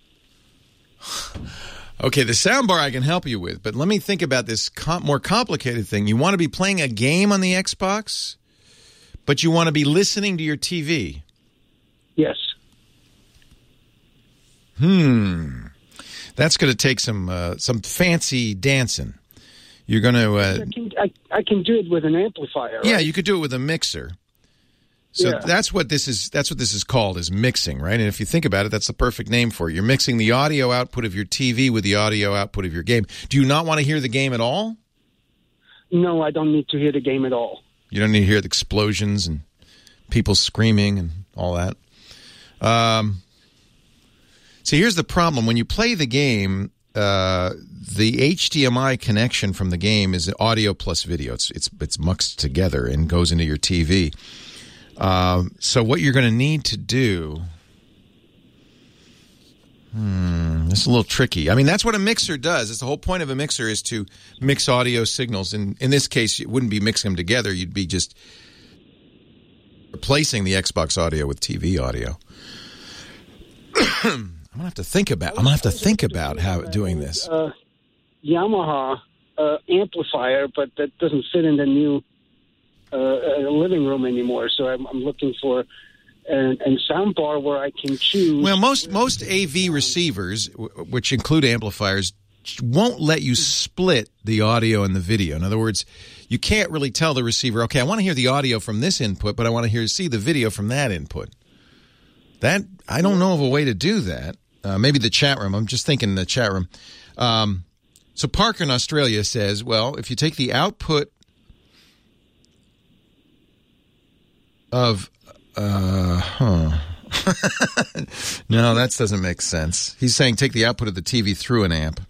Speaker 3: Okay, the sound bar I can help you with, but let me think about this more complicated thing. You want to be playing a game on the Xbox, but you want to be listening to your TV?
Speaker 17: Yes.
Speaker 3: That's going to take some fancy dancing. You're going to...
Speaker 17: I can do it with an amplifier, right?
Speaker 3: Yeah, you could do it with a mixer. So that's what this is called, is mixing, right? And if you think about it, that's the perfect name for it. You're mixing the audio output of your TV with the audio output of your game. Do you not want to hear the game at all?
Speaker 17: No, I don't need to hear the game at all.
Speaker 3: You don't need to hear the explosions and people screaming and all that? See, here's the problem. When you play the game, the HDMI connection from the game is audio plus video. It's muxed together and goes into your TV. So what you're going to need to do... this is a little tricky. I mean, that's what a mixer does. It's the whole point of a mixer is to mix audio signals. And in this case, you wouldn't be mixing them together. You'd be just replacing the Xbox audio with TV audio. I'm gonna have to think about how doing this.
Speaker 17: Yamaha amplifier, but that doesn't fit in the new living room anymore. So I'm looking for a sound bar where I can choose.
Speaker 3: Well, most AV receivers, which include amplifiers, won't let you split the audio and the video. In other words, you can't really tell the receiver, okay, I want to hear the audio from this input, but I want to see the video from that input. That I don't know of a way to do that. Maybe the chat room. I'm just thinking the chat room. So Parker in Australia says, well, if you take the output of... No, that doesn't make sense. He's saying take the output of the TV through an amp.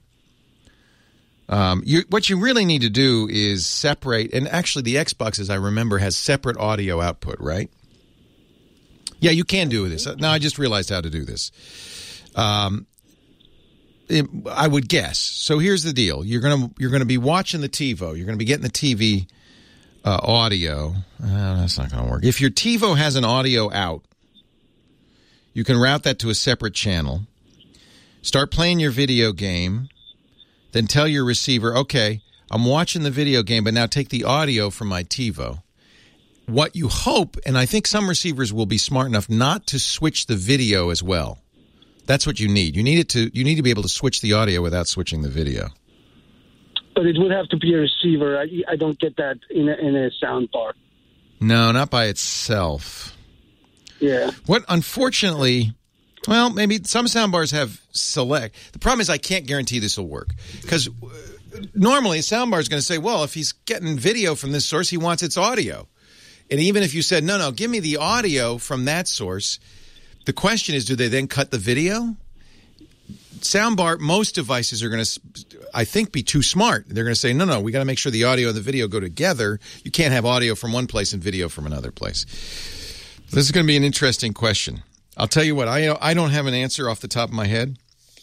Speaker 3: What you really need to do is separate... And actually, the Xbox, as I remember, has separate audio output, right? Yeah, you can do this. Now, I just realized how to do this. I would guess. So here's the deal: you're gonna be watching the TiVo. You're gonna be getting the TV audio. That's not gonna work. If your TiVo has an audio out, you can route that to a separate channel. Start playing your video game. Then tell your receiver, okay, I'm watching the video game, but now take the audio from my TiVo. What you hope, and I think some receivers will be smart enough not to switch the video as well. That's what you need. You need to be able to switch the audio without switching the video.
Speaker 17: But it would have to be a receiver. I don't get that in a sound bar.
Speaker 3: No, not by itself.
Speaker 17: Yeah.
Speaker 3: Unfortunately, Well, maybe some soundbars have select. The problem is I can't guarantee this will work because normally a soundbar is going to say, well, if he's getting video from this source, he wants its audio. And even if you said, no, give me the audio from that source, the question is, do they then cut the video? Soundbar, most devices are going to, I think, be too smart. They're going to say, no, we got to make sure the audio and the video go together. You can't have audio from one place and video from another place. This is going to be an interesting question. I'll tell you what, I don't have an answer off the top of my head.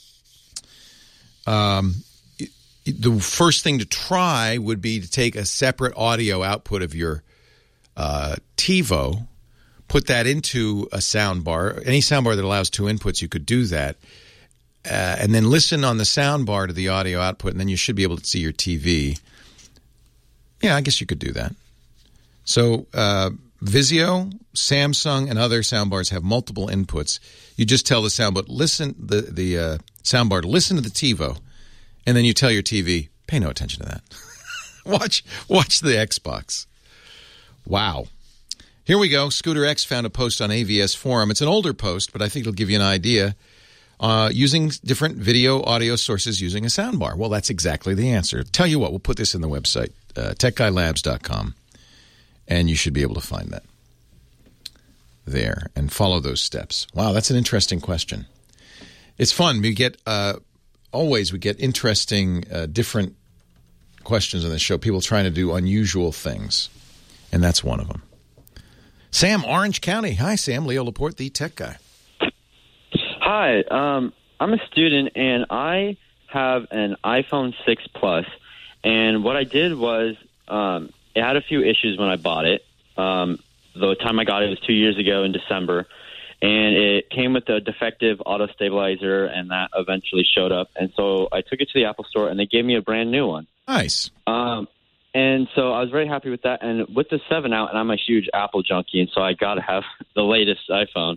Speaker 3: The first thing to try would be to take a separate audio output of your TiVo, put that into a soundbar. Any soundbar that allows 2 inputs, you could do that. And then listen on the soundbar to the audio output, and then you should be able to see your TV. Yeah, I guess you could do that. So Vizio, Samsung, and other soundbars have multiple inputs. You just tell the soundbar, the soundbar to listen to the TiVo, and then you tell your TV, pay no attention to that. Watch the Xbox. Wow. Here we go. Scooter X found a post on AVS Forum. It's an older post, but I think it'll give you an idea. Using different video audio sources using a soundbar. Well, that's exactly the answer. Tell you what, we'll put this in the website, techguylabs.com, and you should be able to find that there and follow those steps. Wow, that's an interesting question. It's fun. We get interesting, different questions on the show. People trying to do unusual things, and that's one of them. Sam, Orange County. Hi, Sam. Leo Laporte, the tech guy.
Speaker 18: Hi, I'm a student, and I have an iPhone 6 Plus, and what I did was it had a few issues when I bought it. The time I got it was 2 years ago in December, and it came with a defective auto stabilizer, and that eventually showed up, and so I took it to the Apple Store, and they gave me a brand new one.
Speaker 3: Nice.
Speaker 18: And so I was very happy with that, and with the 7 out, and I'm a huge Apple junkie, and so I got to have the latest iPhone.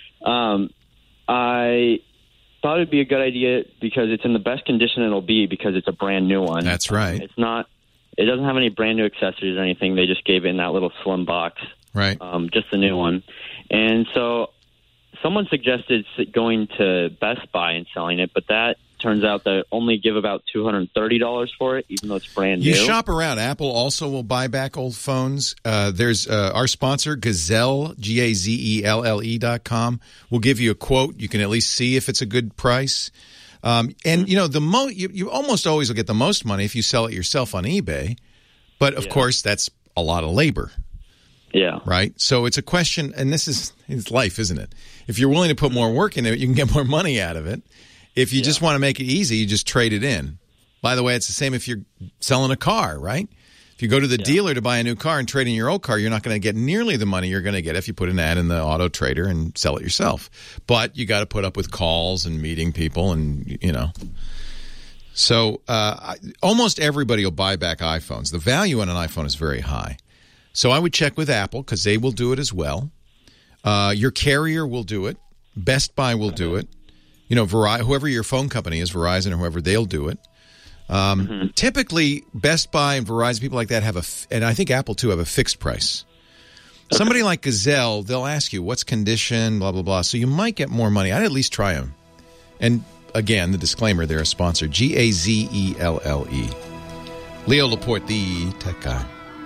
Speaker 18: I thought it'd be a good idea because it's in the best condition it'll be because it's a brand new one.
Speaker 3: That's right.
Speaker 18: It doesn't have any brand new accessories or anything. They just gave it in that little slim box.
Speaker 3: Right.
Speaker 18: Just the new one. And so someone suggested going to Best Buy and selling it, but that turns out they only give about $230 for it, even though it's brand new.
Speaker 3: You shop around. Apple also will buy back old phones. There's our sponsor, Gazelle, GAZELLE.com, will give you a quote. You can at least see if it's a good price. And, you know, you almost always will get the most money if you sell it yourself on eBay. But, of course, that's a lot of labor.
Speaker 18: Yeah.
Speaker 3: Right? So it's a question, and it's life, isn't it? If you're willing to put more work into it, you can get more money out of it. If you just want to make it easy, you just trade it in. By the way, it's the same if you're selling a car, right? If you go to the dealer to buy a new car and trade in your old car, you're not going to get nearly the money you're going to get if you put an ad in the Auto Trader and sell it yourself. But you got to put up with calls and meeting people and, you know. So almost everybody will buy back iPhones. The value on an iPhone is very high. So I would check with Apple because they will do it as well. Your carrier will do it. Best Buy will do it. You know, whoever your phone company is, Verizon or whoever, they'll do it. Typically, Best Buy and Verizon, people like that and I think Apple too, have a fixed price. Somebody like Gazelle, they'll ask you, what's condition, blah, blah, blah. So you might get more money. I'd at least try them. And again, the disclaimer, they're a sponsor, GAZELLE. Leo Laporte, the tech guy.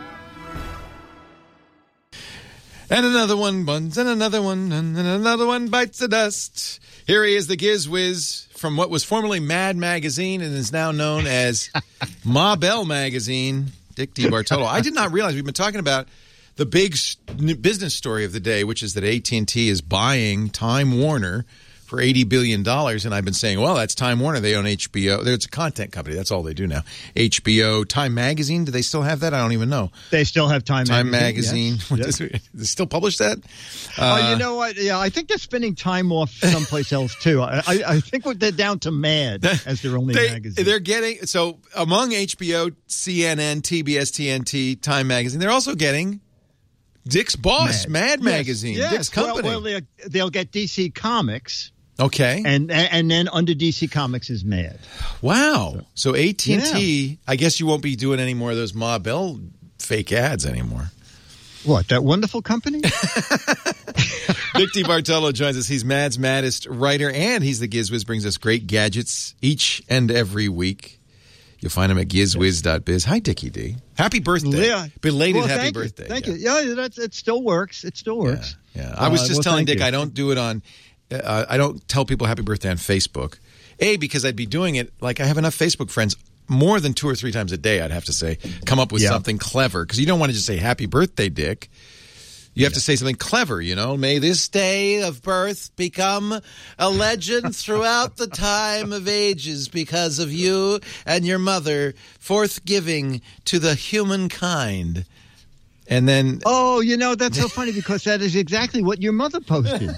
Speaker 3: And another one buns, and another one, and another one bites the dust. Here he is, the Giz Wiz, from what was formerly Mad Magazine and is now known as Ma Bell Magazine, Dick DeBartolo. I did not realize we've been talking about the big business story of the day, which is that AT&T is buying Time Warner for $80 billion. And I've been saying, well, that's Time Warner. They own HBO. It's a content company. That's all they do now. HBO, Time Magazine. Do they still have that? I don't even know.
Speaker 19: They still have Time Magazine.
Speaker 3: Yes. They still publish that?
Speaker 19: You know what? Yeah, I think they're spending time off someplace else, too. I think they're down to Mad as their only magazine.
Speaker 3: They're getting, so among HBO, CNN, TBS, TNT, Time Magazine, they're also getting Dick's boss, Mad Magazine,
Speaker 19: yes.
Speaker 3: Dick's company.
Speaker 19: Well, they'll get DC Comics.
Speaker 3: Okay.
Speaker 19: And then under DC Comics is Mad.
Speaker 3: Wow. So AT&T, I guess you won't be doing any more of those Ma Bell fake ads anymore.
Speaker 19: What, that wonderful company?
Speaker 3: Vic DiBartolo joins us. He's Mad's maddest writer, and he's the GizWiz, brings us great gadgets each and every week. You'll find him at gizwiz.biz. Hi, Dickie D. Happy birthday.
Speaker 19: Yeah.
Speaker 3: Belated happy birthday.
Speaker 19: Thank you. Yeah, it still works. It still works.
Speaker 3: Yeah. I was just telling Dick I don't do it on I don't tell people happy birthday on Facebook. Because I'd be doing it, like I have enough Facebook friends more than 2 or 3 times a day, I'd have to say, come up with something clever. Because you don't want to just say happy birthday, Dick. You have to say something clever, May this day of birth become a legend throughout the time of ages because of you and your mother, forth giving to the humankind. And then...
Speaker 19: Oh, that's so funny because that is exactly what your mother posted.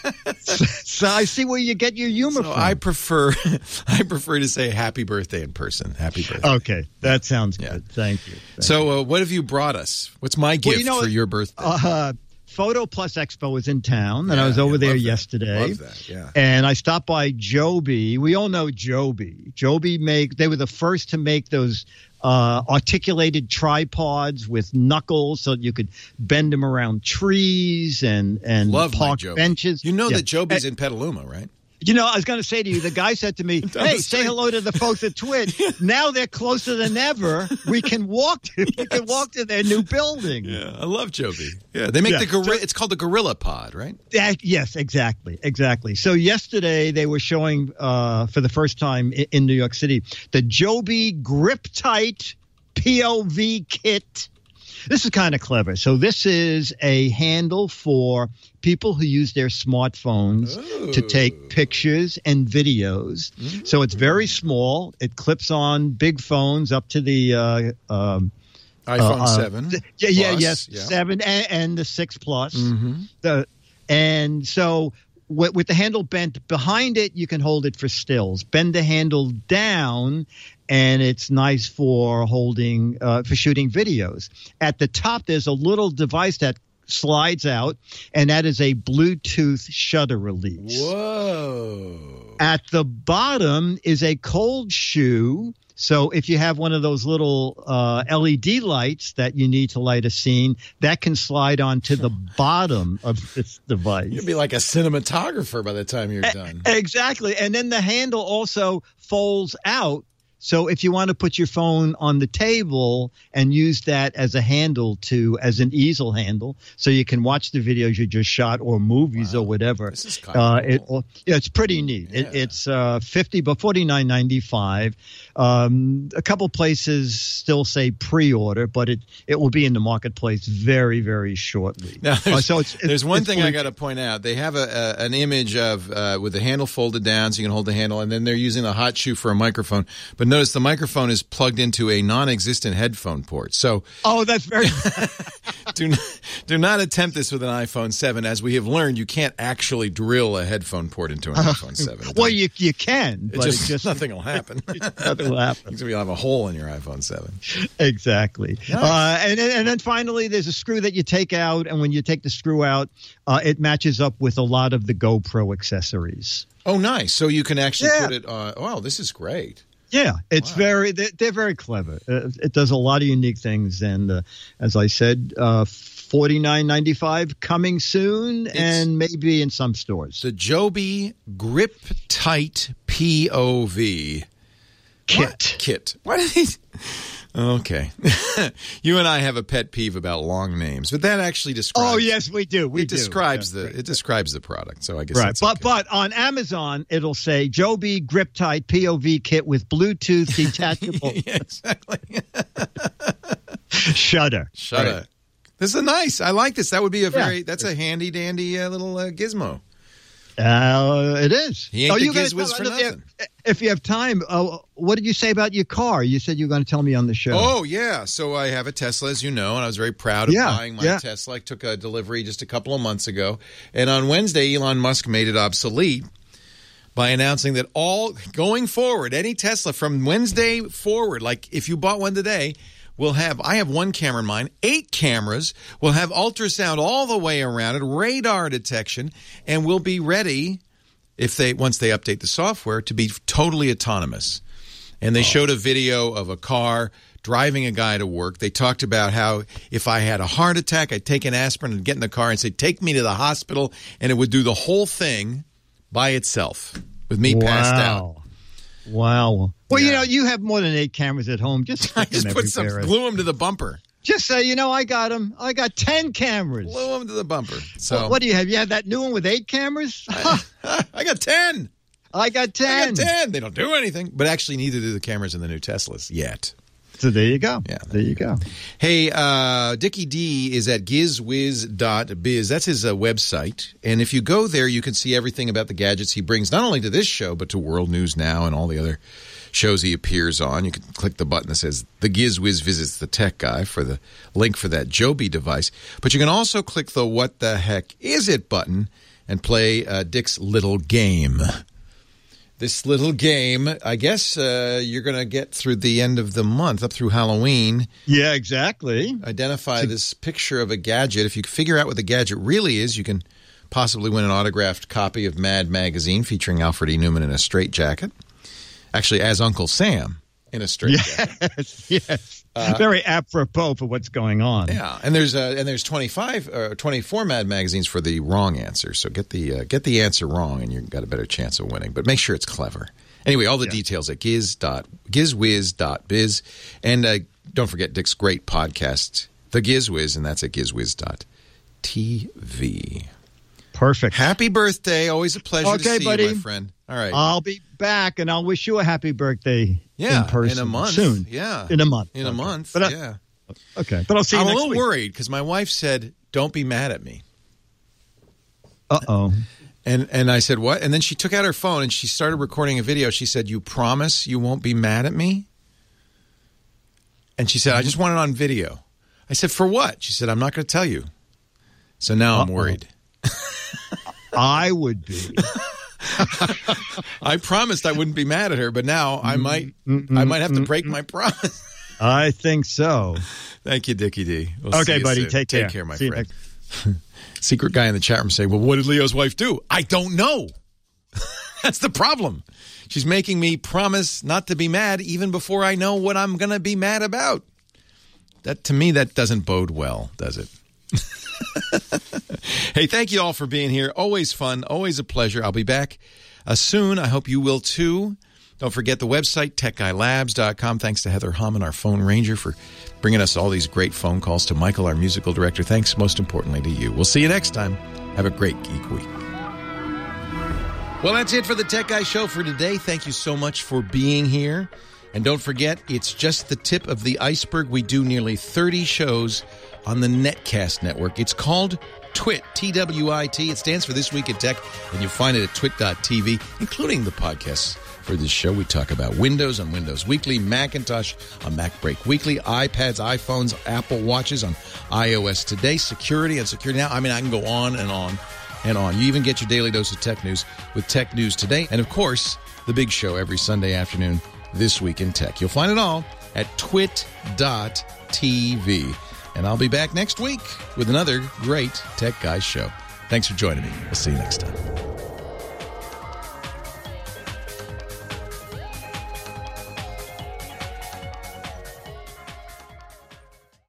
Speaker 19: So I see where you get your humor from.
Speaker 3: I prefer to say happy birthday in person. Happy birthday.
Speaker 19: Okay, that sounds good. Thank you.
Speaker 3: So what have you brought us? What's my gift for your birthday?
Speaker 19: Photo Plus Expo was in town, and I was over there yesterday.
Speaker 3: Love that, yeah.
Speaker 19: And I stopped by Joby. We all know Joby. They were the first to make those articulated tripods with knuckles so you could bend them around trees and park benches.
Speaker 3: You know that Joby's in Petaluma, right?
Speaker 19: I was going to say to you, the guy said to me, hey, say hello to the folks at Twitch. Now they're closer than ever. We can walk to their new building.
Speaker 3: Yeah, I love Joby. Yeah, they make it's called the Gorilla Pod, right?
Speaker 19: Yes, exactly. So yesterday they were showing for the first time in New York City the Joby Grip Tight POV kit. This is kind of clever. So this is a handle for people who use their smartphones to take pictures and videos. Mm-hmm. So it's very small. It clips on big phones up to the
Speaker 3: iPhone 7.
Speaker 19: 7 and the 6 Plus. Mm-hmm. And so with the handle bent behind it, you can hold it for stills. Bend the handle down, and it's nice for holding for shooting videos. At the top, there's a little device that slides out, and that is a Bluetooth shutter release.
Speaker 3: Whoa!
Speaker 19: At the bottom is a cold shoe. So if you have one of those little LED lights that you need to light a scene, that can slide onto the bottom of this device.
Speaker 3: You'll be like a cinematographer by the time you're done.
Speaker 19: Exactly. And then the handle also folds out. So if you want to put your phone on the table and use that as a handle as an easel handle, so you can watch the videos you just shot or movies or whatever.
Speaker 3: This is kind of cool.
Speaker 19: It's pretty neat. Yeah. It's $49.95. A couple places still say pre-order, but it will be in the marketplace very, very shortly.
Speaker 3: Now, there's one thing I got to point out. They have an image of with the handle folded down so you can hold the handle, and then they're using the hot shoe for a microphone. But notice the microphone is plugged into a non-existent headphone port. So,
Speaker 19: that's very.
Speaker 3: do not attempt this with an iPhone 7. As we have learned, you can't actually drill a headphone port into an iPhone 7.
Speaker 19: Well, you can, but
Speaker 3: nothing will happen.
Speaker 19: Nothing will happen.
Speaker 3: You'll have a hole in your iPhone 7.
Speaker 19: Exactly.
Speaker 3: Nice.
Speaker 19: And then finally, there's a screw that you take out, and when you take the screw out, it matches up with a lot of the GoPro accessories.
Speaker 3: Oh, nice. So you can actually put it on. Wow, this is great.
Speaker 19: Yeah, it's they're very clever. It does a lot of unique things. And as I said, $49.95 coming soon and maybe in some stores.
Speaker 3: The Joby Grip Tight POV kit. What are these? Okay. You and I have a pet peeve about long names, but that actually describes.
Speaker 19: Oh, yes, we do.
Speaker 3: It describes the product. So I guess that's
Speaker 19: okay. But on Amazon, it'll say Joby Grip Tight POV kit with Bluetooth detachable.
Speaker 3: Yeah, exactly.
Speaker 19: Shutter.
Speaker 3: Right. This is nice. I like this. That would be that's a handy dandy little gizmo.
Speaker 19: It is.
Speaker 3: He ain't the GizWiz for nothing.
Speaker 19: If you have time, what did you say about your car? You said you were going to tell me on the show.
Speaker 3: Oh, yeah. So I have a Tesla, as you know, and I was very proud of buying my Tesla. I took a delivery just a couple of months ago. And on Wednesday, Elon Musk made it obsolete by announcing that going forward, any Tesla from Wednesday forward, like if you bought one today, I have one camera in mine, 8 cameras, will have ultrasound all the way around it, radar detection, and will be ready once they update the software to be totally autonomous. And they showed a video of a car driving a guy to work. They talked about how if I had a heart attack, I'd take an aspirin and get in the car and say, take me to the hospital, and it would do the whole thing by itself with me passed out.
Speaker 19: Wow. Well, you have more than 8 cameras at home. Just
Speaker 3: glue them to the bumper.
Speaker 19: Just say, I got them. I got 10 cameras.
Speaker 3: Glue them to the bumper. So
Speaker 19: what do you have? You have that new one with 8 cameras?
Speaker 3: I got 10.
Speaker 19: I got 10.
Speaker 3: They don't do anything. But actually, neither do the cameras in the new Teslas yet.
Speaker 19: So there you go.
Speaker 3: Yeah,
Speaker 19: there you go.
Speaker 3: Hey, Dickie D is at gizwiz.biz. That's his website. And if you go there, you can see everything about the gadgets he brings, not only to this show, but to World News Now and all the other shows he appears on. You can click the button that says The Giz Wiz Visits the Tech Guy for the link for that Joby device. But you can also click the What the Heck Is It button and play Dick's little game. This little game, I guess you're going to get through the end of the month, up through Halloween.
Speaker 19: Yeah, exactly.
Speaker 3: Identify this picture of a gadget. If you figure out what the gadget really is, you can possibly win an autographed copy of Mad Magazine featuring Alfred E. Newman in a straitjacket. Actually, as Uncle Sam in a straitjacket.
Speaker 19: Yes. Very apropos for what's going on.
Speaker 3: Yeah, and there's 24 Mad Magazines for the wrong answer. So get the answer wrong, and you've got a better chance of winning. But make sure it's clever. Anyway, all the details at gizwiz.biz, and don't forget Dick's great podcast, The Giz Wiz, and that's at gizwiz.tv.
Speaker 19: Perfect.
Speaker 3: Happy birthday! Always a pleasure to see
Speaker 19: buddy.
Speaker 3: you, my friend. All right,
Speaker 19: I'll be back, and I'll wish you a happy birthday.
Speaker 3: Yeah,
Speaker 19: in person
Speaker 3: in a month.
Speaker 19: Soon.
Speaker 3: Yeah,
Speaker 19: in a month.
Speaker 3: In a month.
Speaker 19: But okay, but I'll see you
Speaker 3: I'm
Speaker 19: next
Speaker 3: a little
Speaker 19: week.
Speaker 3: worried because my wife said, "Don't be mad at me."
Speaker 19: Uh-oh.
Speaker 3: And I said, "What?" And then she took out her phone and she started recording a video. She said, "You promise you won't be mad at me?" And she said, "I just want it on video." I said, "For what?" She said, "I'm not going to tell you." So now I'm worried.
Speaker 19: I would be.
Speaker 3: I promised I wouldn't be mad at her, but now I might have to break my promise.
Speaker 19: I think so.
Speaker 3: Thank you, Dickie D. We'll
Speaker 19: okay, buddy.
Speaker 3: Soon.
Speaker 19: Take care.
Speaker 3: Take care, my friend. Secret guy in the chat room saying, well, what did Leo's wife do? I don't know. That's the problem. She's making me promise not to be mad even before I know what I'm going to be mad about. That, to me, that doesn't bode well, does it? Hey, thank you all for being here. Always fun, always a pleasure. I'll be back soon. I hope you will too. Don't forget the website, techguylabs.com. Thanks to Heather Hammond, our phone ranger, for bringing us all these great phone calls. To Michael, our musical director. Thanks most importantly to you. We'll see you next time. Have a great Geek Week. Well, that's it for the Tech Guy Show for today. Thank you so much for being here. And don't forget, it's just the tip of the iceberg. We do nearly 30 shows on the Netcast network. It's called TWIT, T-W-I-T. It stands for This Week in Tech, and you'll find it at twit.tv, including the podcasts for this show. We talk about Windows on Windows Weekly, Macintosh on Mac Break Weekly, iPads, iPhones, Apple Watches on iOS Today, security on Security Now. I mean, I can go on and on and on. You even get your daily dose of tech news with Tech News Today. And, of course, the big show every Sunday afternoon, This Week in Tech. You'll find it all at twit.tv. And I'll be back next week with another great Tech Guy show. Thanks for joining me. We'll see you next time.